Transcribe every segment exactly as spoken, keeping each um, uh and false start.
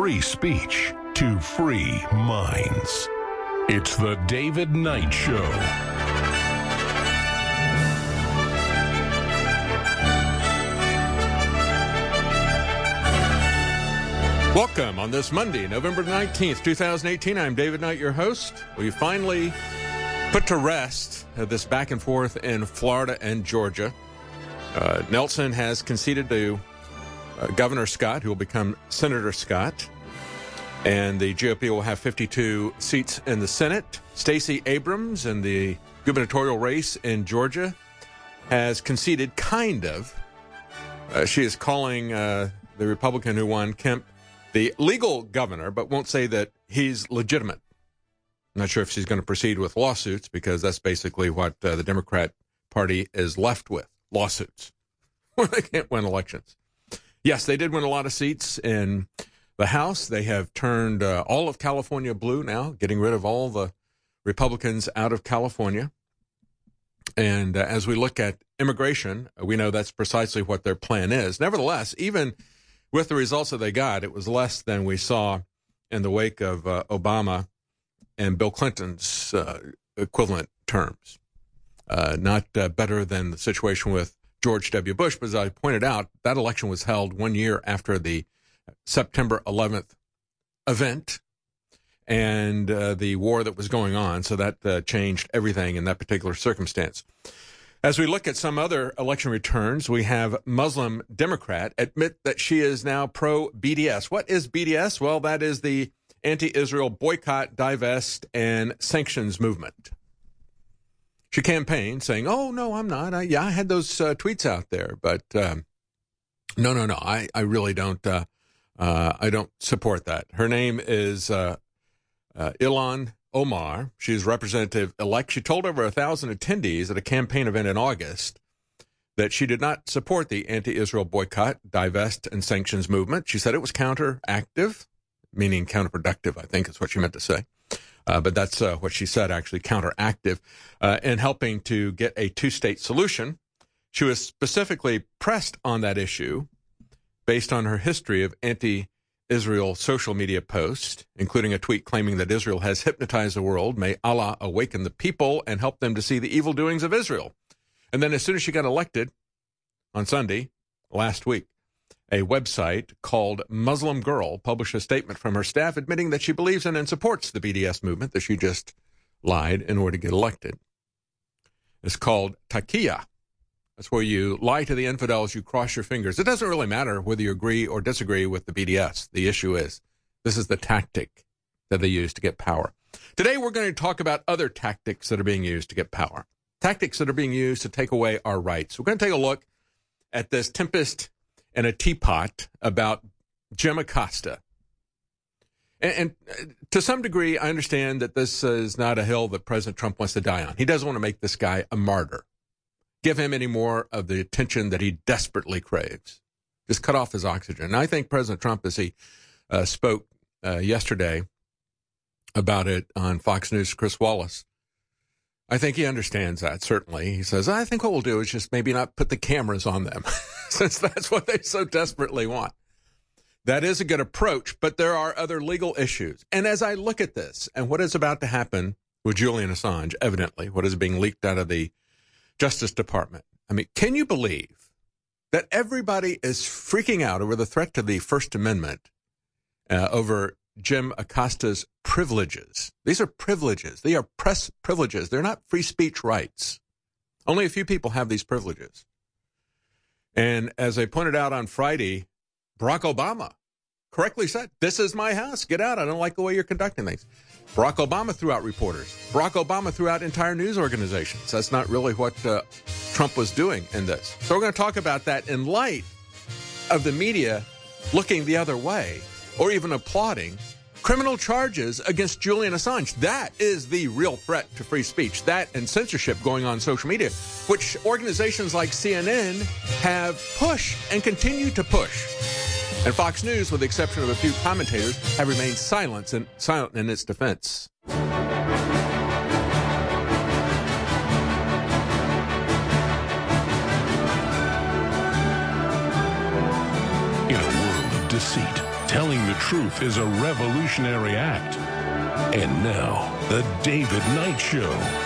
free speech to free minds. It's the David Knight Show. Welcome on this Monday, November nineteenth, twenty eighteen. I'm David Knight, your host. We finally put to rest uh, this back and forth in Florida and Georgia. Uh, Nelson has conceded to uh, Governor Scott, who will become Senator Scott, and the G O P will have fifty-two seats in the Senate. Stacey Abrams in the gubernatorial race in Georgia has conceded, kind of. Uh, she is calling uh, the Republican who won, Kemp, the legal governor, but won't say that he's legitimate. I'm not sure if she's going to proceed with lawsuits, because that's basically what uh, the Democrat Party is left with, lawsuits, where they can't win elections. Yes, they did win a lot of seats in the House. They have turned uh, all of California blue now, getting rid of all the Republicans out of California. And uh, as we look at immigration, we know that's precisely what their plan is. Nevertheless, even with the results that they got, it was less than we saw in the wake of uh, Obama and Bill Clinton's uh, equivalent terms. Uh, not uh, better than the situation with George W. Bush, but as I pointed out, that election was held one year after the September eleventh event and uh, the war that was going on, so that uh, changed everything in that particular circumstance. As we look at some other election returns, we have Muslim Democrat admit that she is now pro-B D S. What is B D S? Well, that is the anti-Israel boycott, divest, and sanctions movement. She campaigned saying, oh, no, I'm not. I, yeah, I had those uh, tweets out there, but um, no, no, no, I, I really don't, uh, uh, I don't support that. Her name is uh, uh, Ilhan Omar. She's representative-elect. She told over a thousand attendees at a campaign event in August that she did not support the anti-Israel boycott, divest, and sanctions movement. She said it was counteractive, meaning counterproductive, I think is what she meant to say. Uh, but that's uh, what she said, actually, counteractive, uh, in helping to get a two-state solution. She was specifically pressed on that issue based on her history of anti-Israel social media posts, including a tweet claiming that Israel has hypnotized the world. May Allah awaken the people and help them to see the evil doings of Israel. And then as soon as she got elected on Sunday last week, a website called Muslim Girl published a statement from her staff admitting that she believes in and supports the B D S movement, that she just lied in order to get elected. It's called Taqiyya. That's where you lie to the infidels, you cross your fingers. It doesn't really matter whether you agree or disagree with the B D S. The issue is, this is the tactic that they use to get power. Today, we're going to talk about other tactics that are being used to get power. Tactics that are being used to take away our rights. We're going to take a look at this tempest in a teapot about Jim Acosta. And, and to some degree, I understand that this is not a hill that President Trump wants to die on. He doesn't want to make this guy a martyr. Give him any more of the attention that he desperately craves. Just cut off his oxygen. And I think President Trump, as he uh, spoke uh, yesterday about it on Fox News, Chris Wallace, I think he understands that, certainly. He says, I think what we'll do is just maybe not put the cameras on them, since that's what they so desperately want. That is a good approach, but there are other legal issues. And as I look at this and what is about to happen with Julian Assange, evidently, what is being leaked out of the Justice Department, I mean, can you believe that everybody is freaking out over the threat to the First Amendment, uh, over Jim Acosta's privileges? These are privileges. They are press privileges. They're not free speech rights. Only a few people have these privileges. And as I pointed out on Friday, Barack Obama correctly said, this is my house. Get out. I don't like the way you're conducting things. Barack Obama threw out reporters. Barack Obama threw out entire news organizations. That's not really what uh, Trump was doing in this. So we're going to talk about that in light of the media looking the other way, or even applauding criminal charges against Julian Assange. That is the real threat to free speech. That and censorship going on social media, which organizations like C N N have pushed and continue to push. And Fox News, with the exception of a few commentators, have remained silent in, silent in its defense. In a world of deceit, telling the truth is a revolutionary act. And now, The David Knight Show.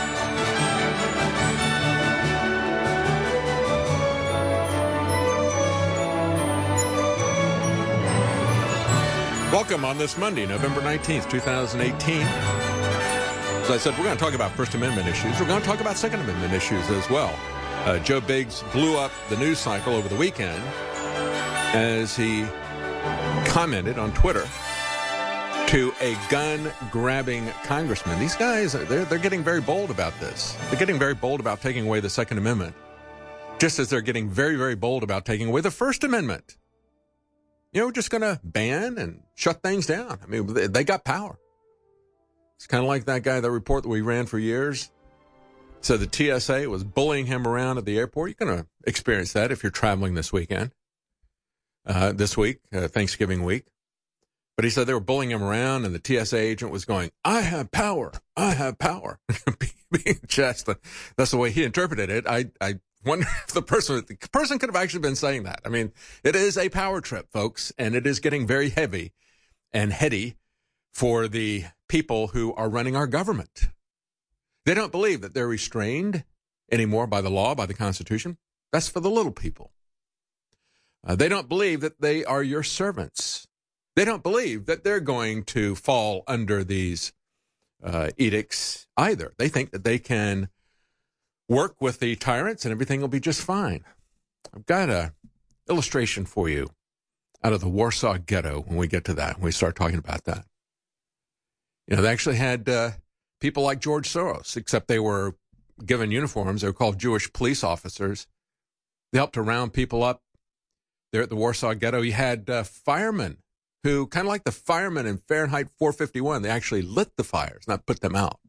Welcome on this Monday, November nineteenth, twenty eighteen. As I said, we're going to talk about First Amendment issues. We're going to talk about Second Amendment issues as well. Uh, Joe Biggs blew up the news cycle over the weekend as he commented on Twitter to a gun-grabbing congressman. These guys, they're, they're getting very bold about this. They're getting very bold about taking away the Second Amendment, just as they're getting very, very bold about taking away the First Amendment. You know, we're just going to ban and shut things down. I mean, they, they got power. It's kind of like that guy, that report that we ran for years. So the T S A was bullying him around at the airport. You're going to experience that if you're traveling this weekend, uh, this week, uh, Thanksgiving week. But he said they were bullying him around, and the T S A agent was going, I have power. I have power. Being just, that's the way he interpreted it. I, I wonder if the person, the person could have actually been saying that. I mean, it is a power trip, folks, and it is getting very heavy and heady for the people who are running our government. They don't believe that they're restrained anymore by the law, by the Constitution. That's for the little people. Uh, they don't believe that they are your servants. They don't believe that they're going to fall under these uh, edicts either. They think that they can work with the tyrants and everything will be just fine. I've got an illustration for you out of the Warsaw Ghetto when we get to that, when we start talking about that. You know, they actually had uh, people like George Soros, except they were given uniforms. They were called Jewish police officers. They helped to round people up there at the Warsaw Ghetto. You had uh, firemen who, kind of like the firemen in Fahrenheit four fifty-one, they actually lit the fires, not put them out.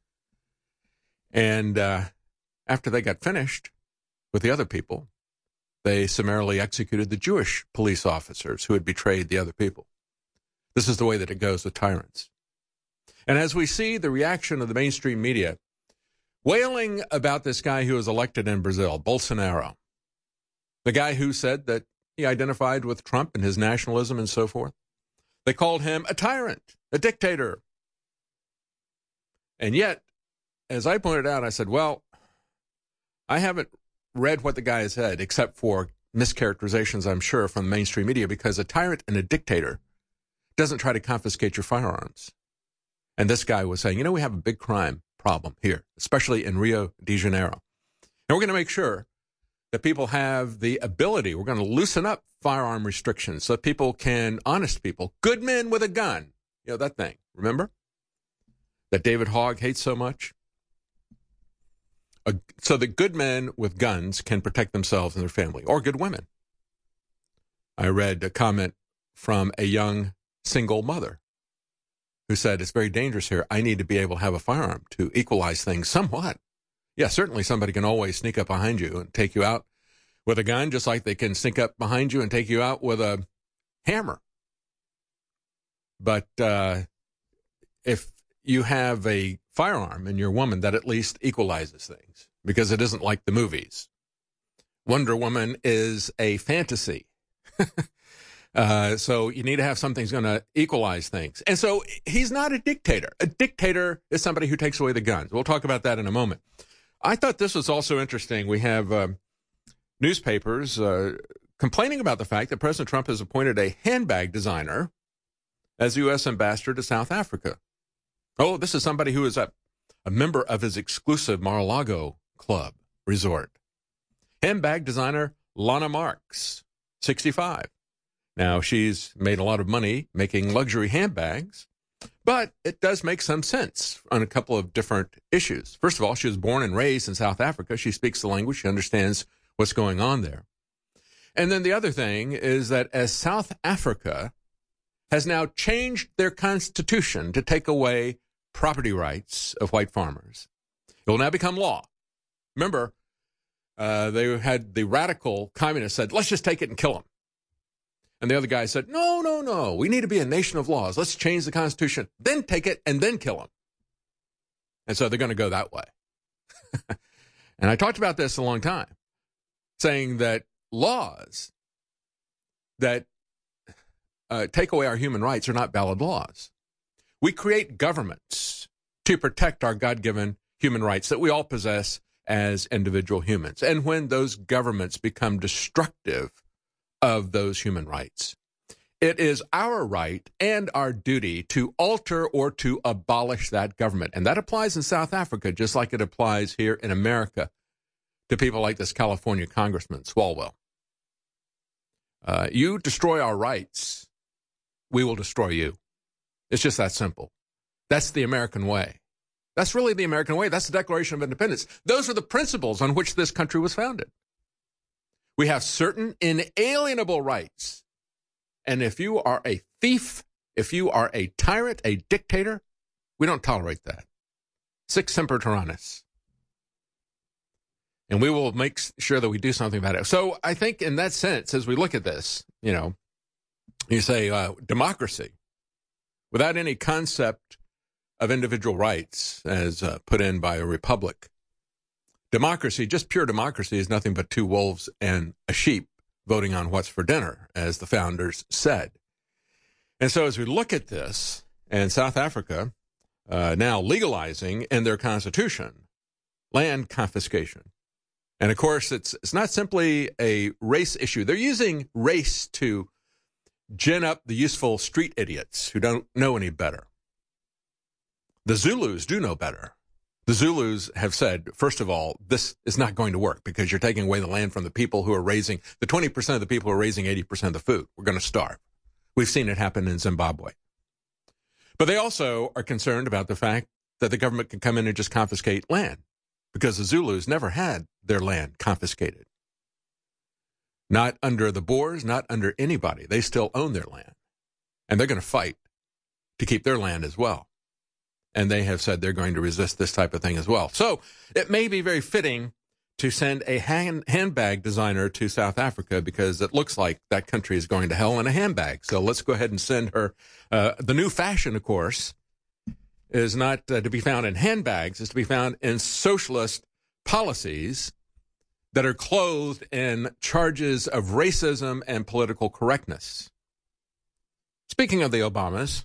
And uh, after they got finished with the other people, they summarily executed the Jewish police officers who had betrayed the other people. This is the way that it goes with tyrants. And as we see the reaction of the mainstream media wailing about this guy who was elected in Brazil, Bolsonaro, the guy who said that he identified with Trump and his nationalism and so forth, they called him a tyrant, a dictator. And yet, as I pointed out, I said, well, I haven't read what the guy has said, except for mischaracterizations, I'm sure, from mainstream media, because a tyrant and a dictator doesn't try to confiscate your firearms. And this guy was saying, you know, we have a big crime problem here, especially in Rio de Janeiro. And we're going to make sure that people have the ability, we're going to loosen up firearm restrictions so that people can, honest people, good men with a gun, you know, that thing, remember? That David Hogg hates so much? Uh, so that good men with guns can protect themselves and their family, or good women. I read a comment from a young single mother who said, it's very dangerous here. I need to be able to have a firearm to equalize things somewhat. Yeah, certainly somebody can always sneak up behind you and take you out with a gun, just like they can sneak up behind you and take you out with a hammer. But uh, if you have a firearm in your woman, that at least equalizes things, because it isn't like the movies. Wonder Woman is a fantasy. Uh, so you need to have something that's going to equalize things. And so he's not a dictator. A dictator is somebody who takes away the guns. We'll talk about that in a moment. I thought this was also interesting. We have uh, newspapers uh, complaining about the fact that President Trump has appointed a handbag designer as U S ambassador to South Africa. Oh, this is somebody who is a, a member of his exclusive Mar-a-Lago club resort. Handbag designer Lana Marks, sixty-five. Now, she's made a lot of money making luxury handbags, but it does make some sense on a couple of different issues. First of all, she was born and raised in South Africa. She speaks the language. She understands what's going on there. And then the other thing is that as South Africa has now changed their constitution to take away property rights of white farmers, it will now become law. Remember, uh, they had the radical communists said, let's just take it and kill them. And the other guy said, no, no, no, we need to be a nation of laws. Let's change the Constitution, then take it, and then kill them. And so they're going to go that way. And I talked about this a long time, saying that laws that uh, take away our human rights are not valid laws. We create governments to protect our God-given human rights that we all possess as individual humans. And when those governments become destructive of those human rights, it is our right and our duty to alter or to abolish that government. And that applies in South Africa, just like it applies here in America to people like this California Congressman, Swalwell. Uh, you destroy our rights, we will destroy you. It's just that simple. That's the American way. That's really the American way. That's the Declaration of Independence. Those are the principles on which this country was founded. We have certain inalienable rights. And if you are a thief, if you are a tyrant, a dictator, we don't tolerate that. Sic semper tyrannis. And we will make sure that we do something about it. So I think in that sense, as we look at this, you know, you say uh, democracy without any concept of individual rights as uh, put in by a republic. Democracy, just pure democracy, is nothing but two wolves and a sheep voting on what's for dinner, as the founders said. And so as we look at this, and South Africa uh, now legalizing in their constitution land confiscation. And of course, it's it's not simply a race issue. They're using race to gin up the useful street idiots who don't know any better. The Zulus do know better. The Zulus have said, first of all, this is not going to work because you're taking away the land from the people who are raising, the twenty percent of the people who are raising eighty percent of the food. We're going to starve. We've seen it happen in Zimbabwe. But they also are concerned about the fact that the government can come in and just confiscate land because the Zulus never had their land confiscated. Not under the Boers, not under anybody. They still own their land. And they're going to fight to keep their land as well. And they have said they're going to resist this type of thing as well. So it may be very fitting to send a hand, handbag designer to South Africa because it looks like that country is going to hell in a handbag. So let's go ahead and send her. Uh, the new fashion, of course, is not uh, to be found in handbags. It's to be found in socialist policies that are clothed in charges of racism and political correctness. Speaking of the Obamas,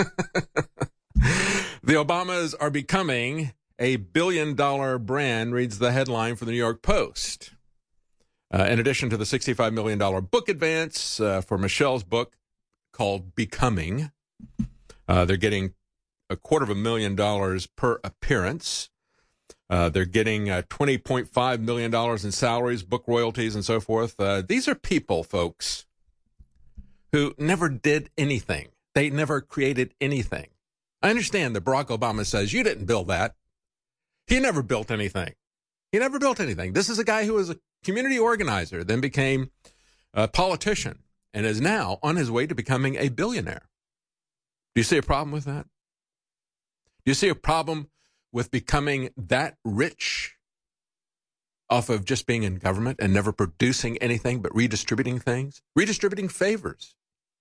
the Obamas are becoming a billion-dollar brand, reads the headline for the New York Post. Uh, in addition to the sixty-five million dollars book advance uh, for Michelle's book called Becoming, uh, they're getting a quarter of a million dollars per appearance. Uh, they're getting uh, twenty point five million dollars in salaries, book royalties, and so forth. Uh, these are people, folks, who never did anything. They never created anything. I understand that Barack Obama says, you didn't build that. He never built anything. He never built anything. This is a guy who was a community organizer, then became a politician, and is now on his way to becoming a billionaire. Do you see a problem with that? Do you see a problem with becoming that rich off of just being in government and never producing anything but redistributing things, redistributing favors?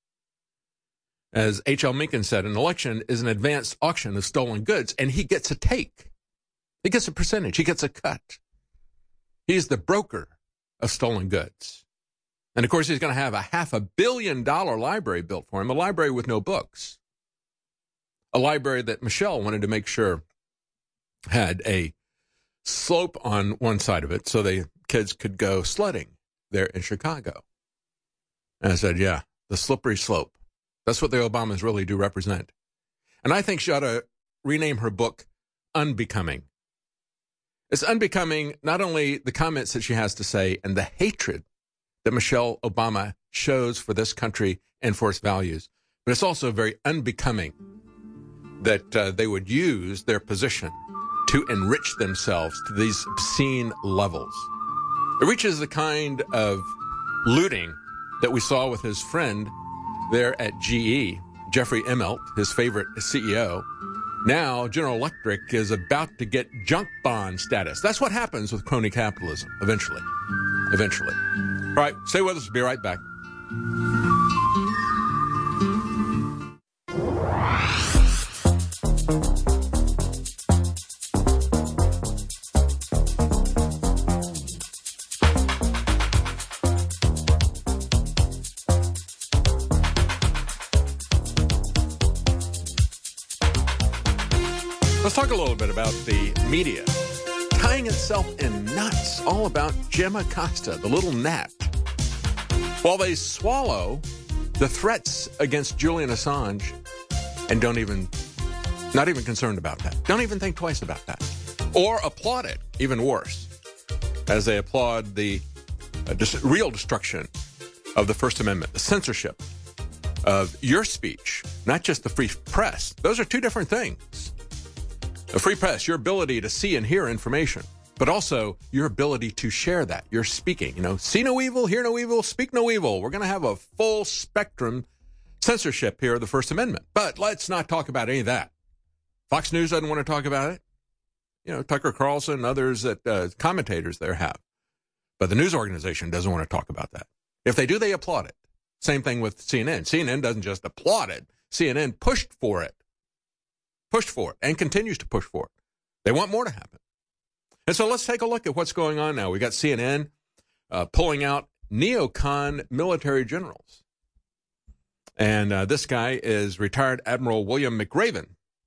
As H L Mencken said, an election is an advanced auction of stolen goods, and he gets a take. He gets a percentage. He gets a cut. He's the broker of stolen goods. And, of course, he's going to have a half a billion dollar library built for him, a library with no books, a library that Michelle wanted to make sure had a slope on one side of it so the kids could go sledding there in Chicago. And I said, yeah, the slippery slope. That's what the Obamas really do represent. And I think she ought to rename her book Unbecoming. It's unbecoming, not only the comments that she has to say and the hatred that Michelle Obama shows for this country and for its values, but it's also very unbecoming that uh, they would use their position to enrich themselves to these obscene levels. It reaches the kind of looting that we saw with his friend there at G E, Jeffrey Immelt, his favorite C E O. Now, General Electric is about to get junk bond status. That's what happens with crony capitalism, eventually. Eventually. All right, stay with us. We'll be right back. talk a little bit about the media tying itself in knots all about Jim Acosta, the little gnat. While they swallow the threats against Julian Assange and don't even, not even concerned about that. Don't even think twice about that. Or applaud it, even worse, as they applaud the uh, dis- real destruction of the First Amendment, the censorship of your speech, not just the free press. Those are two different things. The free press, your ability to see and hear information, but also your ability to share that. You're speaking, you know, see no evil, hear no evil, speak no evil. We're going to have a full spectrum censorship here of the First Amendment. But let's not talk about any of that. Fox News doesn't want to talk about it. You know, Tucker Carlson and others that uh, commentators there have. But the news organization doesn't want to talk about that. If they do, they applaud it. Same thing with C N N. C N N doesn't just applaud it. C N N pushed for it. Pushed for it and continues to push for it. They want more to happen. And so let's take a look at what's going on now. We got C N N uh, pulling out neocon military generals. And uh, this guy is retired Admiral William McRaven.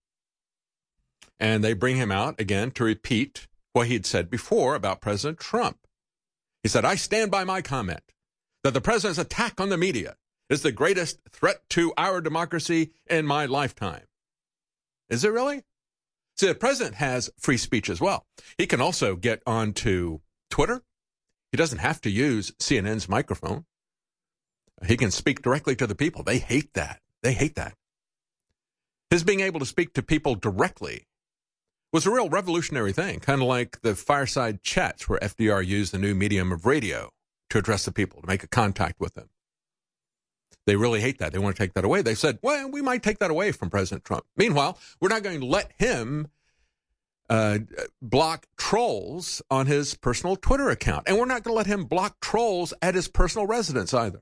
And they bring him out again to repeat what he'd said before about President Trump. He said, I stand by my comment that the president's attack on the media is the greatest threat to our democracy in my lifetime. Is it really? See, the president has free speech as well. He can also get onto Twitter. He doesn't have to use C N N's microphone. He can speak directly to the people. They hate that. They hate that. His being able to speak to people directly was a real revolutionary thing, kind of like the fireside chats where F D R used the new medium of radio to address the people, to make a contact with them. They really hate that. They want to take that away. They said, well, we might take that away from President Trump. Meanwhile, we're not going to let him uh, block trolls on his personal Twitter account. And we're not going to let him block trolls at his personal residence either.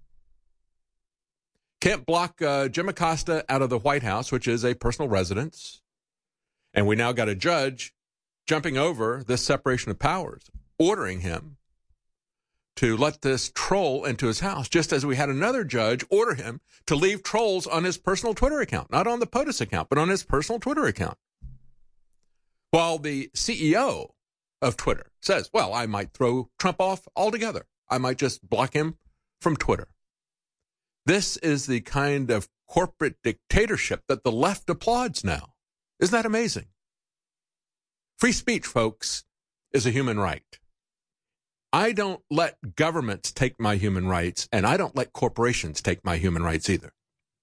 Can't block uh, Jim Acosta out of the White House, which is a personal residence. And we now got a judge jumping over this separation of powers, ordering him to let this troll into his house, just as we had another judge order him to leave trolls on his personal Twitter account, not on the POTUS account, but on his personal Twitter account. While the C E O of Twitter says, well, I might throw Trump off altogether. I might just block him from Twitter. This is the kind of corporate dictatorship that the left applauds now. Isn't that amazing? Free speech, folks, is a human right. I don't let governments take my human rights, and I don't let corporations take my human rights either.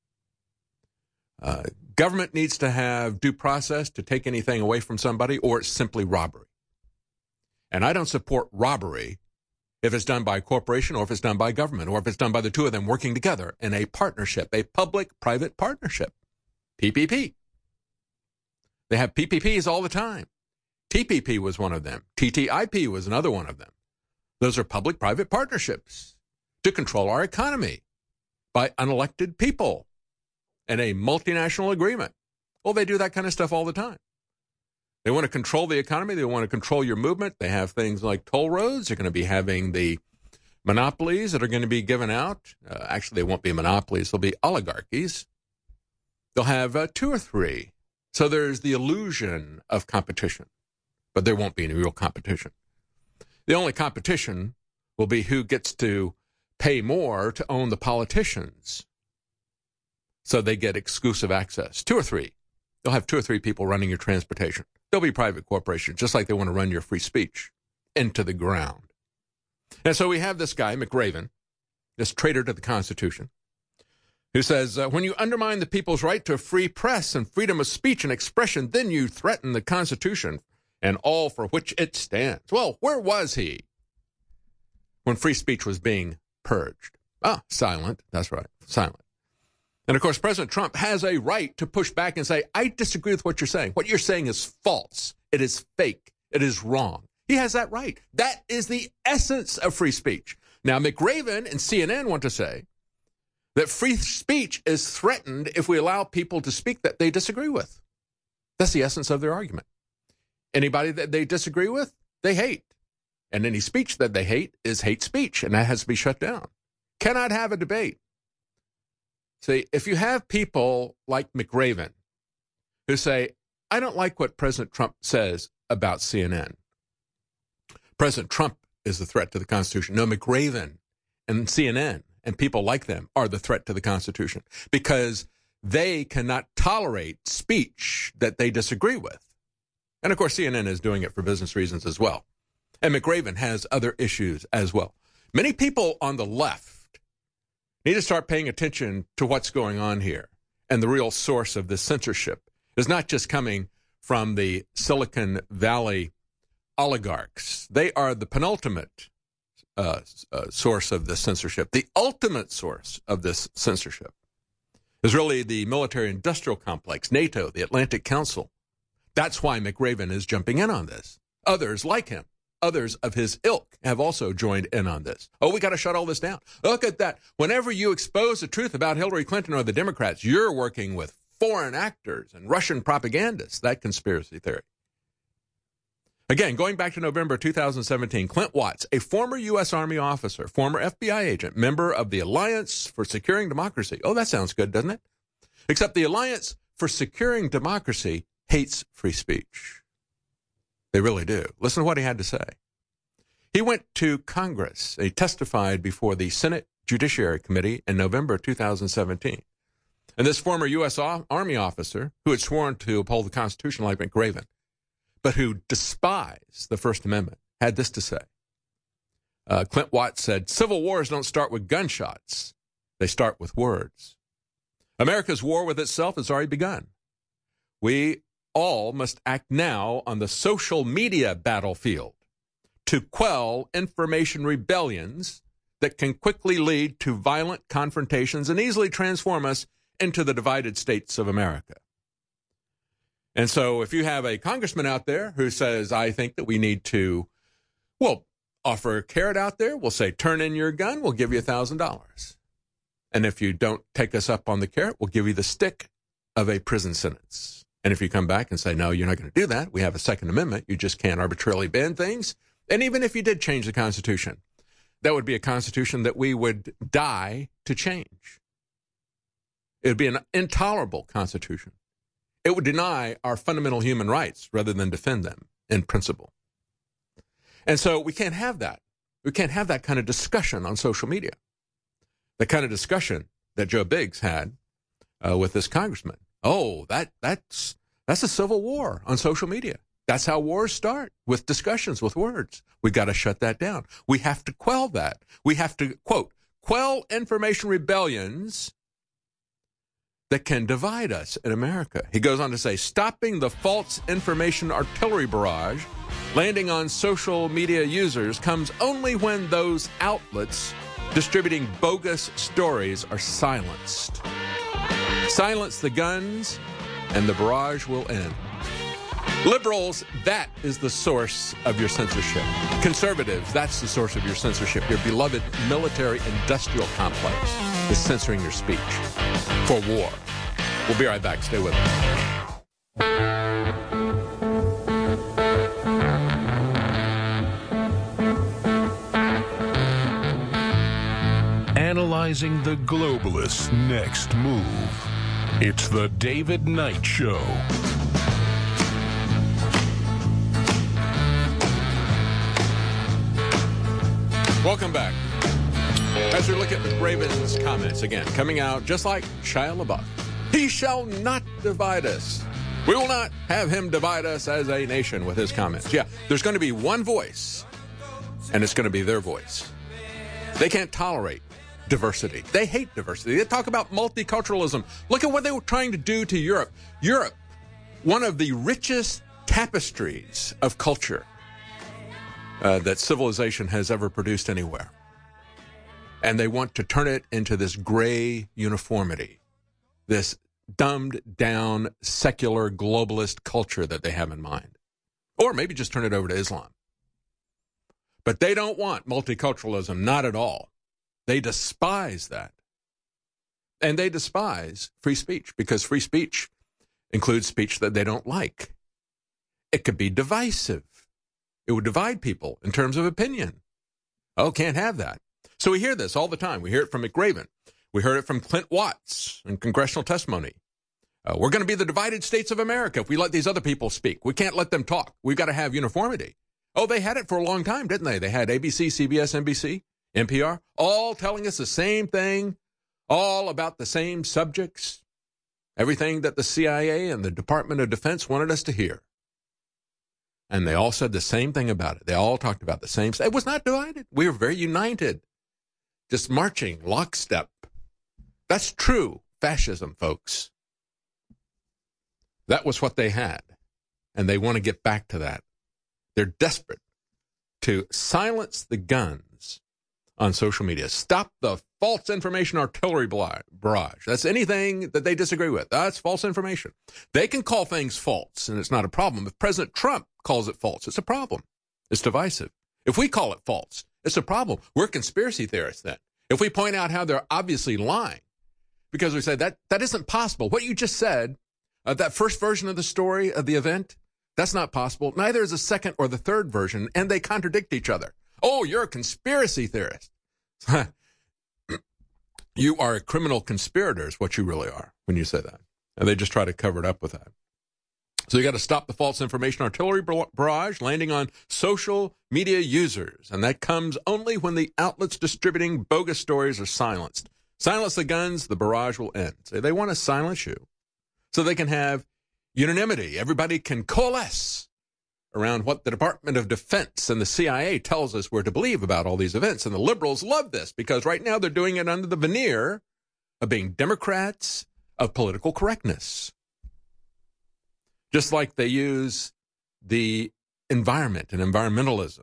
Uh, government needs to have due process to take anything away from somebody, or it's simply robbery. And I don't support robbery if it's done by a corporation, or if it's done by government, or if it's done by the two of them working together in a partnership, a public-private partnership, P P P. They have P P Ps all the time. T P P was one of them. T T I P was another one of them. Those are public-private partnerships to control our economy by unelected people and a multinational agreement. Well, they do that kind of stuff all the time. They want to control the economy. They want to control your movement. They have things like toll roads. They're going to be having the monopolies that are going to be given out. Uh, actually, they won't be monopolies. They'll be oligarchies. They'll have uh, two or three. So there's the illusion of competition, but there won't be any real competition. The only competition will be who gets to pay more to own the politicians so they get exclusive access. Two or three. They'll have two or three people running your transportation. They'll be private corporations, just like they want to run your free speech into the ground. And so we have this guy, McRaven, this traitor to the Constitution, who says, uh, when you undermine the people's right to a free press and freedom of speech and expression, then you threaten the Constitution and all for which it stands. Well, where was he when free speech was being purged? Ah, silent. That's right, silent. And, of course, President Trump has a right to push back and say, I disagree with what you're saying. What you're saying is false. It is fake. It is wrong. He has that right. That is the essence of free speech. Now, McRaven and C N N want to say that free speech is threatened if we allow people to speak that they disagree with. That's the essence of their argument. Anybody that they disagree with, they hate. And any speech that they hate is hate speech, and that has to be shut down. Cannot have a debate. See, if you have people like McRaven who say, I don't like what President Trump says about C N N. President Trump is the threat to the Constitution. No, McRaven and C N N and people like them are the threat to the Constitution because they cannot tolerate speech that they disagree with. And, of course, C N N is doing it for business reasons as well. And McRaven has other issues as well. Many people on the left need to start paying attention to what's going on here. And the real source of this censorship is not just coming from the Silicon Valley oligarchs. They are the penultimate uh, uh, source of this censorship. The ultimate source of this censorship is really the military-industrial complex, NATO, the Atlantic Council. That's why McRaven is jumping in on this. Others like him, others of his ilk have also joined in on this. Oh, we got to shut all this down. Look at that. Whenever you expose the truth about Hillary Clinton or the Democrats, you're working with foreign actors and Russian propagandists, that conspiracy theory. Again, going back to November two thousand seventeen, Clint Watts, a former U S Army officer, former F B I agent, member of the Alliance for Securing Democracy. Oh, that sounds good, doesn't it? Except the Alliance for Securing Democracy hates free speech. They really do. Listen to what he had to say. He went to Congress. He testified before the Senate Judiciary Committee in November two thousand seventeen. And this former U S Army officer, who had sworn to uphold the Constitution like McRaven, but who despised the First Amendment, had this to say. Uh, Clint Watts said, "Civil wars don't start with gunshots. They start with words. America's war with itself has already begun. We all must act now on the social media battlefield to quell information rebellions that can quickly lead to violent confrontations and easily transform us into the divided states of America." And so if you have a congressman out there who says, I think that we need to, well, offer a carrot out there, we'll say, turn in your gun, we'll give you one thousand dollars. And if you don't take us up on the carrot, we'll give you the stick of a prison sentence. And if you come back and say, no, you're not going to do that, we have a Second Amendment, you just can't arbitrarily ban things. And even if you did change the Constitution, that would be a Constitution that we would die to change. It would be an intolerable Constitution. It would deny our fundamental human rights rather than defend them in principle. And so we can't have that. We can't have that kind of discussion on social media. The kind of discussion that Joe Biggs had uh, with this congressman. Oh, that that's that's a civil war on social media. That's how wars start, with discussions, with words. We got to shut that down. We have to quell that. We have to, quote, quell information rebellions that can divide us in America. He goes on to say, stopping the false information artillery barrage landing on social media users comes only when those outlets distributing bogus stories are silenced. Silence the guns, and the barrage will end. Liberals, that is the source of your censorship. Conservatives, that's the source of your censorship. Your beloved military-industrial complex is censoring your speech for war. We'll be right back. Stay with us. Analyzing the globalists' next move. It's the David Knight Show. Welcome back. As we look at McRaven's comments again, coming out just like Shia LaBeouf. He shall not divide us. We will not have him divide us as a nation with his comments. Yeah, there's going to be one voice, and it's going to be their voice. They can't tolerate diversity. They hate diversity. They talk about multiculturalism. Look at what they were trying to do to Europe. Europe, one of the richest tapestries of culture uh, that civilization has ever produced anywhere. And they want to turn it into this gray uniformity, this dumbed-down, secular, globalist culture that they have in mind. Or maybe just turn it over to Islam. But they don't want multiculturalism, not at all. They despise that. And they despise free speech, because free speech includes speech that they don't like. It could be divisive. It would divide people in terms of opinion. Oh, can't have that. So we hear this all the time. We hear it from McRaven. We heard it from Clint Watts in congressional testimony. Uh, we're going to be the divided states of America if we let these other people speak. We can't let them talk. We've got to have uniformity. Oh, they had it for a long time, didn't they? They had A B C, C B S, N B C, N P R, all telling us the same thing, all about the same subjects, everything that the C I A and the Department of Defense wanted us to hear. And they all said the same thing about it. They all talked about the same stuff. It was not divided. We were very united, just marching lockstep. That's true fascism, folks. That was what they had, and they want to get back to that. They're desperate to silence the guns on social media. Stop the false information artillery barrage. That's anything that they disagree with. That's false information. They can call things false, and it's not a problem. If President Trump calls it false, it's a problem. It's divisive. If we call it false, it's a problem. We're conspiracy theorists then. If we point out how they're obviously lying, because we say that that isn't possible. What you just said, uh, that first version of the story of the event, that's not possible. Neither is the second or the third version, and they contradict each other. Oh, you're a conspiracy theorist. You are a criminal conspirator is what you really are when you say that. And they just try to cover it up with that. So you got to stop the false information artillery barrage landing on social media users. And that comes only when the outlets distributing bogus stories are silenced. Silence the guns, the barrage will end. So they want to silence you so they can have unanimity. Everybody can coalesce around what the Department of Defense and the C I A tells us we're to believe about all these events. And the liberals love this because right now they're doing it under the veneer of being Democrats of political correctness. Just like they use the environment and environmentalism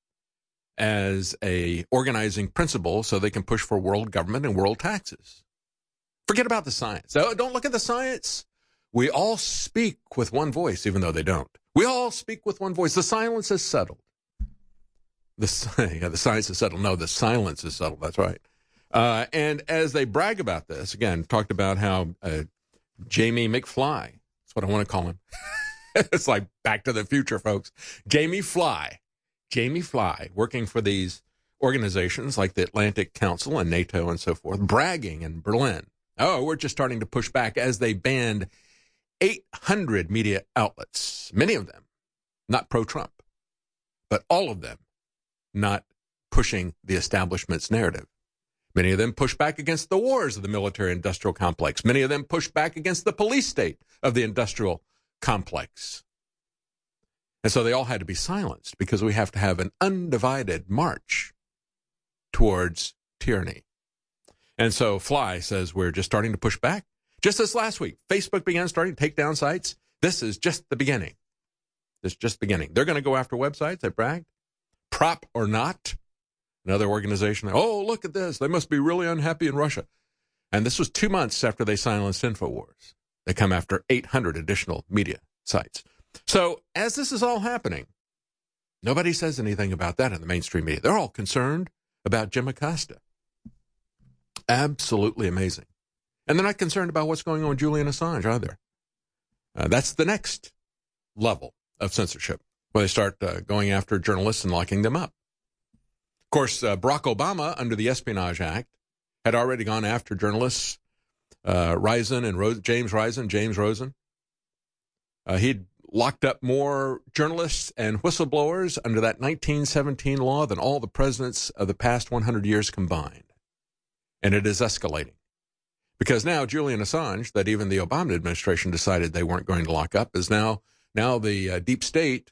as a organizing principle so they can push for world government and world taxes. Forget about the science. Don't look at the science. We all speak with one voice, even though they don't. We all speak with one voice. The silence is settled. The, yeah, the science is settled. No, the silence is settled. That's right. Uh, and as they brag about this, again, talked about how uh, Jamie McFly, that's what I want to call him. It's like Back to the Future, folks. Jamie Fly. Jamie Fly, working for these organizations like the Atlantic Council and NATO and so forth, bragging in Berlin. Oh, we're just starting to push back as they banned eight hundred media outlets, many of them not pro-Trump, but all of them not pushing the establishment's narrative. Many of them push back against the wars of the military-industrial complex. Many of them push back against the police state of the industrial complex. And so they all had to be silenced because we have to have an undivided march towards tyranny. And so Fly says we're just starting to push back. Just this last week, Facebook began starting to take down sites. This is just the beginning. This is just the beginning. They're going to go after websites, they bragged. Prop or Not, another organization. Oh, look at this. They must be really unhappy in Russia. And this was two months after they silenced InfoWars. They come after eight hundred additional media sites. So as this is all happening, nobody says anything about that in the mainstream media. They're all concerned about Jim Acosta. Absolutely amazing. And they're not concerned about what's going on with Julian Assange either. Uh, that's the next level of censorship, where they start uh, going after journalists and locking them up. Of course, uh, Barack Obama, under the Espionage Act, had already gone after journalists, uh, Risen and Ro- James Risen, James Rosen. Uh, he'd locked up more journalists and whistleblowers under that nineteen seventeen law than all the presidents of the past one hundred years combined. And it is escalating. Because now Julian Assange, that even the Obama administration decided they weren't going to lock up, is now now the uh, deep state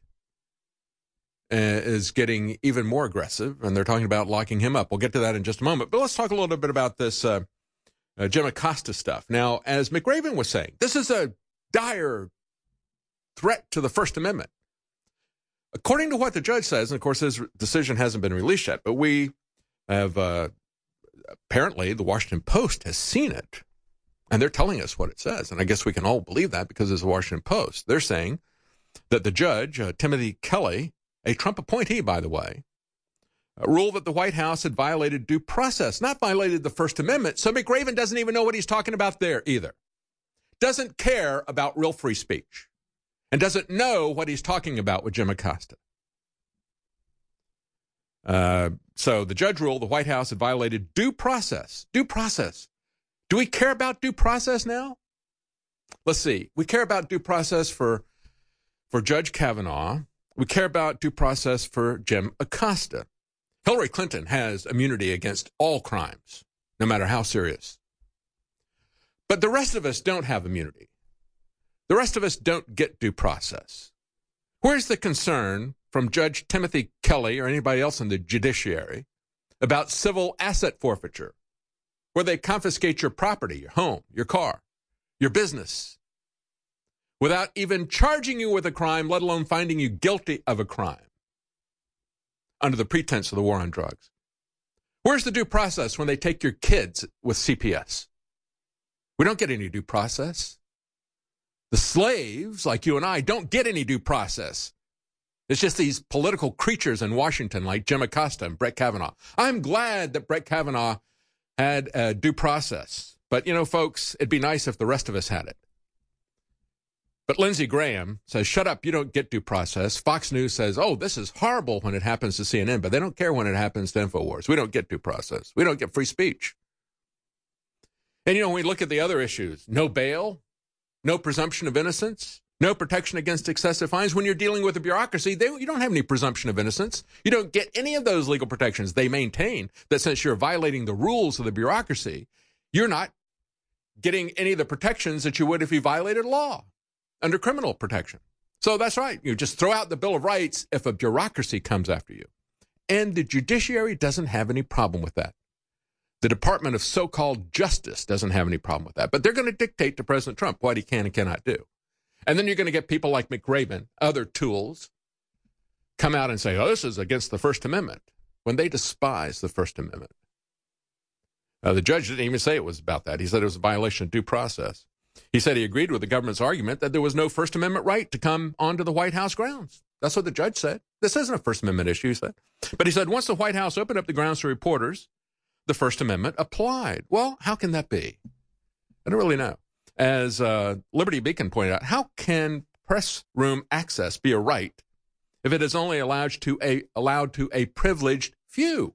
uh, is getting even more aggressive, and they're talking about locking him up. We'll get to that in just a moment. But let's talk a little bit about this uh, uh, Jim Acosta stuff. Now, as McRaven was saying, this is a dire threat to the First Amendment. According to what the judge says, and of course his decision hasn't been released yet, but we have... Uh, Apparently, the Washington Post has seen it, and they're telling us what it says. And I guess we can all believe that because it's the Washington Post. They're saying that the judge, uh, Timothy Kelly, a Trump appointee, by the way, uh, ruled that the White House had violated due process, not violated the First Amendment. So McRaven doesn't even know what he's talking about there either. Doesn't care about real free speech and doesn't know what he's talking about with Jim Acosta. Uh, so the judge ruled the White House had violated due process. Due process. Do we care about due process now? let's see. We care about due process for, for Judge Kavanaugh. We care about due process for Jim Acosta. Hillary Clinton has immunity against all crimes, no matter how serious. But the rest of us don't have immunity. The rest of us don't get due process. Where's the concern from Judge Timothy Kelly or anybody else in the judiciary about civil asset forfeiture, where they confiscate your property, your home, your car, your business, without even charging you with a crime, let alone finding you guilty of a crime, under the pretense of the war on drugs? Where's the due process when they take your kids with C P S? We don't get any due process. The slaves, like you and I, don't get any due process. It's just these political creatures in Washington like Jim Acosta and Brett Kavanaugh. I'm glad that Brett Kavanaugh had a due process. But, you know, folks, it'd be nice if the rest of us had it. But Lindsey Graham says, shut up, you don't get due process. Fox News says, oh, this is horrible when it happens to C N N, but they don't care when it happens to InfoWars. We don't get due process. We don't get free speech. And, you know, when we look at the other issues, no bail, no presumption of innocence, no protection against excessive fines. When you're dealing with a bureaucracy, they, you don't have any presumption of innocence. You don't get any of those legal protections. They maintain that since you're violating the rules of the bureaucracy, you're not getting any of the protections that you would if you violated law under criminal protection. So that's right. You just throw out the Bill of Rights if a bureaucracy comes after you. And the judiciary doesn't have any problem with that. The Department of so-called Justice doesn't have any problem with that. But they're going to dictate to President Trump what he can and cannot do. And then you're going to get people like McRaven, other tools, come out and say, oh, this is against the First Amendment, when they despise the First Amendment. Uh, the judge didn't even say it was about that. He said it was a violation of due process. He said he agreed with the government's argument that there was no First Amendment right to come onto the White House grounds. That's what the judge said. This isn't a First Amendment issue, he said. But he said once the White House opened up the grounds to reporters, the First Amendment applied. Well, how can that be? I don't really know. As uh, Liberty Beacon pointed out, how can press room access be a right if it is only allowed to a, allowed to a privileged few?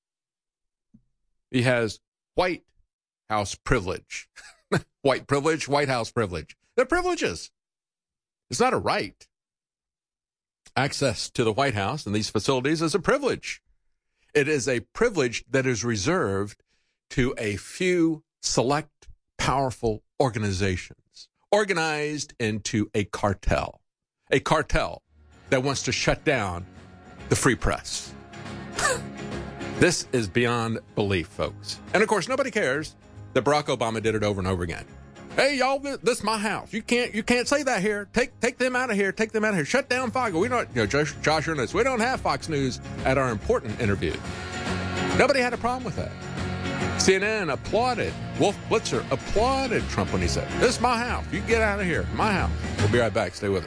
He has White House privilege. White privilege, White House privilege. They're privileges. It's not a right. Access to the White House and these facilities is a privilege. It is a privilege that is reserved to a few select, powerful organizations, organized into a cartel, a cartel that wants to shut down the free press. This is beyond belief, folks. And of course, nobody cares that Barack Obama did it over and over again. Hey, y'all, this is my house. You can't, you can't say that here. Take, take them out of here. Take them out of here. Shut down Fox. We don't, you know, Josh, Josh Earnest, we don't have Fox News at our important interview. Nobody had a problem with that. C N N applauded. Wolf Blitzer applauded Trump when he said, this is my house. You get out of here. My house. We'll be right back. Stay with us.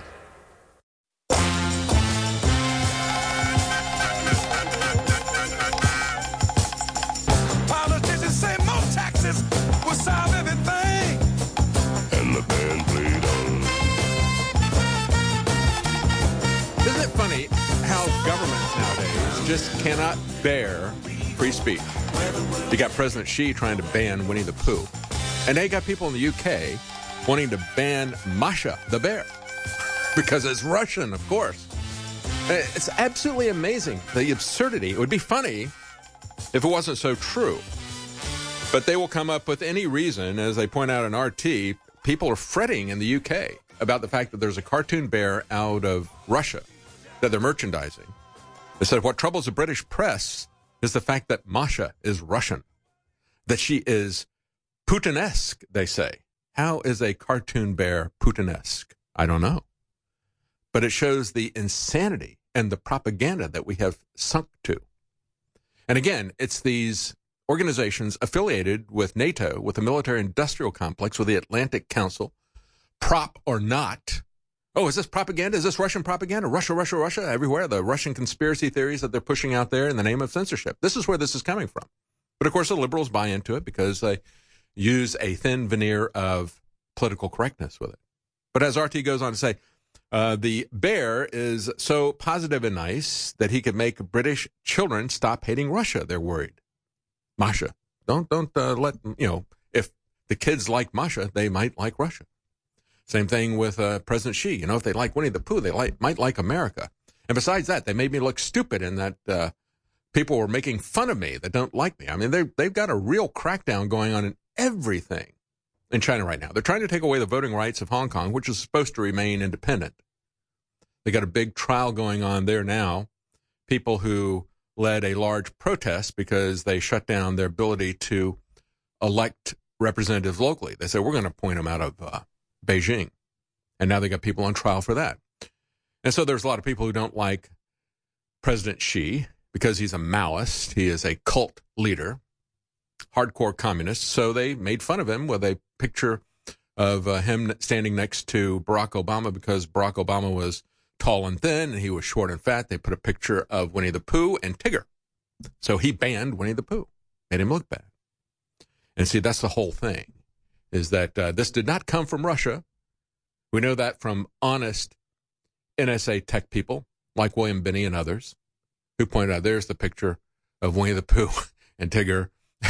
Politicians say more taxes will solve everything. And the band played on. Isn't it funny how governments nowadays just cannot bear free speech? You got President Xi trying to ban Winnie the Pooh. And they got people in the U K wanting to ban Masha the bear. Because it's Russian, of course. It's absolutely amazing, the absurdity. It would be funny if it wasn't so true. But they will come up with any reason, as they point out in R T, people are fretting in the U K about the fact that there's a cartoon bear out of Russia that they're merchandising. They said what troubles the British press is the fact that Masha is Russian, that she is Putinesque, they say. How is a cartoon bear Putinesque? I don't know. But it shows the insanity and the propaganda that we have sunk to. And again, it's these organizations affiliated with NATO, with the military-industrial complex, with the Atlantic Council, prop or not. Oh, is this propaganda? Is this Russian propaganda? Russia, Russia, Russia, everywhere. The Russian conspiracy theories that they're pushing out there in the name of censorship. This is where this is coming from. But, of course, the liberals buy into it because they use a thin veneer of political correctness with it. But as R T goes on to say, uh, the bear is so positive and nice that he could make British children stop hating Russia. They're worried. Masha, don't don't uh, let, you know, if the kids like Masha, they might like Russia. Same thing with uh, President Xi. You know, if they like Winnie the Pooh, they like, might like America. And besides that, they made me look stupid in that uh, people were making fun of me that don't like me. I mean, they, they've got a real crackdown going on in everything in China right now. They're trying to take away the voting rights of Hong Kong, which is supposed to remain independent. They got a big trial going on there now. People who led a large protest because they shut down their ability to elect representatives locally. They said, we're going to appoint them out of uh, Beijing. And now they got people on trial for that. And so there's a lot of people who don't like President Xi because he's a Maoist. He is a cult leader, hardcore communist. So they made fun of him with a picture of uh, him standing next to Barack Obama because Barack Obama was tall and thin and he was short and fat. They put a picture of Winnie the Pooh and Tigger. So he banned Winnie the Pooh, made him look bad. And see, that's the whole thing, is that uh, this did not come from Russia. We know that from honest N S A tech people like William Binney and others who pointed out there's the picture of Winnie the Pooh and Tigger.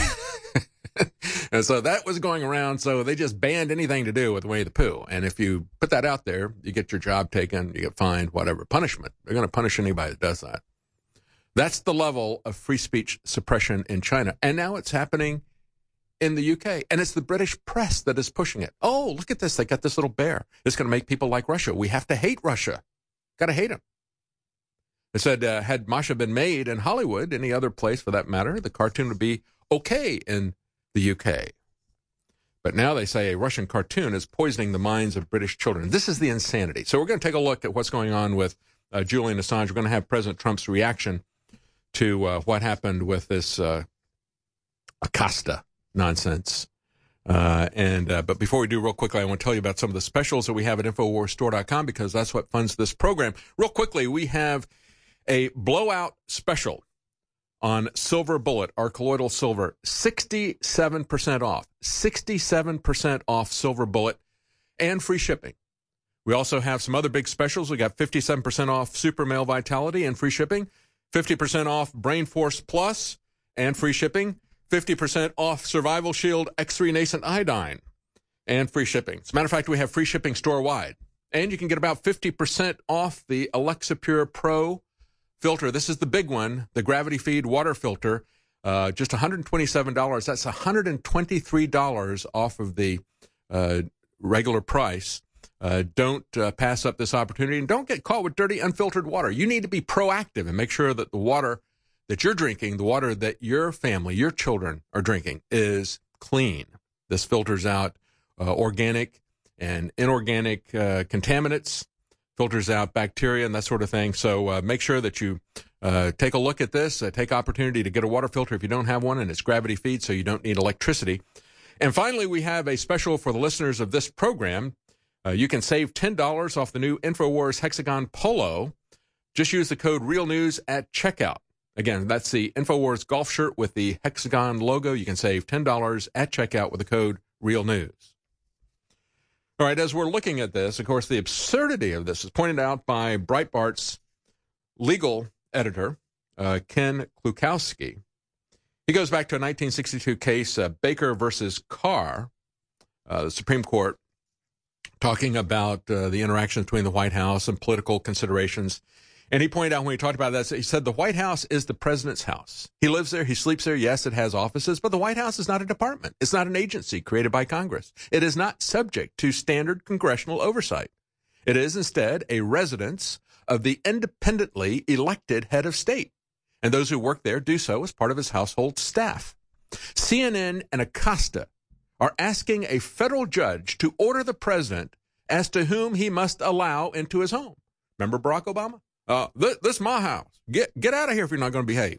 And so that was going around. So they just banned anything to do with Winnie the Pooh. And if you put that out there, you get your job taken, you get fined, whatever. Punishment. They're going to punish anybody that does that. That's the level of free speech suppression in China. And now it's happening in the U K. And it's the British press that is pushing it. Oh, look at this. They got this little bear. It's going to make people like Russia. We have to hate Russia. Got to hate them. It said, uh, had Masha been made in Hollywood, any other place for that matter, the cartoon would be okay in the U K. But now they say a Russian cartoon is poisoning the minds of British children. This is the insanity. So we're going to take a look at what's going on with uh, Julian Assange. We're going to have President Trump's reaction to uh, what happened with this uh, Acosta nonsense. Uh, and uh, but before we do, real quickly, I want to tell you about some of the specials that we have at Infowars Store dot com because that's what funds this program. Real quickly, we have a blowout special on Silver Bullet, our colloidal silver, sixty-seven percent off, sixty-seven percent off Silver Bullet and free shipping. We also have some other big specials. We got fifty-seven percent off Super Male Vitality and free shipping, fifty percent off Brain Force Plus and free shipping, fifty percent off Survival Shield X three Nascent Iodine and free shipping. As a matter of fact, we have free shipping store-wide. And you can get about fifty percent off the Alexa Pure Pro filter. This is the big one, the Gravity Feed water filter, uh, just one hundred twenty-seven dollars. That's one hundred twenty-three dollars off of the uh, regular price. Uh, don't uh, pass up this opportunity, and don't get caught with dirty, unfiltered water. You need to be proactive and make sure that the water that you're drinking, the water that your family, your children are drinking, is clean. This filters out uh, organic and inorganic uh, contaminants, filters out bacteria and that sort of thing. So uh, make sure that you uh, take a look at this, uh, take opportunity to get a water filter if you don't have one, and it's Gravity Feed, so you don't need electricity. And finally, we have a special for the listeners of this program. Uh, you can save ten dollars off the new InfoWars Hexagon Polo. Just use the code REALNEWS at checkout. Again, that's the InfoWars golf shirt with the Hexagon logo. You can save ten dollars at checkout with the code REALNEWS. All right, as we're looking at this, of course, the absurdity of this is pointed out by Breitbart's legal editor, uh, Ken Klukowski. He goes back to a nineteen sixty-two case, uh, Baker versus Carr, uh, the Supreme Court, talking about uh, the interaction between the White House and political considerations. And he pointed out when he talked about that, he said the White House is the president's house. He lives there. He sleeps there. Yes, it has offices, but the White House is not a department. It's not an agency created by Congress. It is not subject to standard congressional oversight. It is instead a residence of the independently elected head of state. And those who work there do so as part of his household staff. C N N and Acosta are asking a federal judge to order the president as to whom he must allow into his home. Remember Barack Obama? Uh, this, this is my house. Get get out of here if you're not going to behave.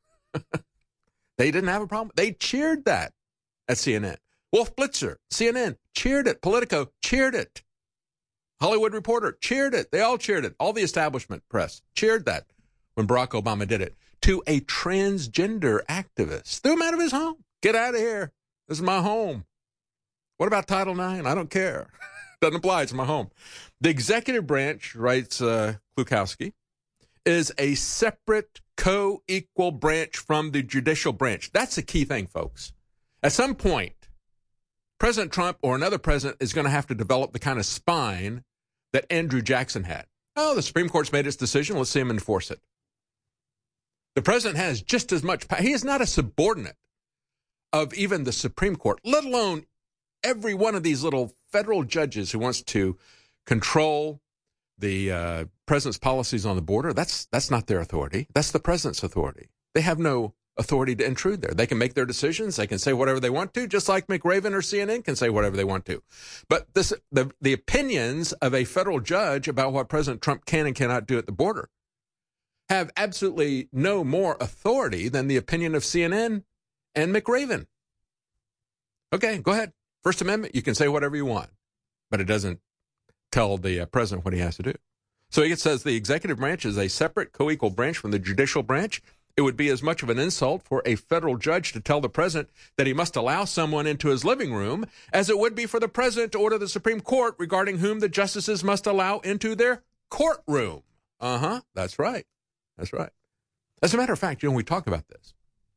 They didn't have a problem. They cheered that at C N N. Wolf Blitzer, C N N, cheered it. Politico, cheered it. Hollywood Reporter, cheered it. They all cheered it. All the establishment press cheered that when Barack Obama did it. To a transgender activist. Threw him out of his home. Get out of here. This is my home. What about Title nine? I don't care. Doesn't apply. It's my home. The executive branch, writes uh, Klukowski, is a separate, co-equal branch from the judicial branch. That's the key thing, folks. At some point, President Trump or another president is going to have to develop the kind of spine that Andrew Jackson had. Oh, the Supreme Court's made its decision. Let's see him enforce it. The president has just as much power. He is not a subordinate of even the Supreme Court, let alone every one of these little federal judges who wants to control the uh, president's policies on the border. That's that's not their authority. That's the president's authority. They have no authority to intrude there. They can make their decisions. They can say whatever they want to, just like McRaven or C N N can say whatever they want to. But this, the, the opinions of a federal judge about what President Trump can and cannot do at the border have absolutely no more authority than the opinion of C N N and McRaven. Okay, go ahead. First Amendment, you can say whatever you want, but it doesn't tell the uh, president what he has to do. So it says the executive branch is a separate, co-equal branch from the judicial branch. It would be as much of an insult for a federal judge to tell the president that he must allow someone into his living room as it would be for the president to order the Supreme Court regarding whom the justices must allow into their courtroom. Uh-huh, that's right. That's right. As a matter of fact, you know, we talk about this.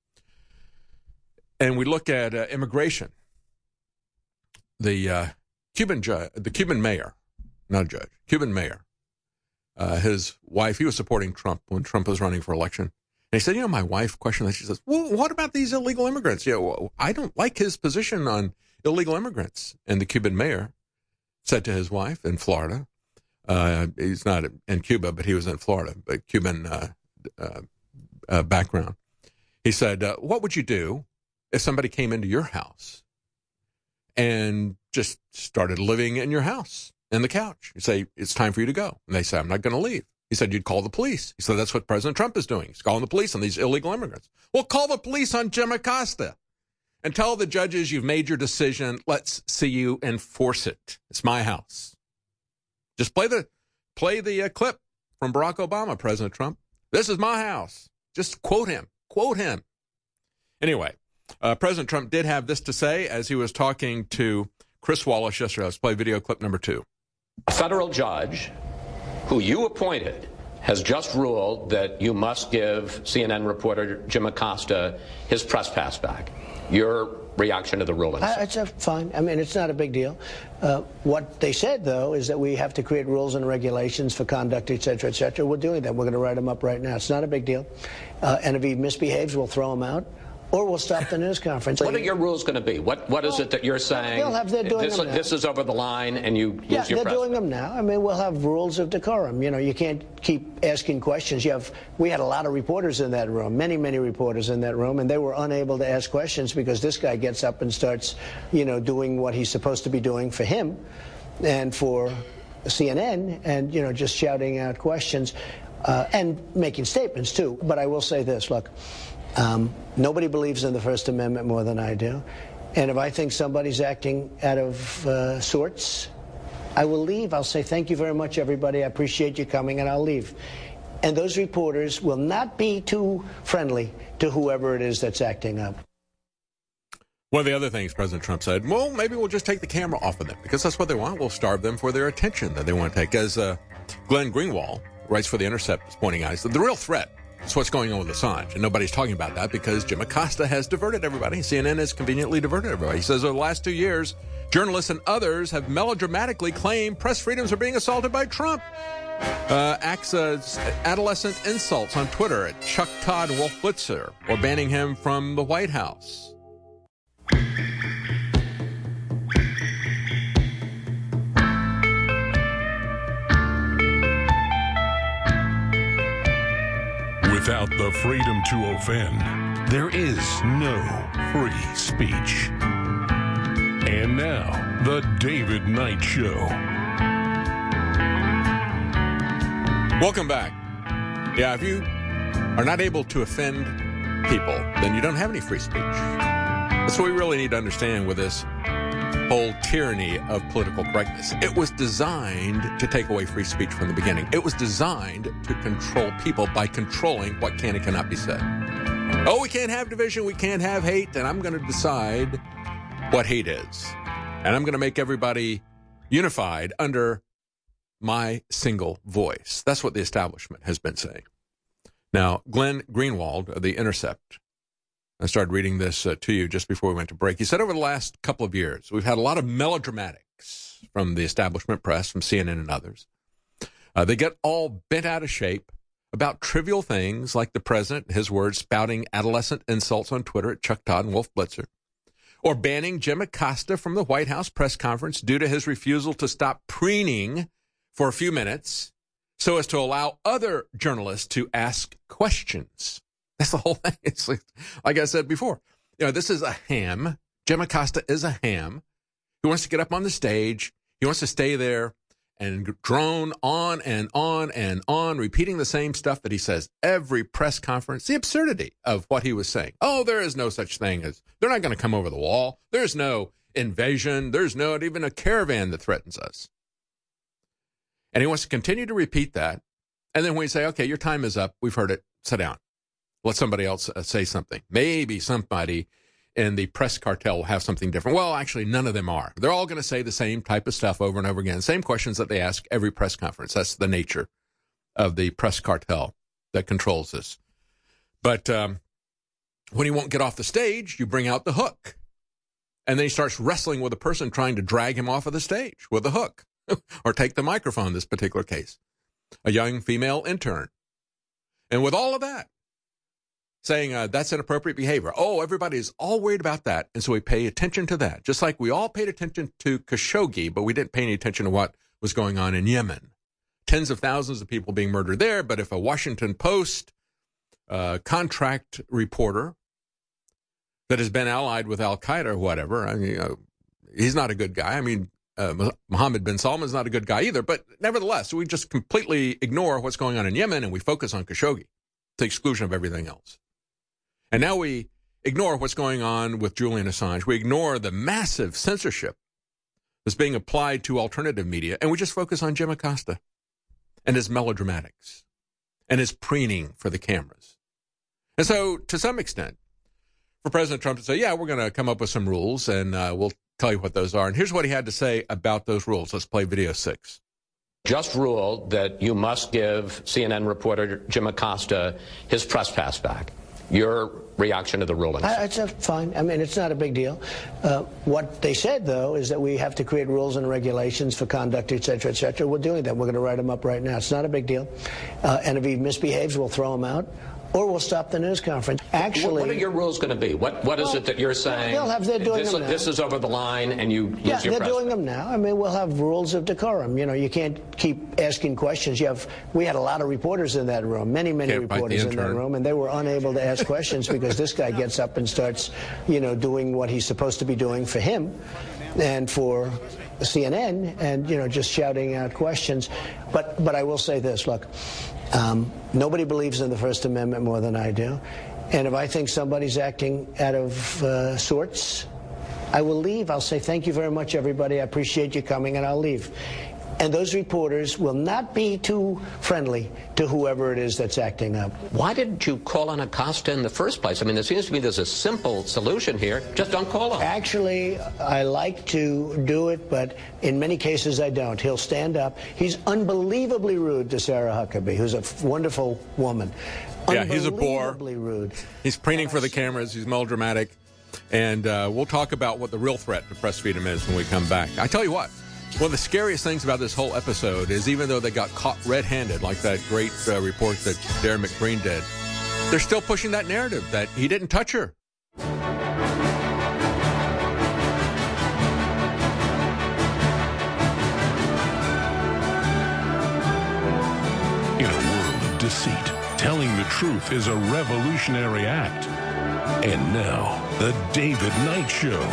And we look at uh, immigration. The uh, Cuban ju- the Cuban mayor, not judge, Cuban mayor, uh, his wife, he was supporting Trump when Trump was running for election. And he said, you know, my wife questioned that. She says, well, what about these illegal immigrants? You know, well, I don't like his position on illegal immigrants. And the Cuban mayor said to his wife in Florida, uh, he's not in Cuba, but he was in Florida, but Cuban uh, uh, uh, background. He said, uh, what would you do if somebody came into your house and just started living in your house, in the couch? You say, it's time for you to go. And they say, I'm not going to leave. He said, you'd call the police. He said, that's what President Trump is doing. He's calling the police on these illegal immigrants. Well, call the police on Jim Acosta and tell the judges you've made your decision. Let's see you enforce it. It's my house. Just play the play the uh, clip from Barack Obama, President Trump. This is my house. Just quote him. Quote him. Anyway, uh, President Trump did have this to say as he was talking to Chris Wallace yesterday. Let's play video clip number two. A federal judge who you appointed has just ruled that you must give C N N reporter Jim Acosta his press pass back. Your reaction to the ruling? Uh, it's a fine. I mean, it's not a big deal. Uh, what they said, though, is that we have to create rules and regulations for conduct, et cetera, et cetera. We're doing that. We're going to write them up right now. It's not a big deal. Uh, and if he misbehaves, we'll throw him out. Or we'll stop the news conference. What are your rules going to be? What What is well, it that you're saying? They'll have, they're doing this, them now. This is over the line, and you lose yeah, your they're press doing them now. I mean, we'll have rules of decorum. You know, you can't keep asking questions. You have. We had a lot of reporters in that room, many, many reporters in that room, and they were unable to ask questions because this guy gets up and starts, you know, doing what he's supposed to be doing for him, and for C N N, and you know, just shouting out questions, uh, and making statements too. But I will say this: look. Um, nobody believes in the First Amendment more than I do. And if I think somebody's acting out of uh, sorts, I will leave. I'll say, thank you very much, everybody. I appreciate you coming, and I'll leave. And those reporters will not be too friendly to whoever it is that's acting up. One of the other things President Trump said, well, maybe we'll just take the camera off of them because that's what they want. We'll starve them for their attention that they want to take. As uh, Glenn Greenwald writes for The Intercept, is pointing out, the real threat is what's going on with Assange. And nobody's talking about that because Jim Acosta has diverted everybody. C N N has conveniently diverted everybody. He says over the last two years, journalists and others have melodramatically claimed press freedoms are being assaulted by Trump. Uh, acts as adolescent insults on Twitter at Chuck Todd and Wolf Blitzer, or banning him from the White House. Without the freedom to offend, there is no free speech. And now, the David Knight Show. Welcome back. Yeah, if you are not able to offend people, then you don't have any free speech. That's what we really need to understand with this whole tyranny of political correctness. It was designed to take away free speech from the beginning. It was designed to control people by controlling what can and cannot be said. Oh, we can't have division, we can't have hate, and I'm going to decide what hate is. And I'm going to make everybody unified under my single voice. That's what the establishment has been saying. Now, Glenn Greenwald of The Intercept I started reading this uh, to you just before we went to break. He said over the last couple of years, we've had a lot of melodramatics from the establishment press, from C N N and others. Uh, they get all bent out of shape about trivial things like the president, in his words, spouting adolescent insults on Twitter at Chuck Todd and Wolf Blitzer, or banning Jim Acosta from the White House press conference due to his refusal to stop preening for a few minutes so as to allow other journalists to ask questions. That's the whole thing. It's like, like I said before, you know, this is a ham. Jim Acosta is a ham. He wants to get up on the stage. He wants to stay there and drone on and on and on, repeating the same stuff that he says every press conference. The absurdity of what he was saying. Oh, there is no such thing as, they're not going to come over the wall. There's no invasion. There's not even a caravan that threatens us. And he wants to continue to repeat that. And then when we say, okay, your time is up, we've heard it, sit down. Let somebody else uh, say something. Maybe somebody in the press cartel will have something different. Well, actually, none of them are. They're all going to say the same type of stuff over and over again. Same questions that they ask every press conference. That's the nature of the press cartel that controls this. But um, when he won't get off the stage, you bring out the hook. And then he starts wrestling with a person trying to drag him off of the stage with a hook or take the microphone in this particular case. A young female intern. And with all of that, saying uh, that's inappropriate behavior. Oh, everybody's all worried about that. And so we pay attention to that. Just like we all paid attention to Khashoggi, but we didn't pay any attention to what was going on in Yemen. Tens of thousands of people being murdered there. But if a Washington Post uh, contract reporter that has been allied with Al-Qaeda or whatever, I mean, you know, he's not a good guy. I mean, uh, Mohammed bin Salman is not a good guy either. But nevertheless, we just completely ignore what's going on in Yemen and we focus on Khashoggi to the exclusion of everything else. And now we ignore what's going on with Julian Assange. We ignore the massive censorship that's being applied to alternative media, and we just focus on Jim Acosta and his melodramatics and his preening for the cameras. And so, to some extent, for President Trump to say, yeah, we're going to come up with some rules, and uh, we'll tell you what those are. And here's what he had to say about those rules. Let's play video six. Just ruled that you must give C N N reporter Jim Acosta his press pass back. Your reaction to the ruling? It's fine. I mean, it's not a big deal. Uh, what they said, though, is that we have to create rules and regulations for conduct, et cetera, et cetera. We're doing that. We're going to write them up right now. It's not a big deal. Uh, and if he misbehaves, we'll throw him out. Or we'll stop the news conference. Actually, what are your rules going to be? What What is well, it that you're saying? They'll have. They're doing this, them now. This is over the line, and you lose yeah, your they're press doing back. them now. I mean, we'll have rules of decorum. You know, you can't keep asking questions. You have. We had a lot of reporters in that room, many, many Can't reporters in that room, and they were unable to ask questions because this guy gets up and starts, you know, doing what he's supposed to be doing for him, and for C N N, and you know, just shouting out questions. But but I will say this. Look. Um, nobody believes in the First Amendment more than I do. And if I think somebody's acting out of uh, sorts, I will leave. I'll say, thank you very much, everybody. I appreciate you coming, and I'll leave. And those reporters will not be too friendly to whoever it is that's acting up. Why didn't you call on Acosta in the first place? I mean, there seems to me there's a simple solution here. Just don't call on him. Actually, I like to do it, but in many cases I don't. He'll stand up. He's unbelievably rude to Sarah Huckabee, who's a wonderful woman. Yeah, he's a bore. Unbelievably rude. He's preening for the cameras. He's melodramatic. And uh, we'll talk about what the real threat to press freedom is when we come back. I tell you what. One of the scariest things about this whole episode is even though they got caught red-handed, like that great uh, report that Darren McBreen did, they're still pushing that narrative that he didn't touch her. In a world of deceit, telling the truth is a revolutionary act. And now, The David Knight Show.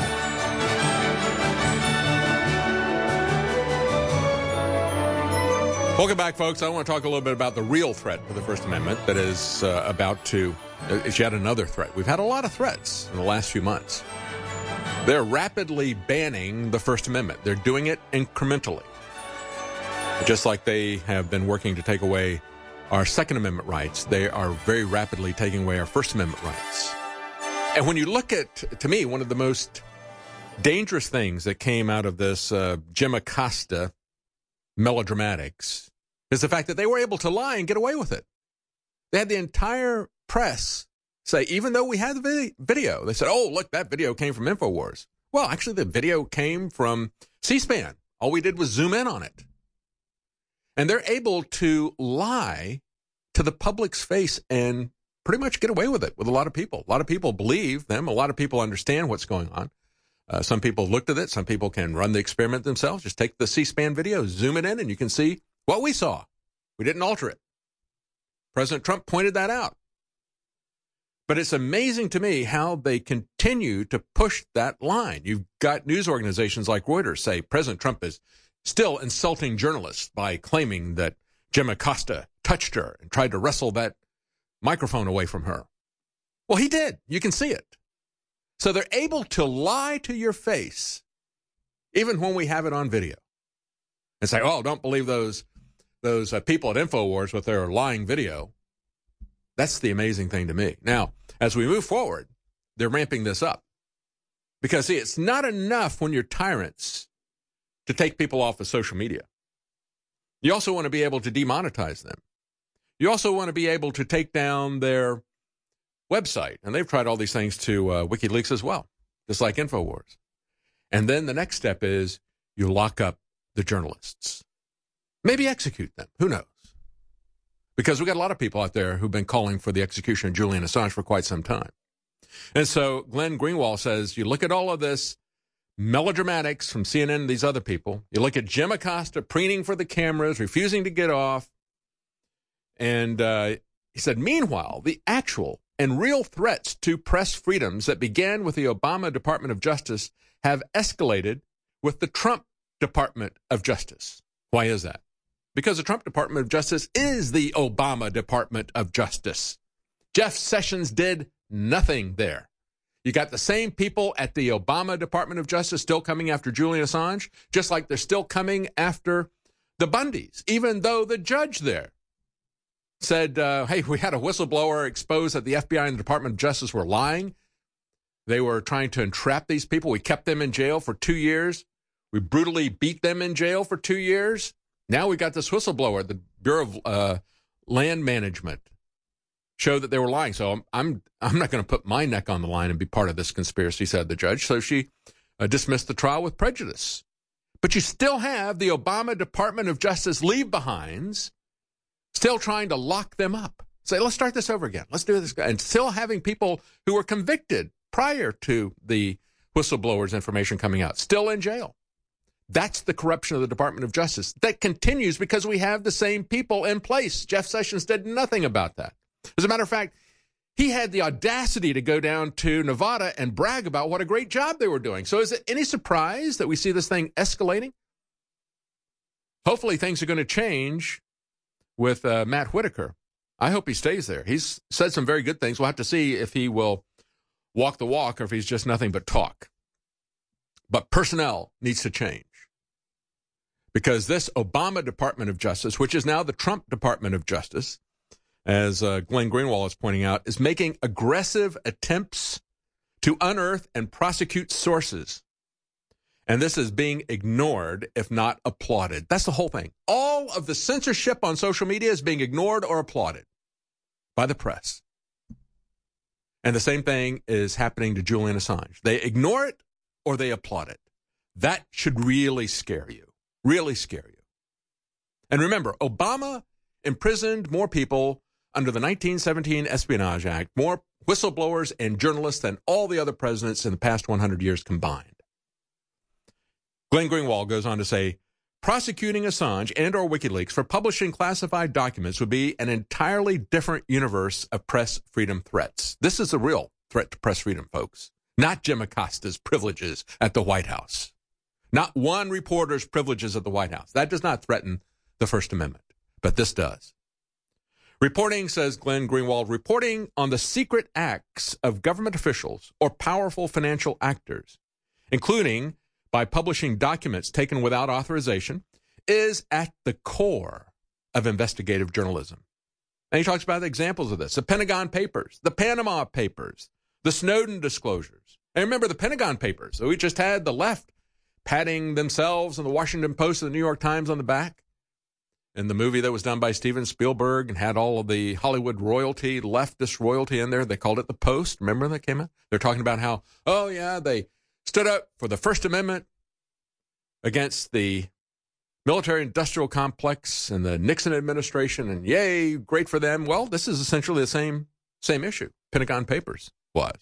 Welcome back, folks. I want to talk a little bit about the real threat to the First Amendment that is uh, about to, it's yet another threat. We've had a lot of threats in the last few months. They're rapidly banning the First Amendment. They're doing it incrementally. Just like they have been working to take away our Second Amendment rights, they are very rapidly taking away our First Amendment rights. And when you look at, to me, one of the most dangerous things that came out of this uh, Jim Acosta melodramatics is the fact that they were able to lie and get away with it. They had the entire press say, even though we had the video, they said, oh, look, that video came from InfoWars. Well, actually, the video came from C-SPAN. All we did was zoom in on it. And they're able to lie to the public's face and pretty much get away with it with a lot of people. A lot of people believe them. A lot of people understand what's going on. Uh, some people looked at it. Some people can run the experiment themselves. Just take the C-SPAN video, zoom it in, and you can see what we saw. We didn't alter it. President Trump pointed that out. But it's amazing to me how they continue to push that line. You've got news organizations like Reuters say President Trump is still insulting journalists by claiming that Jim Acosta touched her and tried to wrestle that microphone away from her. Well, he did. You can see it. So they're able to lie to your face, even when we have it on video, and say, oh, don't believe those, those uh, people at InfoWars with their lying video. That's the amazing thing to me. Now, as we move forward, they're ramping this up. Because, see, it's not enough when you're tyrants to take people off of social media. You also want to be able to demonetize them. You also want to be able to take down their website. And they've tried all these things to uh, WikiLeaks as well, just like InfoWars. And then the next step is you lock up the journalists. Maybe execute them. Who knows? Because we've got a lot of people out there who've been calling for the execution of Julian Assange for quite some time. And so Glenn Greenwald says, you look at all of this melodramatics from C N N and these other people. You look at Jim Acosta preening for the cameras, refusing to get off. And uh, he said, meanwhile, the actual and real threats to press freedoms that began with the Obama Department of Justice have escalated with the Trump Department of Justice. Why is that? Because the Trump Department of Justice is the Obama Department of Justice. Jeff Sessions did nothing there. You got the same people at the Obama Department of Justice still coming after Julian Assange, just like they're still coming after the Bundys, even though the judge there said, uh, hey, we had a whistleblower expose that the F B I and the Department of Justice were lying. They were trying to entrap these people. We kept them in jail for two years. We brutally beat them in jail for two years. Now we got this whistleblower, the Bureau of uh, Land Management, showed that they were lying. So I'm I'm, I'm not going to put my neck on the line and be part of this conspiracy, said the judge. So she uh, dismissed the trial with prejudice. But you still have the Obama Department of Justice leave-behinds still trying to lock them up. Say, let's start this over again. Let's do this. And still having people who were convicted prior to the whistleblower's information coming out still in jail. That's the corruption of the Department of Justice. That continues because we have the same people in place. Jeff Sessions did nothing about that. As a matter of fact, he had the audacity to go down to Nevada and brag about what a great job they were doing. So is it any surprise that we see this thing escalating? Hopefully things are going to change with uh, Matt Whitaker. I hope he stays there. He's said some very good things. We'll have to see if he will walk the walk or if he's just nothing but talk. But personnel needs to change. Because this Obama Department of Justice, which is now the Trump Department of Justice, as uh, Glenn Greenwald is pointing out, is making aggressive attempts to unearth and prosecute sources. And this is being ignored, if not applauded. That's the whole thing. All of the censorship on social media is being ignored or applauded by the press. And the same thing is happening to Julian Assange. They ignore it or they applaud it. That should really scare you. Really scare you. And remember, Obama imprisoned more people under the nineteen seventeen Espionage Act, more whistleblowers and journalists than all the other presidents in the past one hundred years combined. Glenn Greenwald goes on to say, prosecuting Assange and or WikiLeaks for publishing classified documents would be an entirely different universe of press freedom threats. This is the real threat to press freedom, folks, not Jim Acosta's privileges at the White House. Not one reporter's privileges at the White House. That does not threaten the First Amendment, but this does. Reporting, says Glenn Greenwald, reporting on the secret acts of government officials or powerful financial actors, including by publishing documents taken without authorization, is at the core of investigative journalism. And he talks about the examples of this, the Pentagon Papers, the Panama Papers, the Snowden disclosures. And remember the Pentagon Papers. So we just had the left patting themselves and the Washington Post and the New York Times on the back. in the movie that was done by Steven Spielberg and had all of the Hollywood royalty, leftist royalty in there. They called it The Post. Remember when that came out? They're talking about how, oh, yeah, they stood up for the First Amendment against the military-industrial complex and the Nixon administration, and yay, great for them. Well, this is essentially the same same issue. Pentagon Papers was.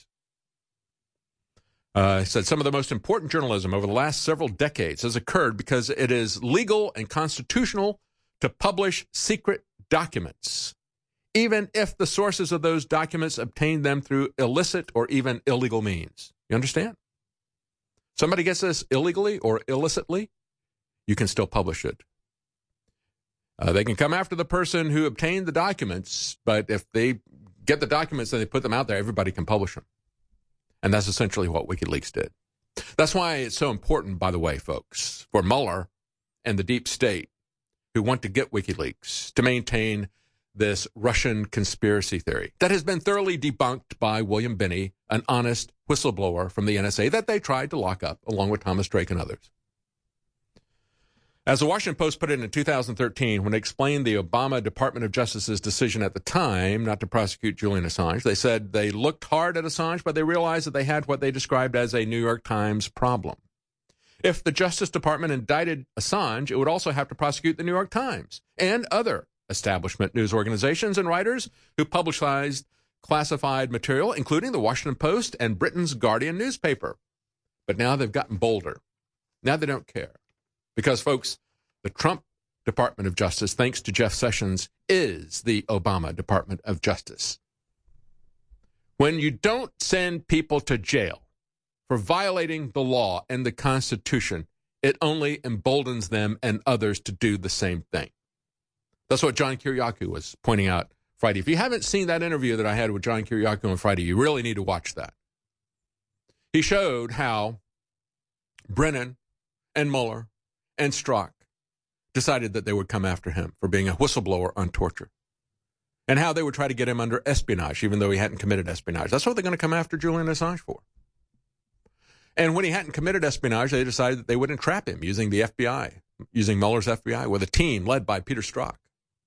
Uh, said some of the most important journalism over the last several decades has occurred because it is legal and constitutional to publish secret documents, even if the sources of those documents obtained them through illicit or even illegal means. You understand? Somebody gets this illegally or illicitly, you can still publish it. Uh, they can come after the person who obtained the documents, but if they get the documents and they put them out there, everybody can publish them. And that's essentially what WikiLeaks did. That's why it's so important, by the way, folks, for Mueller and the deep state who want to get WikiLeaks to maintain this Russian conspiracy theory that has been thoroughly debunked by William Binney, an honest whistleblower from the N S A that they tried to lock up along with Thomas Drake and others. As the Washington Post put it in two thousand thirteen, when they explained the Obama Department of Justice's decision at the time not to prosecute Julian Assange, they said they looked hard at Assange, but they realized that they had what they described as a New York Times problem. If the Justice Department indicted Assange, it would also have to prosecute the New York Times and other establishment news organizations and writers who publicized classified material, including the Washington Post and Britain's Guardian newspaper. But now they've gotten bolder. Now they don't care. Because, folks, the Trump Department of Justice, thanks to Jeff Sessions, is the Obama Department of Justice. When you don't send people to jail for violating the law and the Constitution, it only emboldens them and others to do the same thing. That's what John Kiriakou was pointing out Friday. If you haven't seen that interview that I had with John Kiriakou on Friday, you really need to watch that. He showed how Brennan and Mueller and Strzok decided that they would come after him for being a whistleblower on torture, and how they would try to get him under espionage, even though he hadn't committed espionage. That's what they're going to come after Julian Assange for. And when he hadn't committed espionage, they decided that they would entrap him using the F B I, using Mueller's F B I, with a team led by Peter Strzok.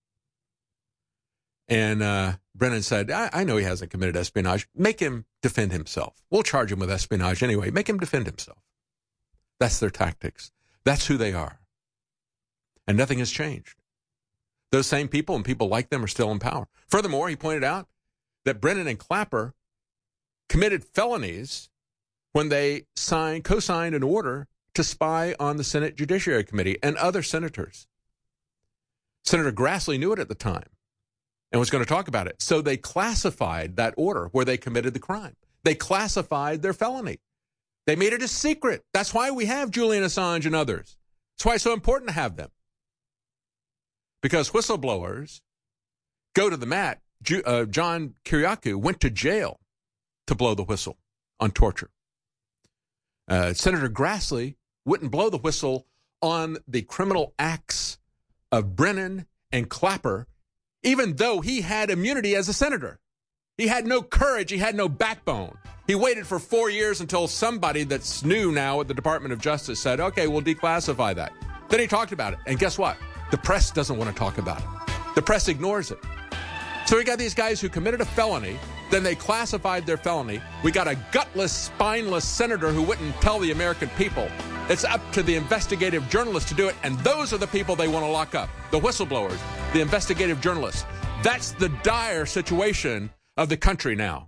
And uh, Brennan said, I-, I know he hasn't committed espionage. Make him defend himself. We'll charge him with espionage anyway. Make him defend himself. That's their tactics. That's who they are. And nothing has changed. Those same people and people like them are still in power. Furthermore, he pointed out that Brennan and Clapper committed felonies when they signed, co-signed an order to spy on the Senate Judiciary Committee and other senators. Senator Grassley knew it at the time and was going to talk about it. So they classified that order where they committed the crime. They classified their felony. They made it a secret. That's why we have Julian Assange and others. That's why it's so important to have them. Because whistleblowers go to the mat. Ju- uh, John Kiriakou went to jail to blow the whistle on torture. Uh, Senator Grassley wouldn't blow the whistle on the criminal acts of Brennan and Clapper, even though he had immunity as a senator. He had no courage. He had no backbone. He waited for four years until somebody that's new now at the Department of Justice said, okay, we'll declassify that. Then he talked about it. And guess what? The press doesn't want to talk about it. The press ignores it. So we got these guys who committed a felony. Then they classified their felony. We got a gutless, spineless senator who wouldn't tell the American people. It's up to the investigative journalists to do it. And those are the people they want to lock up. The whistleblowers, the investigative journalists. That's the dire situation of the country now.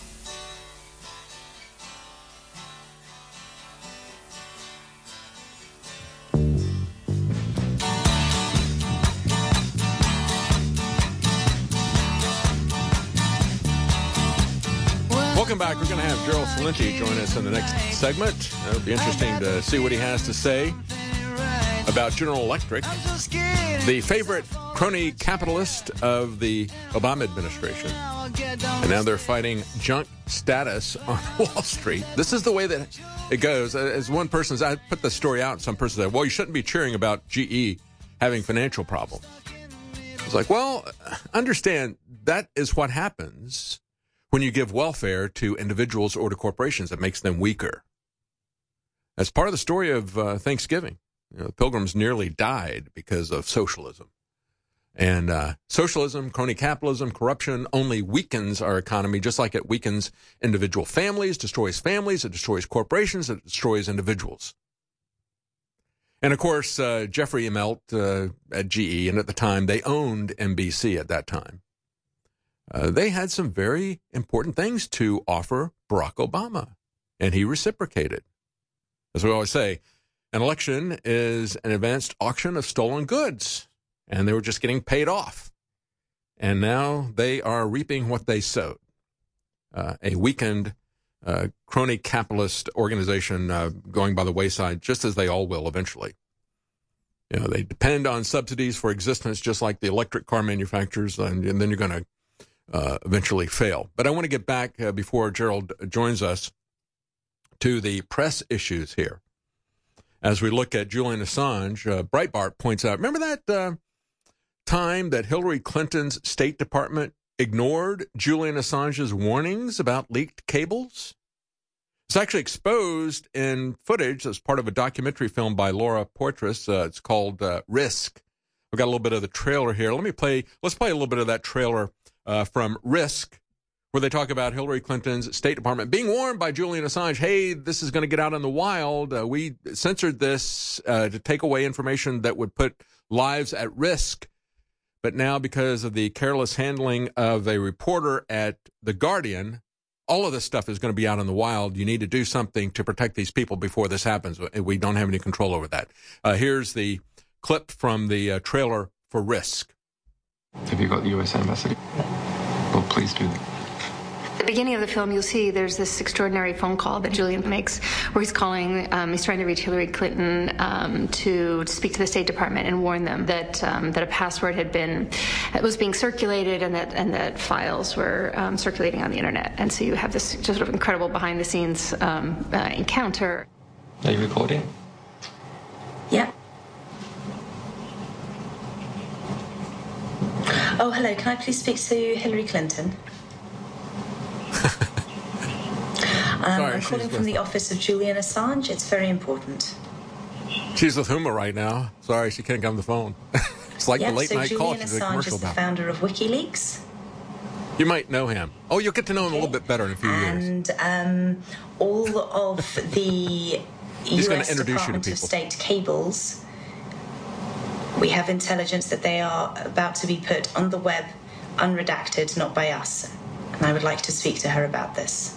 Welcome back. We're going to have Gerald Celente join us in the next segment. It'll be interesting to see what he has to say about General Electric, the favorite crony capitalist of the Obama administration. And now they're fighting junk status on Wall Street. This is the way that it goes. As one person said, I put the story out, and some person said, well, you shouldn't be cheering about G E having financial problems. I was like, well, understand that is what happens when you give welfare to individuals or to corporations. That makes them weaker. That's part of the story of uh, Thanksgiving. You know, the Pilgrims nearly died because of socialism. And uh, socialism, crony capitalism, corruption only weakens our economy, just like it weakens individual families, destroys families, it destroys corporations, it destroys individuals. And, of course, uh, Jeffrey Immelt uh, at G E, and at the time, they owned N B C at that time. Uh, they had some very important things to offer Barack Obama, and he reciprocated. As we always say, an election is an advanced auction of stolen goods, and they were just getting paid off. And now they are reaping what they sowed. Uh, a weakened uh, crony capitalist organization uh, going by the wayside, just as they all will eventually. You know, they depend on subsidies for existence, just like the electric car manufacturers, and, and then you're going to uh, eventually fail. But I want to get back, uh, before Gerald joins us, to the press issues here. As we look at Julian Assange, uh, Breitbart points out, remember that uh, time that Hillary Clinton's State Department ignored Julian Assange's warnings about leaked cables? It's actually exposed in footage as part of a documentary film by Laura Poitras. Uh, it's called uh, Risk. We've got a little bit of the trailer here. Let me play, let's play a little bit of that trailer uh, from Risk, where they talk about Hillary Clinton's State Department being warned by Julian Assange, hey, this is going to get out in the wild. Uh, we censored this uh, to take away information that would put lives at risk. But now, because of the careless handling of a reporter at The Guardian, all of this stuff is going to be out in the wild. You need to do something to protect these people before this happens. We don't have any control over that. Uh, here's the clip from the uh, trailer for Risk. Have you got the U S Embassy? Well, please do that. At the beginning of the film, you'll see there's this extraordinary phone call that Julian makes where he's calling, um, he's trying to reach Hillary Clinton um, to, to speak to the State Department and warn them that um, that a password had been, it was being circulated and that and that files were um, circulating on the internet. And so you have this just sort of incredible behind-the-scenes um, uh, encounter. Are you recording? Yeah. Oh, hello. Can I please speak to Hillary Clinton? Um, Sorry, I'm calling from the office of Julian Assange. It's very important. She's with Huma right now. Sorry, she can't come on the phone. It's like yep, the late so night Julian call she's a Assange commercial is the about. founder of WikiLeaks. You might know him. Oh, you'll get to know him okay. a little bit better in a few and, years. And um, all of the He's U S introduce Department you to of people. State cables, we have intelligence that they are about to be put on the web, unredacted, not by us. And I would like to speak to her about this.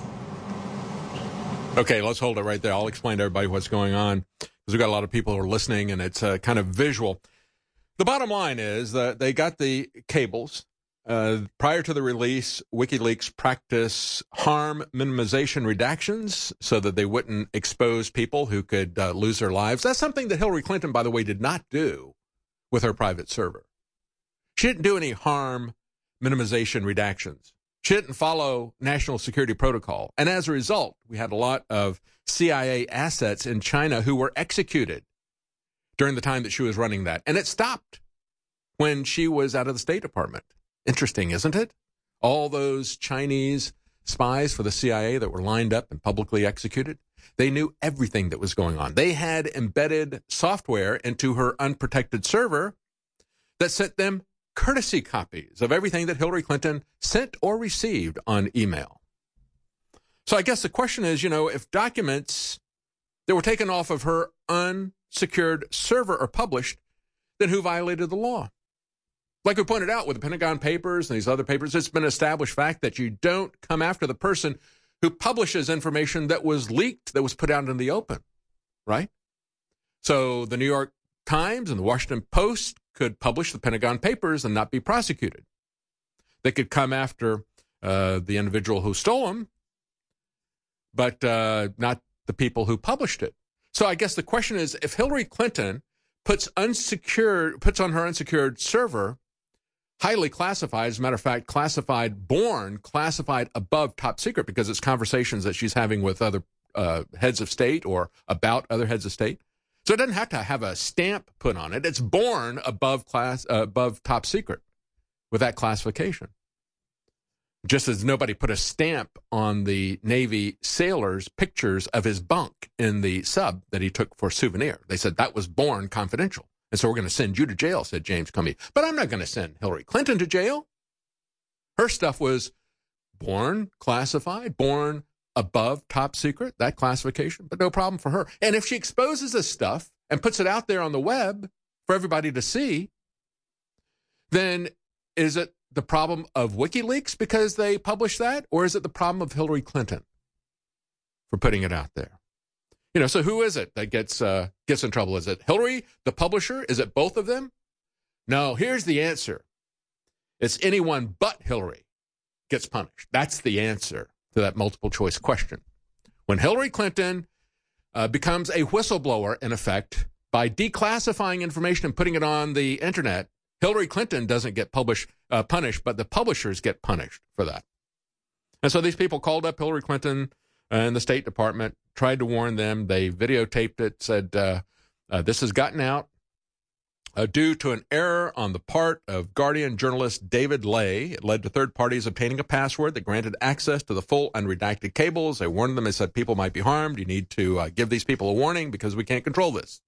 Okay, let's hold it right there. I'll explain to everybody what's going on, because we've got a lot of people who are listening, and it's uh, kind of visual. The bottom line is that they got the cables. Uh, prior to the release, WikiLeaks practiced harm minimization redactions so that they wouldn't expose people who could uh, lose their lives. That's something that Hillary Clinton, by the way, did not do with her private server. She didn't do any harm minimization redactions. She didn't follow national security protocol. And as a result, we had a lot of C I A assets in China who were executed during the time that she was running that. And it stopped when she was out of the State Department. Interesting, isn't it? All those Chinese spies for the C I A that were lined up and publicly executed, they knew everything that was going on. They had embedded software into her unprotected server that sent them courtesy copies of everything that Hillary Clinton sent or received on email. So I guess the question is, you know, if documents that were taken off of her unsecured server are published, then who violated the law? Like we pointed out with the Pentagon Papers and these other papers, it's been an established fact that you don't come after the person who publishes information that was leaked, that was put out in the open, right? So the New York Times and the Washington Post could publish the Pentagon Papers and not be prosecuted. They could come after uh, the individual who stole them, but uh, not the people who published it. So I guess the question is, if Hillary Clinton puts unsecured, puts on her unsecured server highly classified, as a matter of fact, classified born, classified above top secret, because it's conversations that she's having with other uh, heads of state or about other heads of state. So it doesn't have to have a stamp put on it. It's born above class, uh, above top secret with that classification. Just as nobody put a stamp on the Navy sailor's pictures of his bunk in the sub that he took for souvenir. They said that was born confidential. And so we're going to send you to jail, said James Comey. But I'm not going to send Hillary Clinton to jail. Her stuff was born classified, born above top secret, that classification, but no problem for her. And if she exposes this stuff and puts it out there on the web for everybody to see, then is it the problem of WikiLeaks because they published that? Or is it the problem of Hillary Clinton for putting it out there? You know, so who is it that gets uh, gets in trouble? Is it Hillary, the publisher? Is it both of them? No, here's the answer. It's anyone but Hillary gets punished. That's the answer to that multiple choice question. When Hillary Clinton uh, becomes a whistleblower, in effect, by declassifying information and putting it on the internet, Hillary Clinton doesn't get published, uh, punished, but the publishers get punished for that. And so these people called up Hillary Clinton and the State Department, tried to warn them. They videotaped it, said, uh, uh, this has gotten out. Uh, due to an error on the part of Guardian journalist David Lay, it led to third parties obtaining a password that granted access to the full unredacted cables. They warned them. They said people might be harmed. You need to uh, give these people a warning because we can't control this.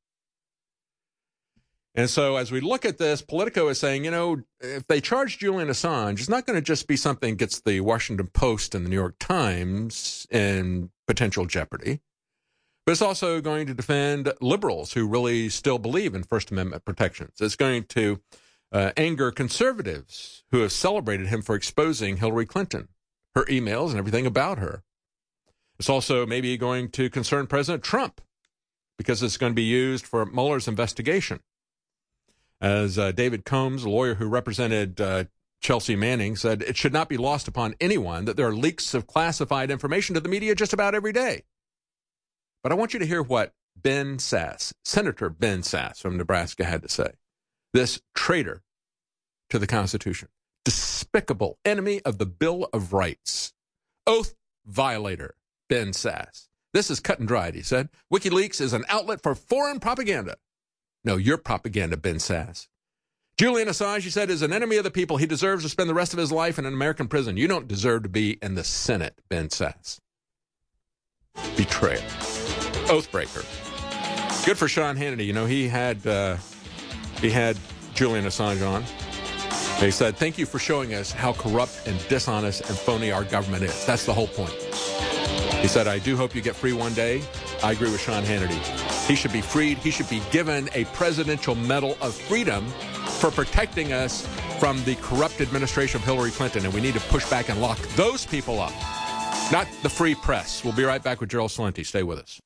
And so as we look at this, Politico is saying, you know, if they charge Julian Assange, it's not going to just be something that gets the Washington Post and the New York Times in potential jeopardy. But it's also going to defend liberals who really still believe in First Amendment protections. It's going to uh, anger conservatives who have celebrated him for exposing Hillary Clinton, her emails and everything about her. It's also maybe going to concern President Trump because it's going to be used for Mueller's investigation. As uh, David Combs, a lawyer who represented uh, Chelsea Manning, said, it should not be lost upon anyone that there are leaks of classified information to the media just about every day. But I want you to hear what Ben Sasse, Senator Ben Sasse from Nebraska, had to say. This traitor to the Constitution, despicable enemy of the Bill of Rights, oath violator, Ben Sasse. This is cut and dried, he said. WikiLeaks is an outlet for foreign propaganda. No, your propaganda, Ben Sasse. Julian Assange, he said, is an enemy of the people. He deserves to spend the rest of his life in an American prison. You don't deserve to be in the Senate, Ben Sasse. Betrayer. Oathbreaker. Good for Sean Hannity. You know, he had uh, he had Julian Assange on. He said, thank you for showing us how corrupt and dishonest and phony our government is. That's the whole point. He said, I do hope you get free one day. I agree with Sean Hannity. He should be freed. He should be given a Presidential Medal of Freedom for protecting us from the corrupt administration of Hillary Clinton. And we need to push back and lock those people up, not the free press. We'll be right back with Gerald Celente. Stay with us.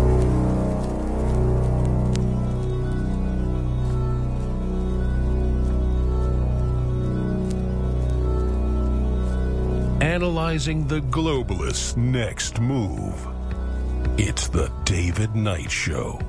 Analyzing the globalists' next move. It's the David Knight Show.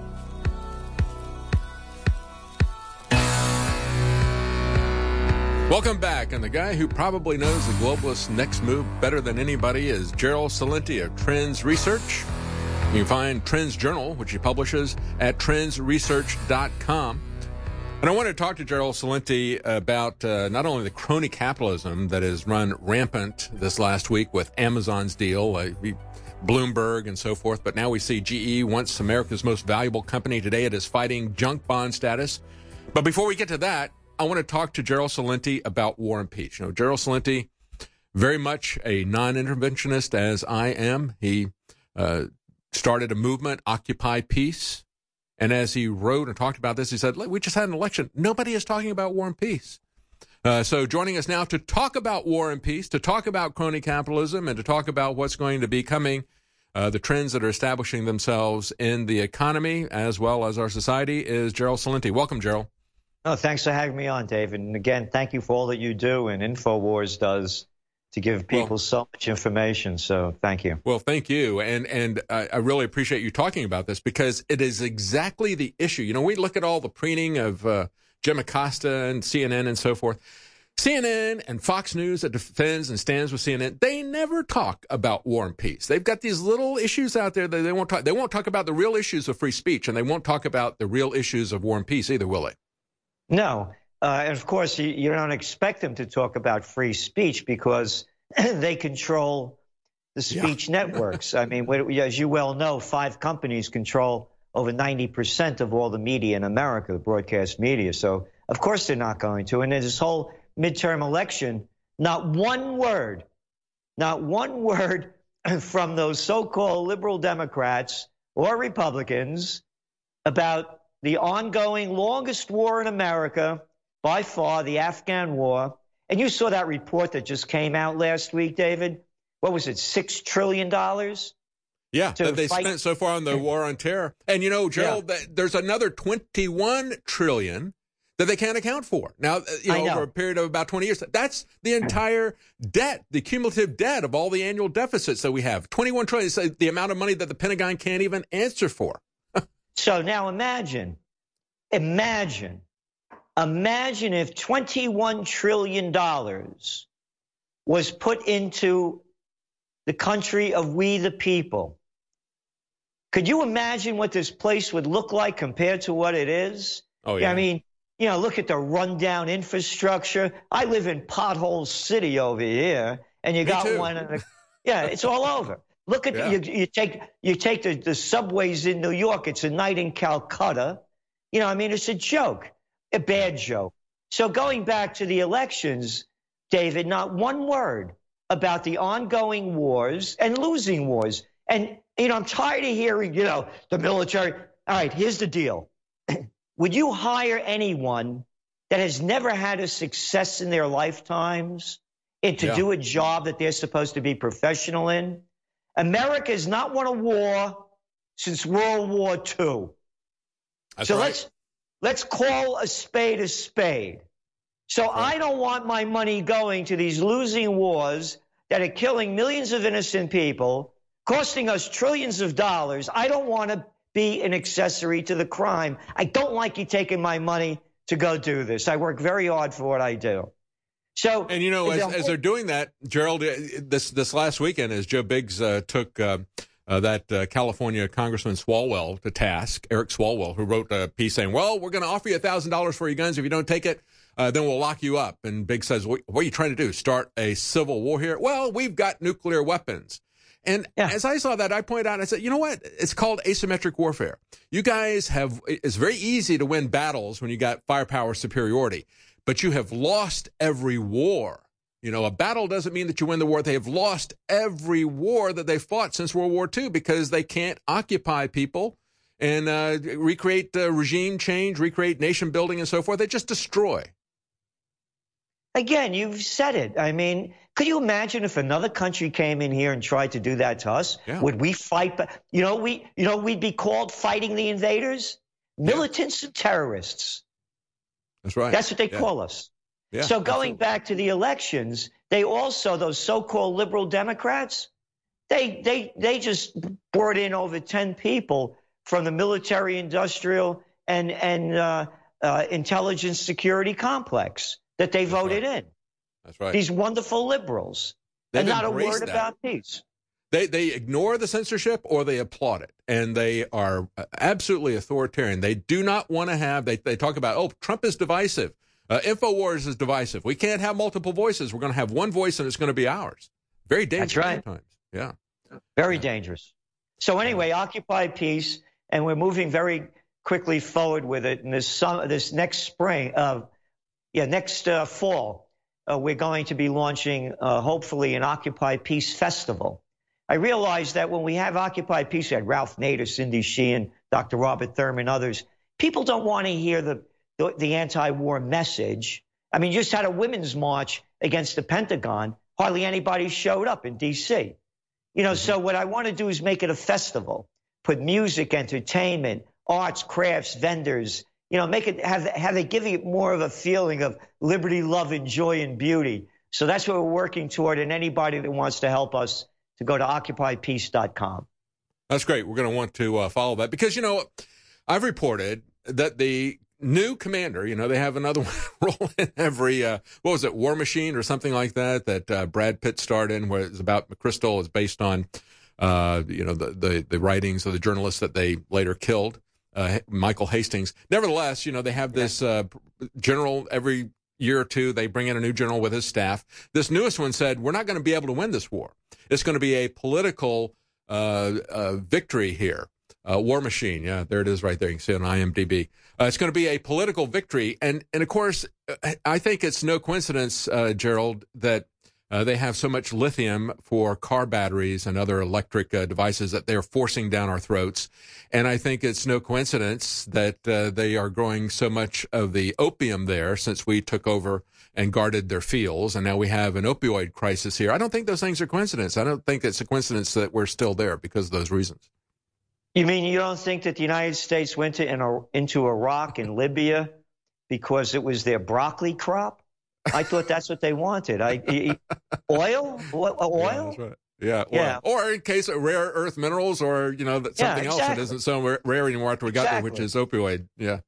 Welcome back. And the guy who probably knows the globalists' next move better than anybody is Gerald Celente of Trends Research. You can find Trends Journal, which he publishes, at trends research dot com. And I want to talk to Gerald Celente about uh, not only the crony capitalism that has run rampant this last week with Amazon's deal, uh, Bloomberg and so forth, but now we see G E, once America's most valuable company, today it is fighting junk bond status. But before we get to that, I want to talk to Gerald Celente about War and Peace. You know, Gerald Celente, very much a non-interventionist as I am. He uh, started a movement, Occupy Peace. And as he wrote and talked about this, he said, we just had an election. Nobody is talking about war and peace. Uh, so joining us now to talk about war and peace, to talk about crony capitalism, and to talk about what's going to be coming, uh, the trends that are establishing themselves in the economy as well as our society, is Gerald Celente. Welcome, Gerald. Oh, thanks for having me on, David. And again, thank you for all that you do and InfoWars does to give people well, so much information. So thank you. Well, thank you. And and I, I really appreciate you talking about this because it is exactly the issue. You know, we look at all the preening of uh, Jim Acosta and C N N and so forth. C N N and Fox News that defends and stands with C N N, they never talk about war and peace. They've got these little issues out there that they won't talk. They won't talk about the real issues of free speech, and they won't talk about the real issues of war and peace either, will they? No. Uh, and of course, you, you don't expect them to talk about free speech because they control the speech yeah. networks. I mean, as you well know, five companies control over ninety percent of all the media in America, the broadcast media. So, of course, they're not going to. And in this whole midterm election, not one word, not one word from those so-called liberal Democrats or Republicans about the ongoing longest war in America, by far, the Afghan war. And you saw that report that just came out last week, David. What was it, six trillion dollars? Yeah, that they fight. spent so far on the war on terror. And, you know, Gerald, yeah. there's another twenty-one trillion dollars that they can't account for. Now, you know, know, over a period of about twenty years. That's the entire debt, the cumulative debt of all the annual deficits that we have. twenty-one trillion dollars is the amount of money that the Pentagon can't even answer for. So now imagine, imagine, imagine if twenty-one trillion dollars was put into the country of we the people. Could you imagine what this place would look like compared to what it is? Oh, yeah. I mean, you know, look at the rundown infrastructure. I live in Pothole City over here, and you Me got too. one. In the, yeah, it's all over. Look at yeah. you, you take you take the, the subways in New York. It's a night in Calcutta. You know, I mean, it's a joke, a bad joke. So going back to the elections, David, not one word about the ongoing wars and losing wars. And, you know, I'm tired of hearing, you know, the military. All right, here's the deal. Would you hire anyone that has never had a success in their lifetimes and to yeah. do a job that they're supposed to be professional in? America has not won a war since World War Two. That's so right. let's let's call a spade a spade. So right. I don't want my money going to these losing wars that are killing millions of innocent people, costing us trillions of dollars. I don't want to be an accessory to the crime. I don't like you taking my money to go do this. I work very hard for what I do. So, and you know, as, as they're doing that, Gerald, this this last weekend, as Joe Biggs uh, took uh, uh, that uh, California Congressman Swalwell to task, Eric Swalwell, who wrote a piece saying, "Well, we're going to offer you a thousand dollars for your guns. If you don't take it, uh, then we'll lock you up." And Biggs says, "What, what are you trying to do? Start a civil war here?" Well, we've got nuclear weapons. And yeah. as I saw that, I pointed out, I said, you know what? It's called asymmetric warfare. You guys have, it's very easy to win battles when you got firepower superiority, but you have lost every war. You know, a battle doesn't mean that you win the war. They have lost every war that they've fought since World War Two because they can't occupy people and uh, recreate uh, regime change, recreate nation building and so forth. They just destroy. Again, you've said it. I mean, could you imagine if another country came in here and tried to do that to us? Yeah. Would we fight back? You know, we, you know, we'd be called fighting the invaders, militants yeah. and terrorists. That's right. That's what they yeah. call us. Yeah, so going absolutely. back to the elections, they also, those so-called liberal Democrats, they they they just brought in over ten people from the military, industrial, and and uh, uh, intelligence security complex that they That's voted right. in. That's right. These wonderful liberals. They've and not a word that. about peace. They they ignore the censorship or they applaud it, and they are absolutely authoritarian. They do not want to have. They they talk about, oh, Trump is divisive. Uh, InfoWars is divisive. We can't have multiple voices. We're going to have one voice, and it's going to be ours. Very dangerous That's right. sometimes. Yeah. Very yeah. dangerous. So anyway, Occupy Peace, and we're moving very quickly forward with it. And this summer, this next spring, uh, yeah, next uh, fall, uh, we're going to be launching, uh, hopefully, an Occupy Peace festival. I realized that when we have Occupy Peace, we had Ralph Nader, Cindy Sheehan, Doctor Robert Thurman, others. People don't want to hear the the, the anti-war message. I mean, you just had a women's march against the Pentagon. Hardly anybody showed up in D C. You know, mm-hmm. so what I want to do is make it a festival. Put music, entertainment, arts, crafts, vendors. You know, make it have have it give it more of a feeling of liberty, love, and joy and beauty. So that's what we're working toward. And anybody that wants to help us, to go to occupy peace dot com. That's great. We're going to want to uh, follow that because, you know, I've reported that the new commander, you know, they have another role in every, uh, what was it, War Machine or something like that, that uh, Brad Pitt starred in, where it's about McChrystal. It's based on, uh, you know, the, the, the writings of the journalist that they later killed, uh, Michael Hastings. Nevertheless, you know, they have this uh, general every year or two. They bring in a new general with his staff. This newest one said, we're not going to be able to win this war. It's going to be a political uh, uh, victory here. Uh, War Machine, yeah, there it is right there. You can see it on I M D B. Uh, it's going to be a political victory. And, and of course, I think it's no coincidence, uh, Gerald, that uh, they have so much lithium for car batteries and other electric uh, devices that they're forcing down our throats. And I think it's no coincidence that uh, they are growing so much of the opium there since we took over and guarded their fields. And now we have an opioid crisis here. I don't think those things are coincidence. I don't think it's a coincidence that we're still there because of those reasons. You mean you don't think that the United States went to, in a, into Iraq and Libya because it was their broccoli crop? I thought that's what they wanted. I, I oil, oil. Yeah, that's right. Yeah, yeah. Well, or in case of rare earth minerals, or you know, something yeah, exactly. else that isn't so rare anymore after we got exactly. there, which is opioid. Yeah.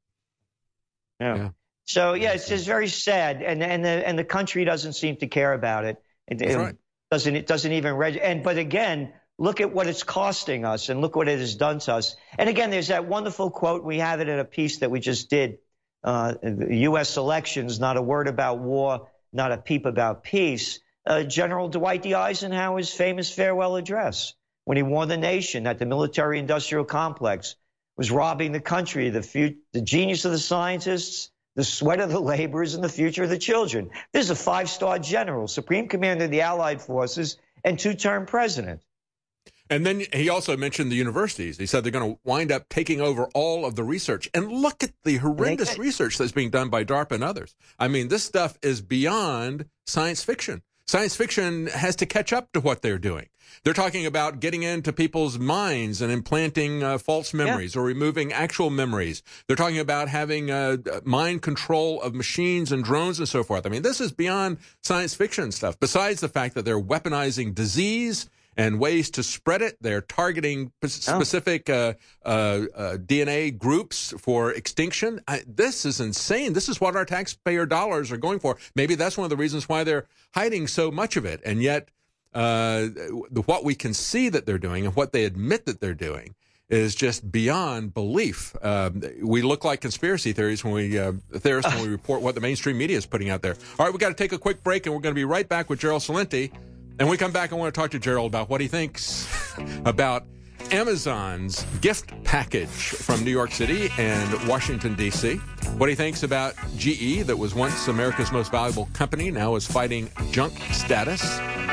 yeah, yeah. So yeah, it's just very sad, and and the and the country doesn't seem to care about it. It, that's it right. doesn't it doesn't even reg- and but again. Look at what it's costing us and look what it has done to us. And again, there's that wonderful quote. We have it in a piece that we just did. Uh, U S elections, not a word about war, not a peep about peace. Uh, General Dwight D. Eisenhower's famous farewell address when he warned the nation that the military-industrial complex was robbing the country, the, fu- the genius of the scientists, the sweat of the laborers, and the future of the children. This is a five-star general, supreme commander of the Allied forces, and two-term president. And then he also mentioned the universities. He said they're going to wind up taking over all of the research. And look at the horrendous research that's being done by DARPA and others. I mean, this stuff is beyond science fiction. Science fiction has to catch up to what they're doing. They're talking about getting into people's minds and implanting uh, false memories yeah. or removing actual memories. They're talking about having uh, mind control of machines and drones and so forth. I mean, this is beyond science fiction stuff. Besides the fact that they're weaponizing disease and ways to spread it. They're targeting specific uh, uh, uh, D N A groups for extinction. I, this is insane. This is what our taxpayer dollars are going for. Maybe that's one of the reasons why they're hiding so much of it. And yet uh, the, what we can see that they're doing and what they admit that they're doing is just beyond belief. Um, we look like conspiracy theories when we uh, theorists when we report what the mainstream media is putting out there. All right, we've got to take a quick break, and we're going to be right back with Gerald Celente. And when we come back, I want to talk to Gerald about what he thinks about Amazon's gift package from New York City and Washington, D C, what he thinks about G E, that was once America's most valuable company, now is fighting junk status,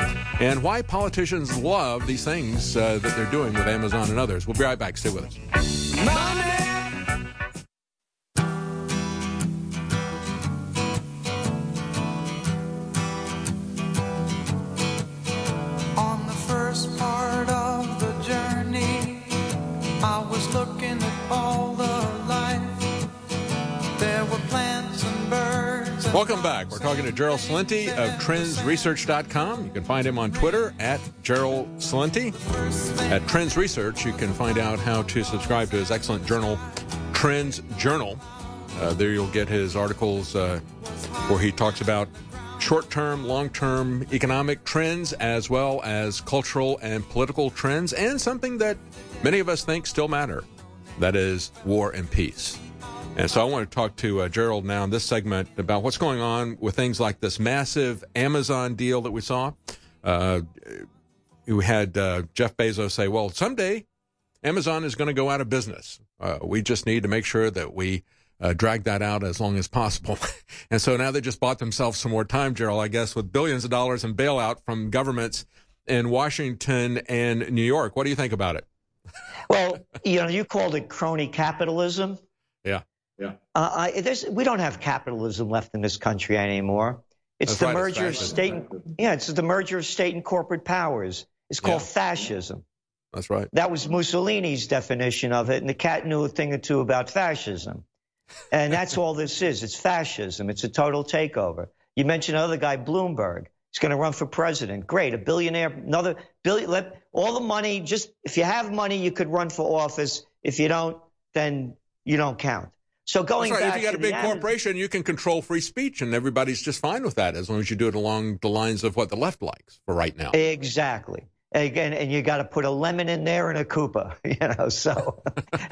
and why politicians love these things uh, that they're doing with Amazon and others. We'll be right back. Stay with us. Money. Welcome back. We're talking to Gerald Celente of Trends Research dot com. You can find him on Twitter at Gerald Celente. At Trends Research, you can find out how to subscribe to his excellent journal, Trends Journal. Uh, there you'll get his articles uh, where he talks about short-term, long-term economic trends as well as cultural and political trends, and something that many of us think still matter, that is war and peace. And so I want to talk to uh, Gerald now in this segment about what's going on with things like this massive Amazon deal that we saw. Uh, we had uh, Jeff Bezos say, well, someday Amazon is going to go out of business. Uh, we just need to make sure that we uh, drag that out as long as possible. And so now they just bought themselves some more time, Gerald, I guess, with billions of dollars in bailout from governments in Washington and New York. What do you think about it? Well, you know, you called it crony capitalism. Yeah. Yeah. Uh, I, there's, we don't have capitalism left in this country anymore. It's That's the right, merger it's of state. And, yeah, it's the merger of state and corporate powers. It's called Yeah. fascism. That's right. That was Mussolini's definition of it, and the cat knew a thing or two about fascism. And that's all this is. It's fascism. It's a total takeover. You mentioned another guy, Bloomberg. He's going to run for president. Great, a billionaire, another billion. Let, all the money. Just if you have money, you could run for office. If you don't, then you don't count. So going That's right. back If you got to a big the corporation, you can control free speech, and everybody's just fine with that as long as you do it along the lines of what the left likes for right now. Exactly. Again, and you got to put a lemon in there and a Koopa, you know. So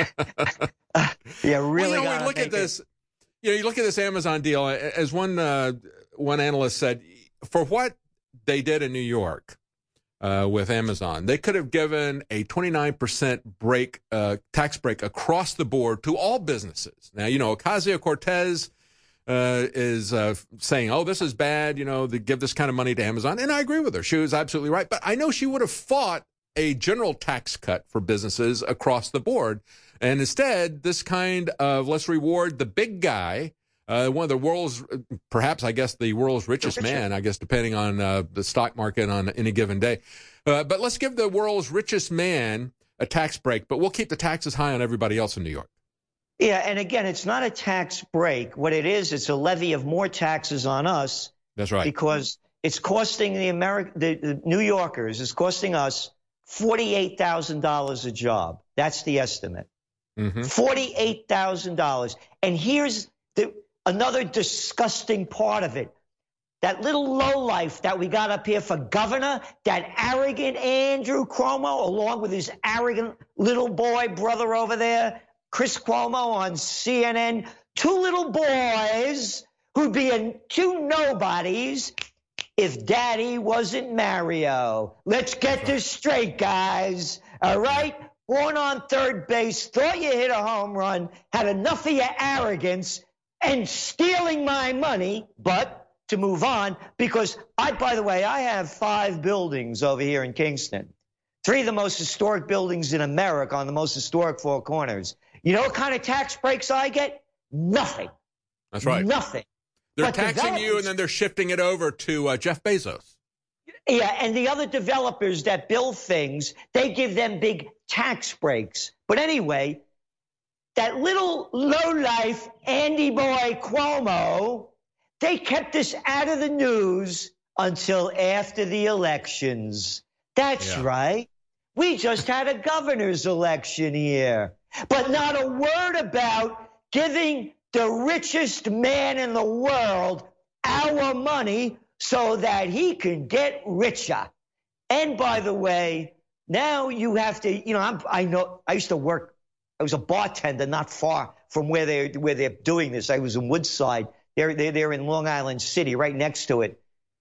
you really well, you know, got to look at this. It... You know, you look at this Amazon deal. As one uh, one analyst said, for what they did in New York, uh, with Amazon. They could have given a twenty-nine percent break, uh, tax break across the board to all businesses. Now, you know, Ocasio-Cortez uh, is uh, saying, oh, this is bad, you know, they give this kind of money to Amazon. And I agree with her. She was absolutely right. But I know she would have fought a general tax cut for businesses across the board. And instead, this kind of let's reward the big guy, uh, one of the world's, perhaps, I guess, the world's richest man, I guess, depending on uh, the stock market on any given day. Uh, but let's give the world's richest man a tax break, but we'll keep the taxes high on everybody else in New York. Yeah, and again, it's not a tax break. What it is, it's a levy of more taxes on us. That's right. Because it's costing the Ameri- the, the New Yorkers, it's costing us forty-eight thousand dollars a job. That's the estimate. Mm-hmm. forty-eight thousand dollars. And here's the, another disgusting part of it. That little lowlife that we got up here for governor, that arrogant Andrew Cuomo, along with his arrogant little boy brother over there, Chris Cuomo on C N N, two little boys who'd be in two nobodies if Daddy wasn't Mario. Let's get this straight, guys. All right? Born on third base, thought you hit a home run, had enough of your arrogance and stealing my money, but to move on, because I, by the way, I have five buildings over here in Kingston. Three of the most historic buildings in America on the most historic four corners. You know what kind of tax breaks I get? Nothing. That's right. Nothing. They're but taxing you, and then they're shifting it over to uh, Jeff Bezos. Yeah, and the other developers that build things, they give them big tax breaks. But anyway, that little lowlife Andy Boy Cuomo, they kept this out of the news until after the elections. That's yeah. right. We just had a governor's election here. But not a word about giving the richest man in the world our money so that he can get richer. And by the way, now you have to, you know, I'm, I know, I used to work, I was a bartender not far from where they're, where they're doing this. I was in Woodside. They're, they're, they're in Long Island City, right next to it.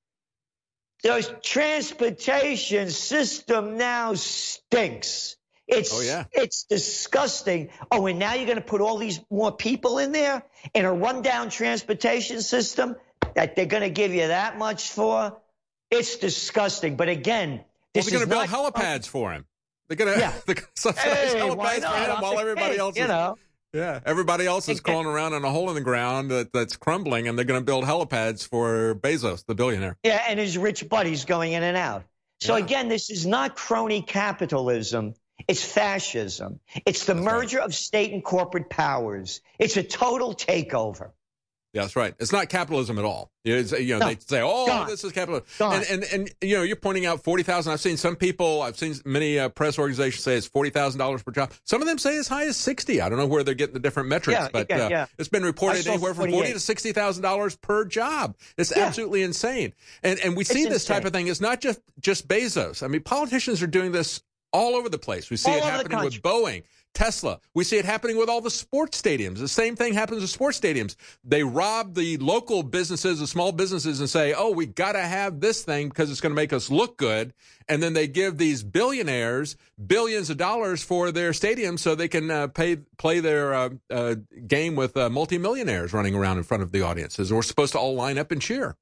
The transportation system now stinks. It's, oh, yeah. It's disgusting. Oh, and now you're going to put all these more people in there in a rundown transportation system that they're going to give you that much for? It's disgusting. But again, this well, they're is going to build not, helipads for him. They're going to yeah. subsidize hey, helipads for him while everybody hey, else you is, know. yeah, everybody else is crawling around in a hole in the ground that, that's crumbling, and they're going to build helipads for Bezos, the billionaire. Yeah, and his rich buddies going in and out. So yeah. again, this is not crony capitalism. It's fascism. It's the that's merger right. of state and corporate powers. It's a total takeover. Yeah, that's right. It's not capitalism at all. It's, you know, no. they say, "Oh, Gone. this is capitalism," Gone. and, and and you know, you're pointing out forty thousand. I've seen some people. I've seen many uh, press organizations say it's forty thousand dollars per job. Some of them say as high as sixty. I don't know where they're getting the different metrics, yeah, but yeah, uh, yeah. it's been reported anywhere from forty to sixty thousand dollars per job. It's yeah. absolutely insane. And and we see it's this insane. type of thing. It's not just just Bezos. I mean, politicians are doing this all over the place. We see all it happening with Boeing, Tesla. We see it happening with all the sports stadiums. The same thing happens with sports stadiums. They rob the local businesses, the small businesses, and say, oh, we got to have this thing because it's going to make us look good. And then they give these billionaires billions of dollars for their stadiums so they can uh, pay play their uh, uh, game with uh, multimillionaires running around in front of the audiences. We're supposed to all line up and cheer.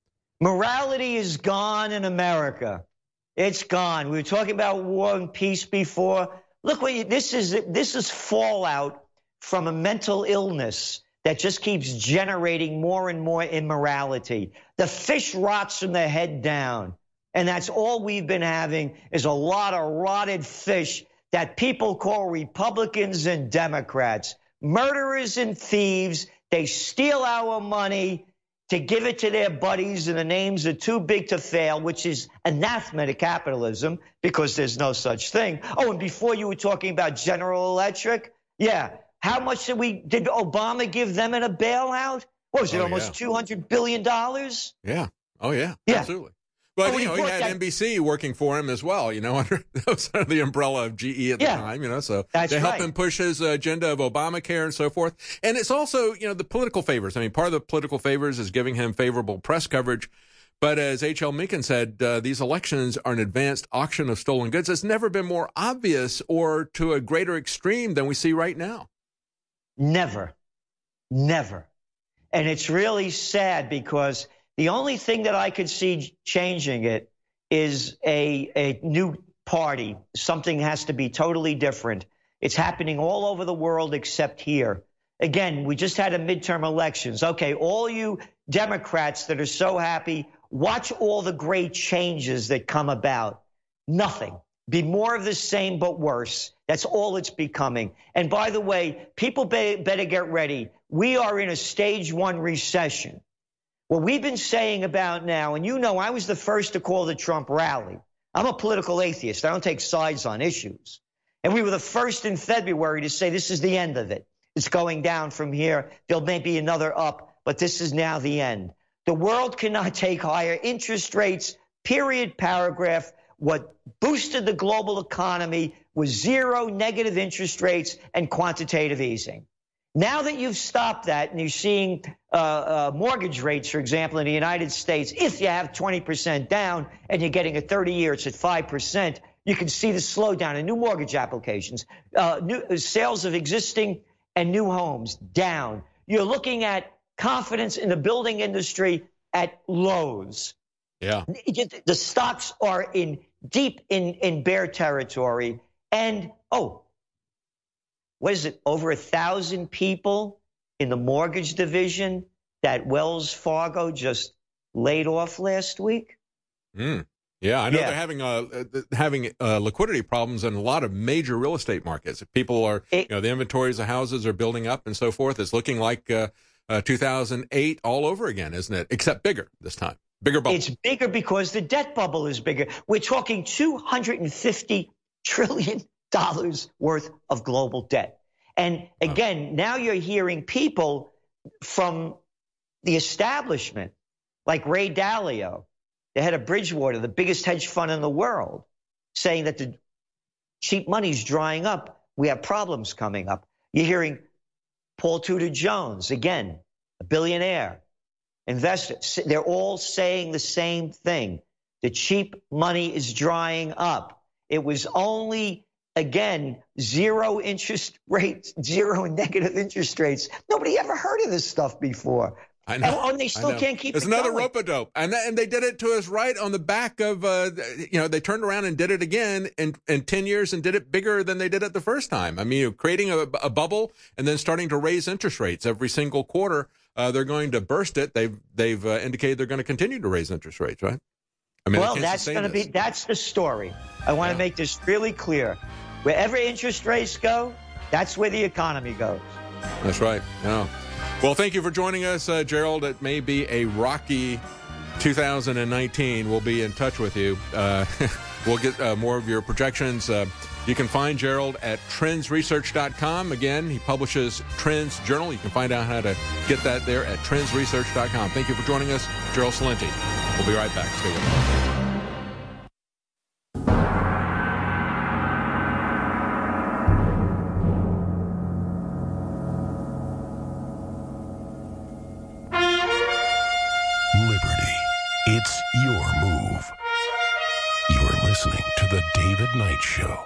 Morality is gone in America. It's gone. We were talking about war and peace before. Look what you, this is. This is fallout from a mental illness that just keeps generating more and more immorality. The fish rots from the head down, and that's all we've been having is a lot of rotted fish that people call Republicans and Democrats, murderers and thieves. They steal our money to give it to their buddies, and the names are too big to fail, which is anathema to capitalism because there's no such thing. Oh, and before you were talking about General Electric, yeah, how much did we did Obama give them in a bailout? What was it, oh, almost yeah. two hundred billion dollars? Yeah. Oh, yeah. Yeah. Absolutely. But, oh, you know, he had that- N B C working for him as well, you know, under, under the umbrella of G E at the yeah. time, you know, so That's they helped right. him push his agenda of Obamacare and so forth. And it's also, you know, the political favors. I mean, part of the political favors is giving him favorable press coverage. But as H L. Mencken said, uh, these elections are an advanced auction of stolen goods. It's never been more obvious or to a greater extreme than we see right now. Never. Never. And it's really sad because the only thing that I could see changing it is a, a new party. Something has to be totally different. It's happening all over the world except here. Again, we just had a midterm elections. Okay, all you Democrats that are so happy, watch all the great changes that come about. Nothing. Be more of the same but worse. That's all it's becoming. And by the way, people be, better get ready. We are in a stage one recession. What we've been saying about now, and you know I was the first to call the Trump rally. I'm a political atheist. I don't take sides on issues. And we were the first in February to say this is the end of it. It's going down from here. There may be another up, but this is now the end. The world cannot take higher interest rates, period, paragraph. What boosted the global economy was zero negative interest rates and quantitative easing. Now that you've stopped that and you're seeing uh, uh, mortgage rates, for example, in the United States, if you have twenty percent down and you're getting a thirty year, it's at five percent, you can see the slowdown in new mortgage applications, uh, new sales of existing and new homes down. You're looking at confidence in the building industry at lows. Yeah. The stocks are in deep in, in bear territory. And, oh, what is it, over a thousand people in the mortgage division that Wells Fargo just laid off last week? Mm. Yeah, I know yeah. they're having uh, having uh, liquidity problems in a lot of major real estate markets. If people are, it, you know, the inventories of houses are building up and so forth. It's looking like uh, uh, two thousand eight all over again, isn't it? Except bigger this time. Bigger bubble. It's bigger because the debt bubble is bigger. We're talking two hundred fifty trillion dollars worth of global debt. And again, wow. Now you're hearing people from the establishment, like Ray Dalio, the head of Bridgewater, the biggest hedge fund in the world, saying that the cheap money's drying up. We have problems coming up. You're hearing Paul Tudor Jones, again, a billionaire, investor. They're all saying the same thing. The cheap money is drying up. It was only, again, zero interest rates, zero negative interest rates. Nobody ever heard of this stuff before. I know. And, and they still can't keep It's it another going. rope-a-dope. And, and they did it to us right on the back of, uh, you know, they turned around and did it again in, in ten years and did it bigger than they did it the first time. I mean, you're creating a, a bubble and then starting to raise interest rates every single quarter. Uh, they're going to burst it. They've, they've uh, indicated they're going to continue to raise interest rates, right? I mean, well, that's going to be, that's the story. I want to yeah. make this really clear. Wherever interest rates go, that's where the economy goes. That's right. Yeah. Well, thank you for joining us, uh, Gerald. It may be a rocky two thousand nineteen. We'll be in touch with you. Uh, we'll get uh, more of your projections. Uh, you can find Gerald at trends research dot com. Again, he publishes Trends Journal. You can find out how to get that there at trends research dot com. Thank you for joining us, Gerald Celente. We'll be right back. Stay with us. It's your move. You're listening to The David Knight Show.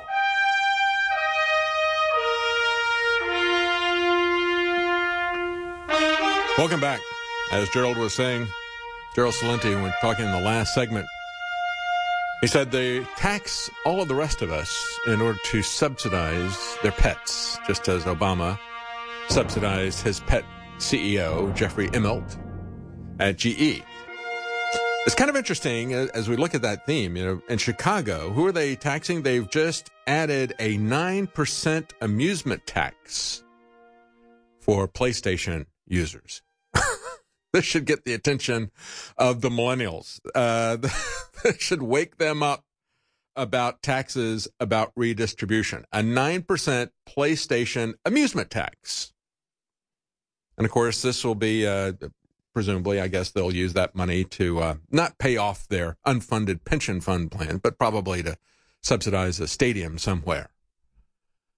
Welcome back. As Gerald was saying, Gerald Celente, when talking in the last segment, he said they tax all of the rest of us in order to subsidize their pets, just as Obama subsidized his pet C E O, Jeffrey Immelt, at G E. It's kind of interesting as we look at that theme. You know, in Chicago, who are they taxing? They've just added a nine percent amusement tax for PlayStation users. This should get the attention of the millennials. Uh, this should wake them up about taxes, about redistribution. A nine percent PlayStation amusement tax. And, of course, this will be... Uh, Presumably, I guess they'll use that money to uh, not pay off their unfunded pension fund plan, but probably to subsidize a stadium somewhere.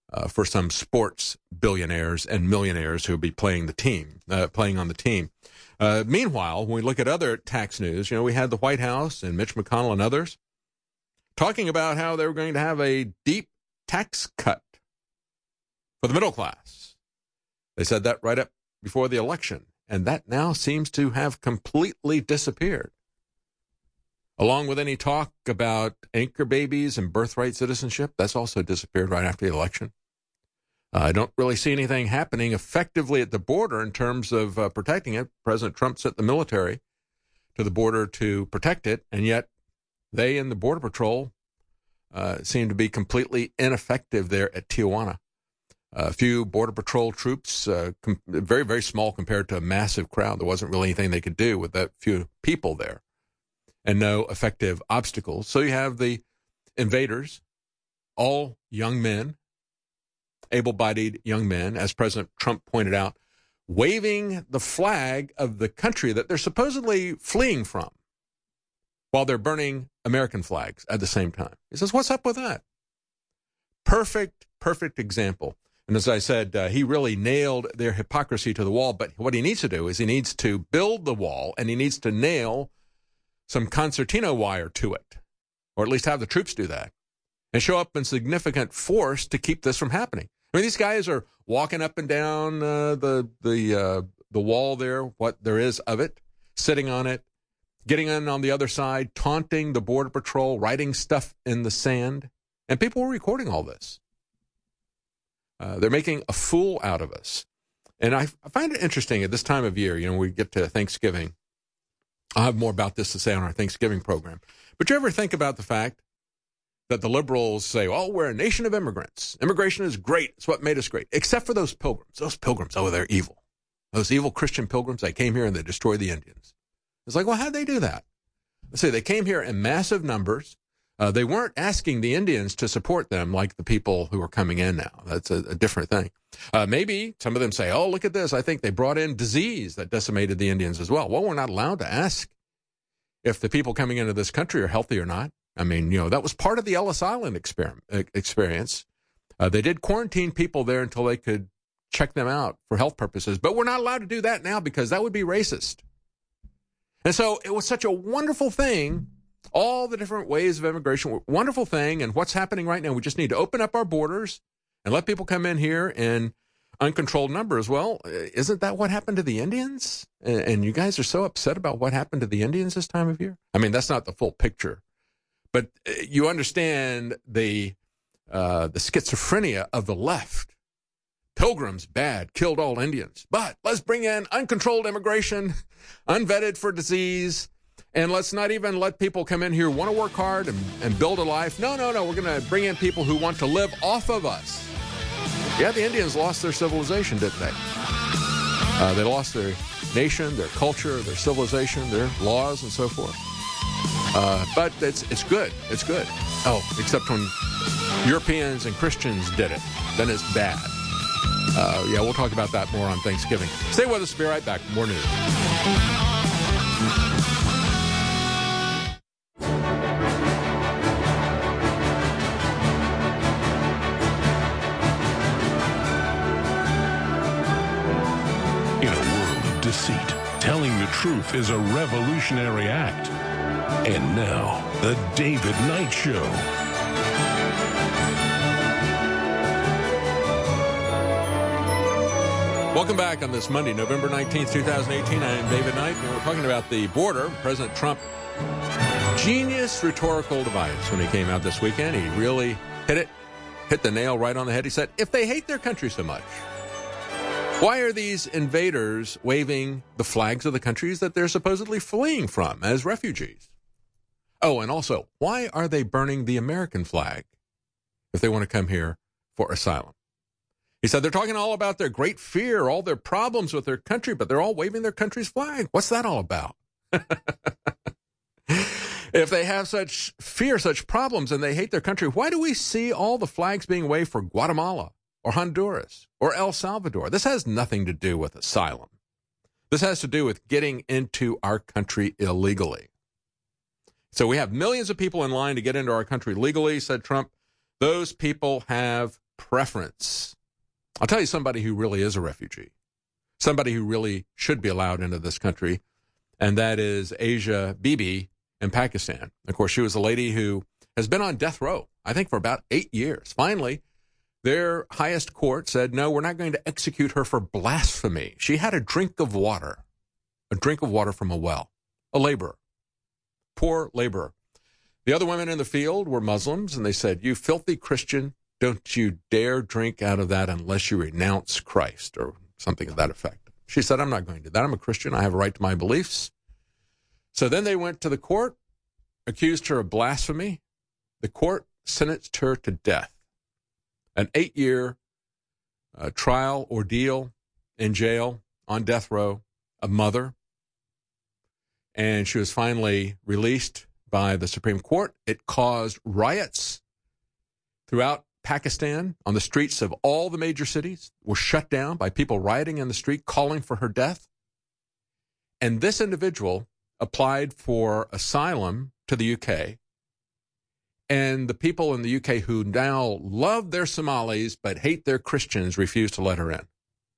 uh, for some sports billionaires and millionaires who will be playing the team, uh, playing on the team. Uh, meanwhile, when we look at other tax news, you know, we had the White House and Mitch McConnell and others talking about how they were going to have a deep tax cut for the middle class. They said that right up before the election, and that now seems to have completely disappeared. Along with any talk about anchor babies and birthright citizenship, that's also disappeared right after the election. Uh, I don't really see anything happening effectively at the border in terms of uh, protecting it. President Trump sent the military to the border to protect it, and yet they and the Border Patrol uh, seem to be completely ineffective there at Tijuana. A few Border Patrol troops, uh, com- very, very small compared to a massive crowd. There wasn't really anything they could do with that few people there, and no effective obstacles. So you have the invaders, all young men, able-bodied young men, as President Trump pointed out, waving the flag of the country that they're supposedly fleeing from while they're burning American flags at the same time. He says, what's up with that? Perfect, perfect example. And as I said, uh, he really nailed their hypocrisy to the wall. But what he needs to do is he needs to build the wall, and he needs to nail some concertina wire to it, or at least have the troops do that, and show up in significant force to keep this from happening. I mean, these guys are walking up and down uh, the the uh, the wall there, what there is of it, sitting on it, getting in on the other side, taunting the Border Patrol, writing stuff in the sand, and people were recording all this. Uh, they're making a fool out of us. And I, I find it interesting at this time of year, you know, we get to Thanksgiving. I'll have more about this to say on our Thanksgiving program. But you ever think about the fact that the liberals say, oh, we're a nation of immigrants. Immigration is great. It's what made us great. Except for those pilgrims. Those pilgrims, oh, they're evil. Those evil Christian pilgrims, they came here and they destroyed the Indians. It's like, well, how'd they do that? Let's say they came here in massive numbers. Uh, they weren't asking the Indians to support them like the people who are coming in now. That's a, a different thing. Uh, maybe some of them say, oh, look at this. I think they brought in disease that decimated the Indians as well. Well, we're not allowed to ask if the people coming into this country are healthy or not. I mean, you know, that was part of the Ellis Island experiment, experience. Uh, they did quarantine people there until they could check them out for health purposes. But we're not allowed to do that now because that would be racist. And so it was such a wonderful thing, all the different ways of immigration, wonderful thing. And what's happening right now, we just need to open up our borders and let people come in here in uncontrolled numbers. Well, isn't that what happened to the Indians? And you guys are so upset about what happened to the Indians this time of year? I mean, that's not the full picture. But you understand the uh, the schizophrenia of the left. Pilgrims, bad, killed all Indians. But let's bring in uncontrolled immigration, unvetted for disease, and let's not even let people come in here who want to work hard and, and build a life. No, no, no, we're going to bring in people who want to live off of us. Yeah, the Indians lost their civilization, didn't they? Uh, they lost their nation, their culture, their civilization, their laws, and so forth. Uh, but it's it's good. It's good. Oh, except when Europeans and Christians did it, then it's bad. Uh, yeah, we'll talk about that more on Thanksgiving. Stay with us. Be right back. More news. In a world of deceit, telling the truth is a revolutionary act. And now, The David Knight Show. Welcome back on this Monday, November nineteenth, twenty eighteen. I am David Knight, and we're talking about the border. President Trump, genius rhetorical device when he came out this weekend. He really hit it, hit the nail right on the head. He said, if they hate their country so much, why are these invaders waving the flags of the countries that they're supposedly fleeing from as refugees? Oh, and also, why are they burning the American flag if they want to come here for asylum? He said they're talking all about their great fear, all their problems with their country, but they're all waving their country's flag. What's that all about? If they have such fear, such problems, and they hate their country, why do we see all the flags being waved for Guatemala or Honduras or El Salvador? This has nothing to do with asylum. This has to do with getting into our country illegally. So we have millions of people in line to get into our country legally, said Trump. Those people have preference. I'll tell you somebody who really is a refugee, somebody who really should be allowed into this country, and that is Asia Bibi in Pakistan. Of course, she was a lady who has been on death row, I think, for about eight years. Finally, their highest court said, no, we're not going to execute her for blasphemy. She had a drink of water, a drink of water from a well, a laborer, poor laborer. The other women in the field were Muslims, and they said, you filthy Christian, don't you dare drink out of that unless you renounce Christ, or something to that effect. She said, I'm not going to do that. I'm a Christian. I have a right to my beliefs. So then they went to the court, accused her of blasphemy. The court sentenced her to death. An eight-year uh, trial ordeal in jail on death row, a mother. And she was finally released by the Supreme Court. It caused riots throughout Pakistan on the streets of all the major cities, were shut down by people rioting in the street calling for her death. And this individual applied for asylum to the U K. And the people in the U K who now love their Somalis but hate their Christians refused to let her in.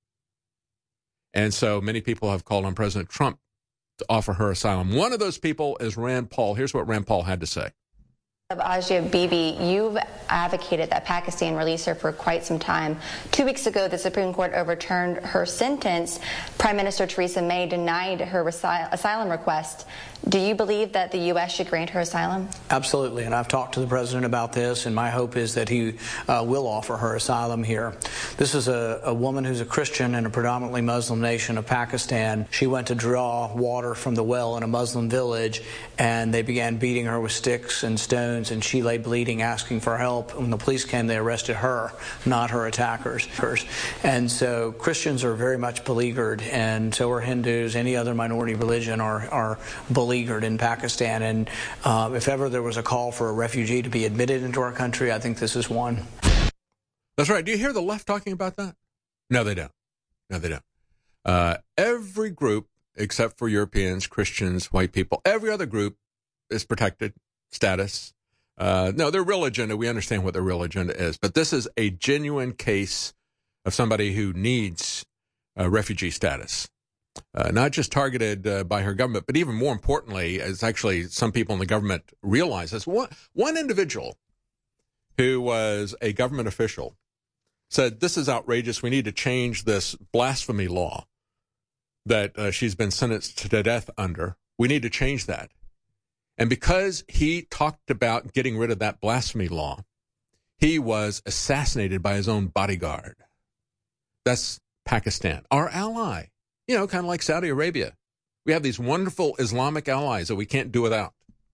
And so many people have called on President Trump to offer her asylum. One of those people is Rand Paul. Here's what Rand Paul had to say. Of Asia Bibi, you've advocated that Pakistan release her for quite some time. Two weeks ago, the Supreme Court overturned her sentence. Prime Minister Theresa May denied her resi- asylum request. Do you believe that the U S should grant her asylum? Absolutely, and I've talked to the president about this, and my hope is that he uh, will offer her asylum here. This is a, a woman who's a Christian in a predominantly Muslim nation of Pakistan. She went to draw water from the well in a Muslim village, and they began beating her with sticks and stones, and she lay bleeding, asking for help. When the police came, they arrested her, not her attackers. And so Christians are very much beleaguered, and so are Hindus. Any other minority religion are, are beleaguered in Pakistan. And uh, if ever there was a call for a refugee to be admitted into our country, I think this is one. That's right. Do you hear the left talking about that? No, they don't. No, they don't. Uh, every group, except for Europeans, Christians, white people, every other group is protected status. Uh, no, their real agenda, we understand what their real agenda is, but this is a genuine case of somebody who needs uh, refugee status. Uh, not just targeted uh, by her government, but even more importantly, as actually some people in the government realize this, one, one individual who was a government official said, this is outrageous. We need to change this blasphemy law that uh, she's been sentenced to death under. We need to change that. And because he talked about getting rid of that blasphemy law, he was assassinated by his own bodyguard. That's Pakistan, our ally. You know, kind of like Saudi Arabia. We have these wonderful Islamic allies that we can't do without.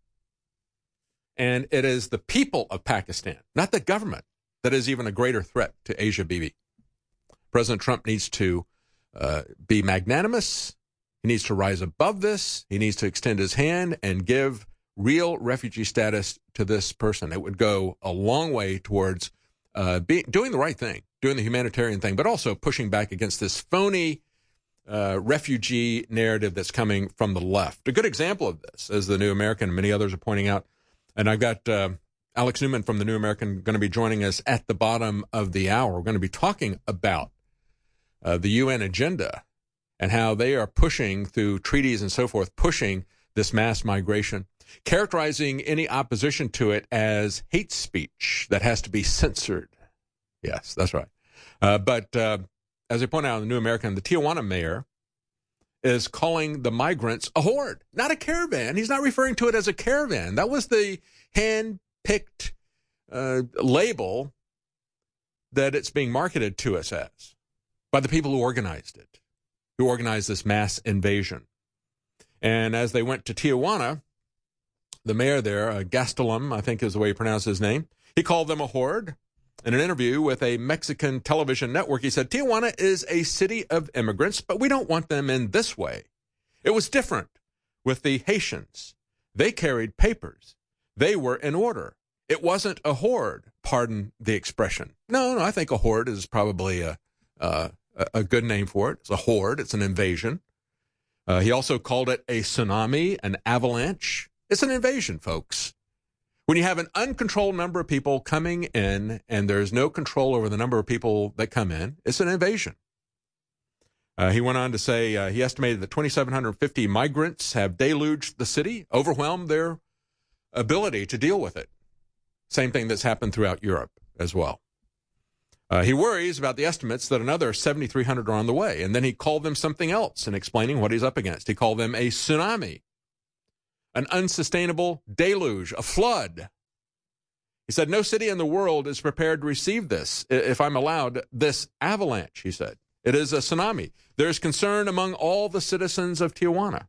And it is the people of Pakistan, not the government, that is even a greater threat to Asia Bibi. President Trump needs to uh, be magnanimous. He needs to rise above this. He needs to extend his hand and give real refugee status to this person. It would go a long way towards uh, be, doing the right thing, doing the humanitarian thing, but also pushing back against this phony Uh, refugee narrative that's coming from the left. A good example of this, as the New American and many others are pointing out, and I've got uh, Alex Newman from the New American going to be joining us at the bottom of the hour. We're going to be talking about uh, the U N agenda and how they are pushing through treaties and so forth, pushing this mass migration, characterizing any opposition to it as hate speech that has to be censored. Yes, that's right. Uh, but uh, as I point out in the New American, the Tijuana mayor is calling the migrants a horde, not a caravan. He's not referring to it as a caravan. That was the hand-picked uh, label that it's being marketed to us as by the people who organized it, who organized this mass invasion. And as they went to Tijuana, the mayor there, uh, Gastelum, I think is the way you pronounce his name, he called them a horde. In an interview with a Mexican television network, he said, Tijuana is a city of immigrants, but we don't want them in this way. It was different with the Haitians. They carried papers. They were in order. It wasn't a horde, pardon the expression. No, no, I think a horde is probably a, uh, a good name for it. It's a horde. It's an invasion. Uh, he also called it a tsunami, an avalanche. It's an invasion, folks. When you have an uncontrolled number of people coming in and there's no control over the number of people that come in, it's an invasion. Uh, he went on to say uh, he estimated that two thousand seven hundred fifty migrants have deluged the city, overwhelmed their ability to deal with it. Same thing that's happened throughout Europe as well. Uh, he worries about the estimates that another seven thousand three hundred are on the way. And then he called them something else in explaining what he's up against. He called them a tsunami, an unsustainable deluge, a flood. He said, no city in the world is prepared to receive this, if I'm allowed, this avalanche, he said. It is a tsunami. There's concern among all the citizens of Tijuana.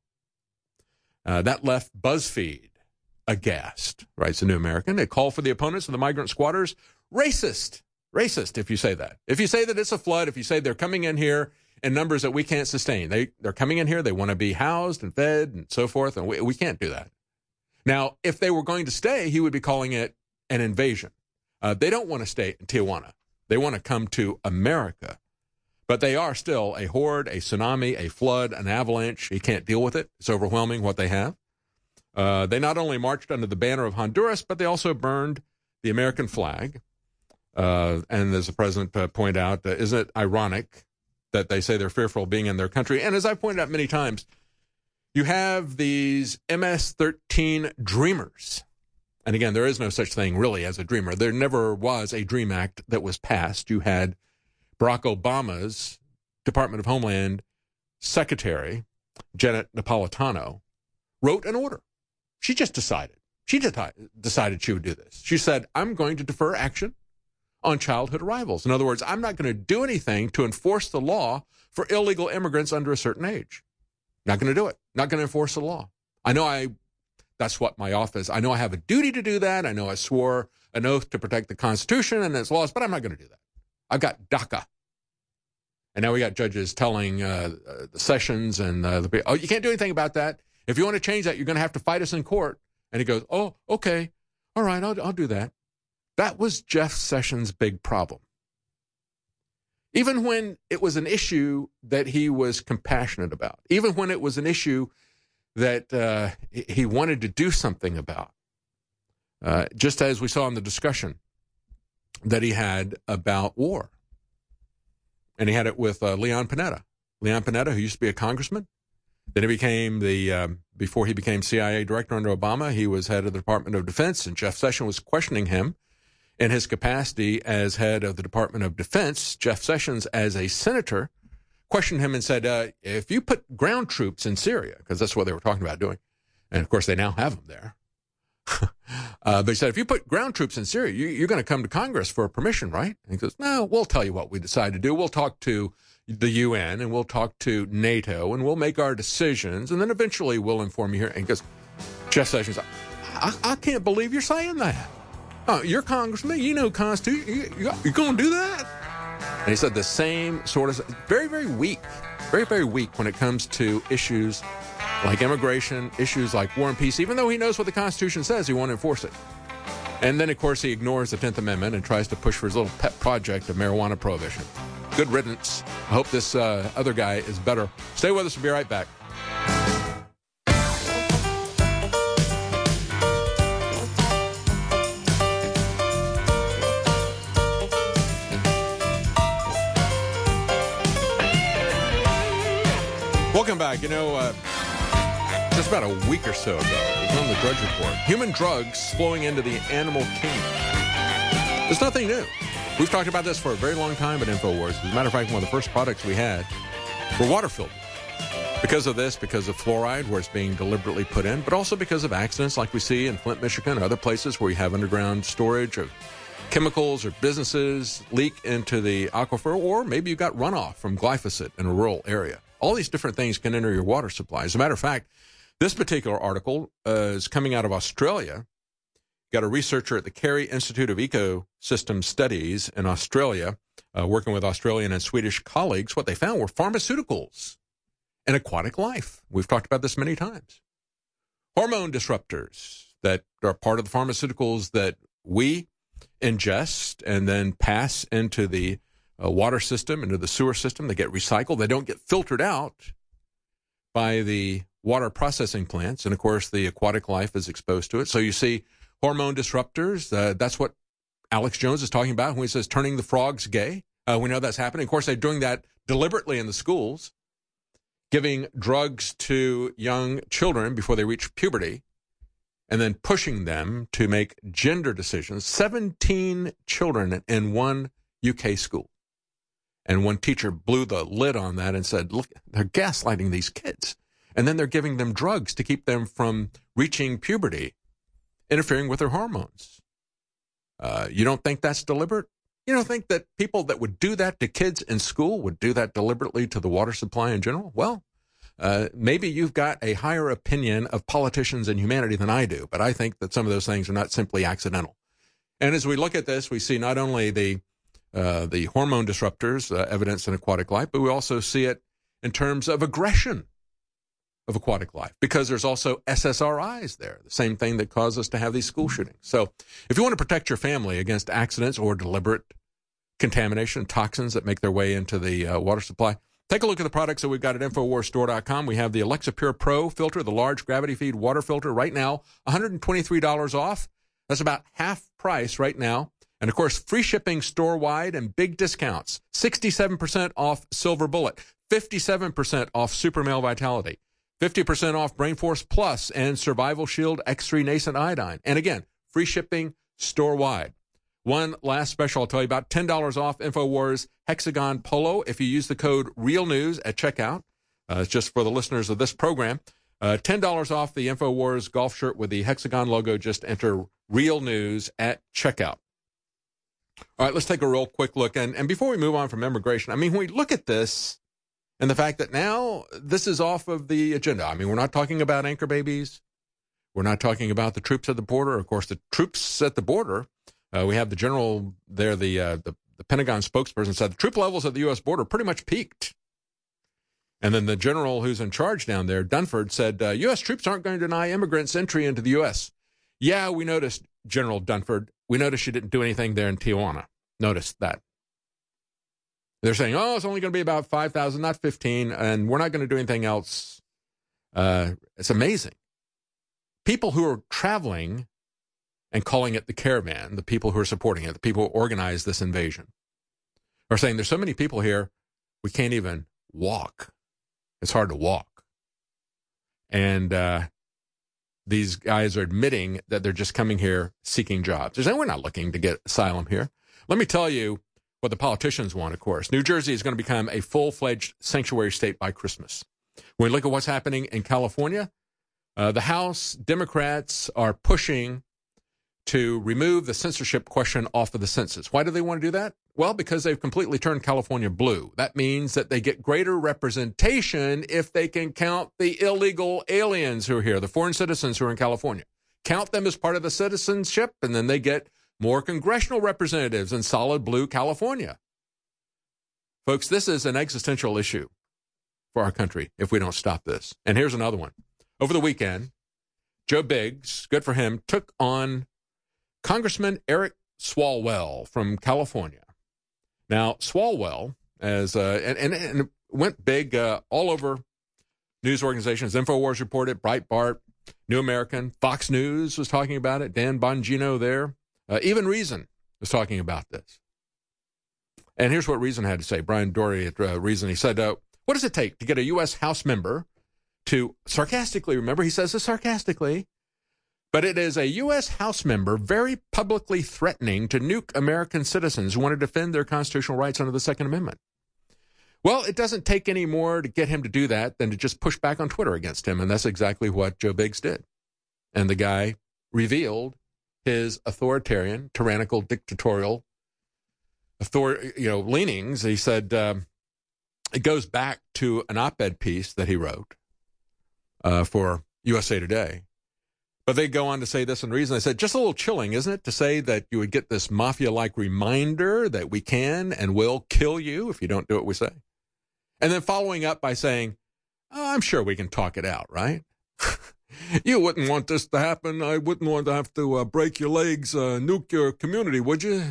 Uh, that left BuzzFeed aghast, writes the New American. They call for the opponents of the migrant squatters racist. Racist, if you say that. If you say that it's a flood, if you say they're coming in here in numbers that we can't sustain. They, they're coming in here, they want to be housed and fed and so forth, and we, we can't do that. Now, if they were going to stay, he would be calling it an invasion. Uh, they don't want to stay in Tijuana. They want to come to America. But they are still a horde, a tsunami, a flood, an avalanche. He can't deal with it. It's overwhelming what they have. Uh, they not only marched under the banner of Honduras, but they also burned the American flag. Uh, and as the president uh, pointed out, uh, isn't it ironic that they say they're fearful of being in their country? And as I've pointed out many times, you have these M S thirteen dreamers. And again, there is no such thing really as a dreamer. There never was a DREAM Act that was passed. You had Barack Obama's Department of Homeland Secretary, Janet Napolitano, wrote an order. She just decided. She de- decided she would do this. She said, I'm going to defer action on childhood arrivals. In other words, I'm not going to do anything to enforce the law for illegal immigrants under a certain age. Not going to do it. Not going to enforce the law. I know I, that's what my office, I know I have a duty to do that. I know I swore an oath to protect the Constitution and its laws, but I'm not going to do that. I've got DACA. And now we got judges telling uh, uh, the Sessions and uh, the oh, you can't do anything about that. If you want to change that, you're going to have to fight us in court. And he goes, oh, okay. All right, I'll, I'll do that. That was Jeff Sessions' big problem. Even when it was an issue that he was compassionate about, even when it was an issue that uh, he wanted to do something about, uh, just as we saw in the discussion that he had about war. And he had it with uh, Leon Panetta. Leon Panetta, who used to be a congressman. Then he became the, um, before he became C I A director under Obama, he was head of the Department of Defense, and Jeff Sessions was questioning him in his capacity as head of the Department of Defense. Jeff Sessions, as a senator, questioned him and said, uh, if you put ground troops in Syria, because that's what they were talking about doing, and of course they now have them there, uh, but he said, if you put ground troops in Syria, you, you're going to come to Congress for permission, right? And he goes, no, we'll tell you what we decide to do. We'll talk to the U N and we'll talk to NATO and we'll make our decisions and then eventually we'll inform you here. And he goes, Jeff Sessions, I, I can't believe you're saying that. Oh, you're congressman, you know Constitution, you, you, you're going to do that? And he said the same sort of, very, very weak, very, very weak when it comes to issues like immigration, issues like war and peace. Even though he knows what the Constitution says, he won't enforce it. And then, of course, he ignores the tenth Amendment and tries to push for his little pet project of marijuana prohibition. Good riddance. I hope this uh, other guy is better. Stay with us. We'll be right back. Welcome back. You know, uh, just about a week or so ago, it was on the Drudge Report. Human drugs flowing into the animal kingdom. It's nothing new. We've talked about this for a very long time at InfoWars. As a matter of fact, one of the first products we had were water filters. Because of this, because of fluoride, where it's being deliberately put in, but also because of accidents like we see in Flint, Michigan, or other places where you have underground storage of chemicals or businesses leak into the aquifer, or maybe you got runoff from glyphosate in a rural area. All these different things can enter your water supply. As a matter of fact, this particular article uh, is coming out of Australia. Got a researcher at the Carey Institute of Ecosystem Studies in Australia, uh, working with Australian and Swedish colleagues. What they found were pharmaceuticals in aquatic life. We've talked about this many times. Hormone disruptors that are part of the pharmaceuticals that we ingest and then pass into the uh, water system, into the sewer system. They get recycled. They don't get filtered out by the water processing plants. And, of course, the aquatic life is exposed to it. So you see hormone disruptors. Uh, that's what Alex Jones is talking about when he says turning the frogs gay. Uh, we know that's happening. Of course, they're doing that deliberately in the schools, giving drugs to young children before they reach puberty, and then pushing them to make gender decisions. seventeen children in one U K school. And one teacher blew the lid on that and said, look, they're gaslighting these kids. And then they're giving them drugs to keep them from reaching puberty, interfering with their hormones. Uh, you don't think that's deliberate? You don't think that people that would do that to kids in school would do that deliberately to the water supply in general? Well, uh, maybe you've got a higher opinion of politicians and humanity than I do, but I think that some of those things are not simply accidental. And as we look at this, we see not only the uh, the hormone disruptors, uh, evidence in aquatic life, but we also see it in terms of aggression of aquatic life, because there's also S S R Is there, the same thing that caused us to have these school shootings. So if you want to protect your family against accidents or deliberate contamination, toxins that make their way into the uh, water supply, take a look at the products that we've got at Infowars Store dot com. We have the Alexa Pure Pro filter, the large gravity feed water filter, right now, one hundred twenty-three dollars off. That's about half price right now. And, of course, free shipping store-wide and big discounts. sixty-seven percent off Silver Bullet, fifty-seven percent off Super Male Vitality, fifty percent off Brain Force Plus and Survival Shield X three Nascent Iodine. And, again, free shipping store-wide. One last special I'll tell you about, ten dollars off InfoWars Hexagon Polo if you use the code REALNEWS at checkout. Uh, it's just for the listeners of this program. Uh, ten dollars off the InfoWars golf shirt with the Hexagon logo. Just enter REALNEWS at checkout. All right, let's take a real quick look. And, and before we move on from immigration, I mean, when we look at this and the fact that now this is off of the agenda, I mean, we're not talking about anchor babies. We're not talking about the troops at the border. Of course, the troops at the border, uh, we have the general there, the, uh, the the Pentagon spokesperson said the troop levels at the U S border pretty much peaked. And then the general who's in charge down there, Dunford, said uh, U S troops aren't going to deny immigrants entry into the U S. Yeah, we noticed, General Dunford. We noticed you didn't do anything there in Tijuana. Noticed that. They're saying, oh, it's only going to be about five thousand, not fifteen, and we're not going to do anything else. Uh, it's amazing. People who are traveling and calling it the caravan, the people who are supporting it, the people who organized this invasion, are saying there's so many people here, we can't even walk. It's hard to walk. And uh, these guys are admitting that they're just coming here seeking jobs. They're saying, we're not looking to get asylum here. Let me tell you what the politicians want, of course. New Jersey is going to become a full-fledged sanctuary state by Christmas. When we look at what's happening in California, uh, the House Democrats are pushing to remove the censorship question off of the census. Why do they want to do that? Well, because they've completely turned California blue. That means that they get greater representation if they can count the illegal aliens who are here, the foreign citizens who are in California. Count them as part of the citizenship, and then they get more congressional representatives in solid blue California. Folks, this is an existential issue for our country if we don't stop this. And here's another one. Over the weekend, Joe Biggs, good for him, took on Congressman Eric Swalwell from California. Now, Swalwell, as uh, and, and, and it went big uh, all over news organizations. InfoWars reported, Breitbart, New American, Fox News was talking about it, Dan Bongino there. Uh, even Reason was talking about this. And here's what Reason had to say. Brian Dory at uh, Reason, he said, uh, what does it take to get a U S House member to sarcastically, remember, he says this sarcastically, but it is a U S House member very publicly threatening to nuke American citizens who want to defend their constitutional rights under the Second Amendment. Well, it doesn't take any more to get him to do that than to just push back on Twitter against him, and that's exactly what Joe Biggs did. And the guy revealed his authoritarian, tyrannical, dictatorial, author, you know, leanings. He said um, it goes back to an op-ed piece that he wrote uh, for U S A Today. But they go on to say this in Reason. They said, just a little chilling, isn't it, to say that you would get this mafia-like reminder that we can and will kill you if you don't do what we say. And then following up by saying, oh, I'm sure we can talk it out, right? You wouldn't want this to happen. I wouldn't want to have to uh, break your legs, uh, nuke your community, would you?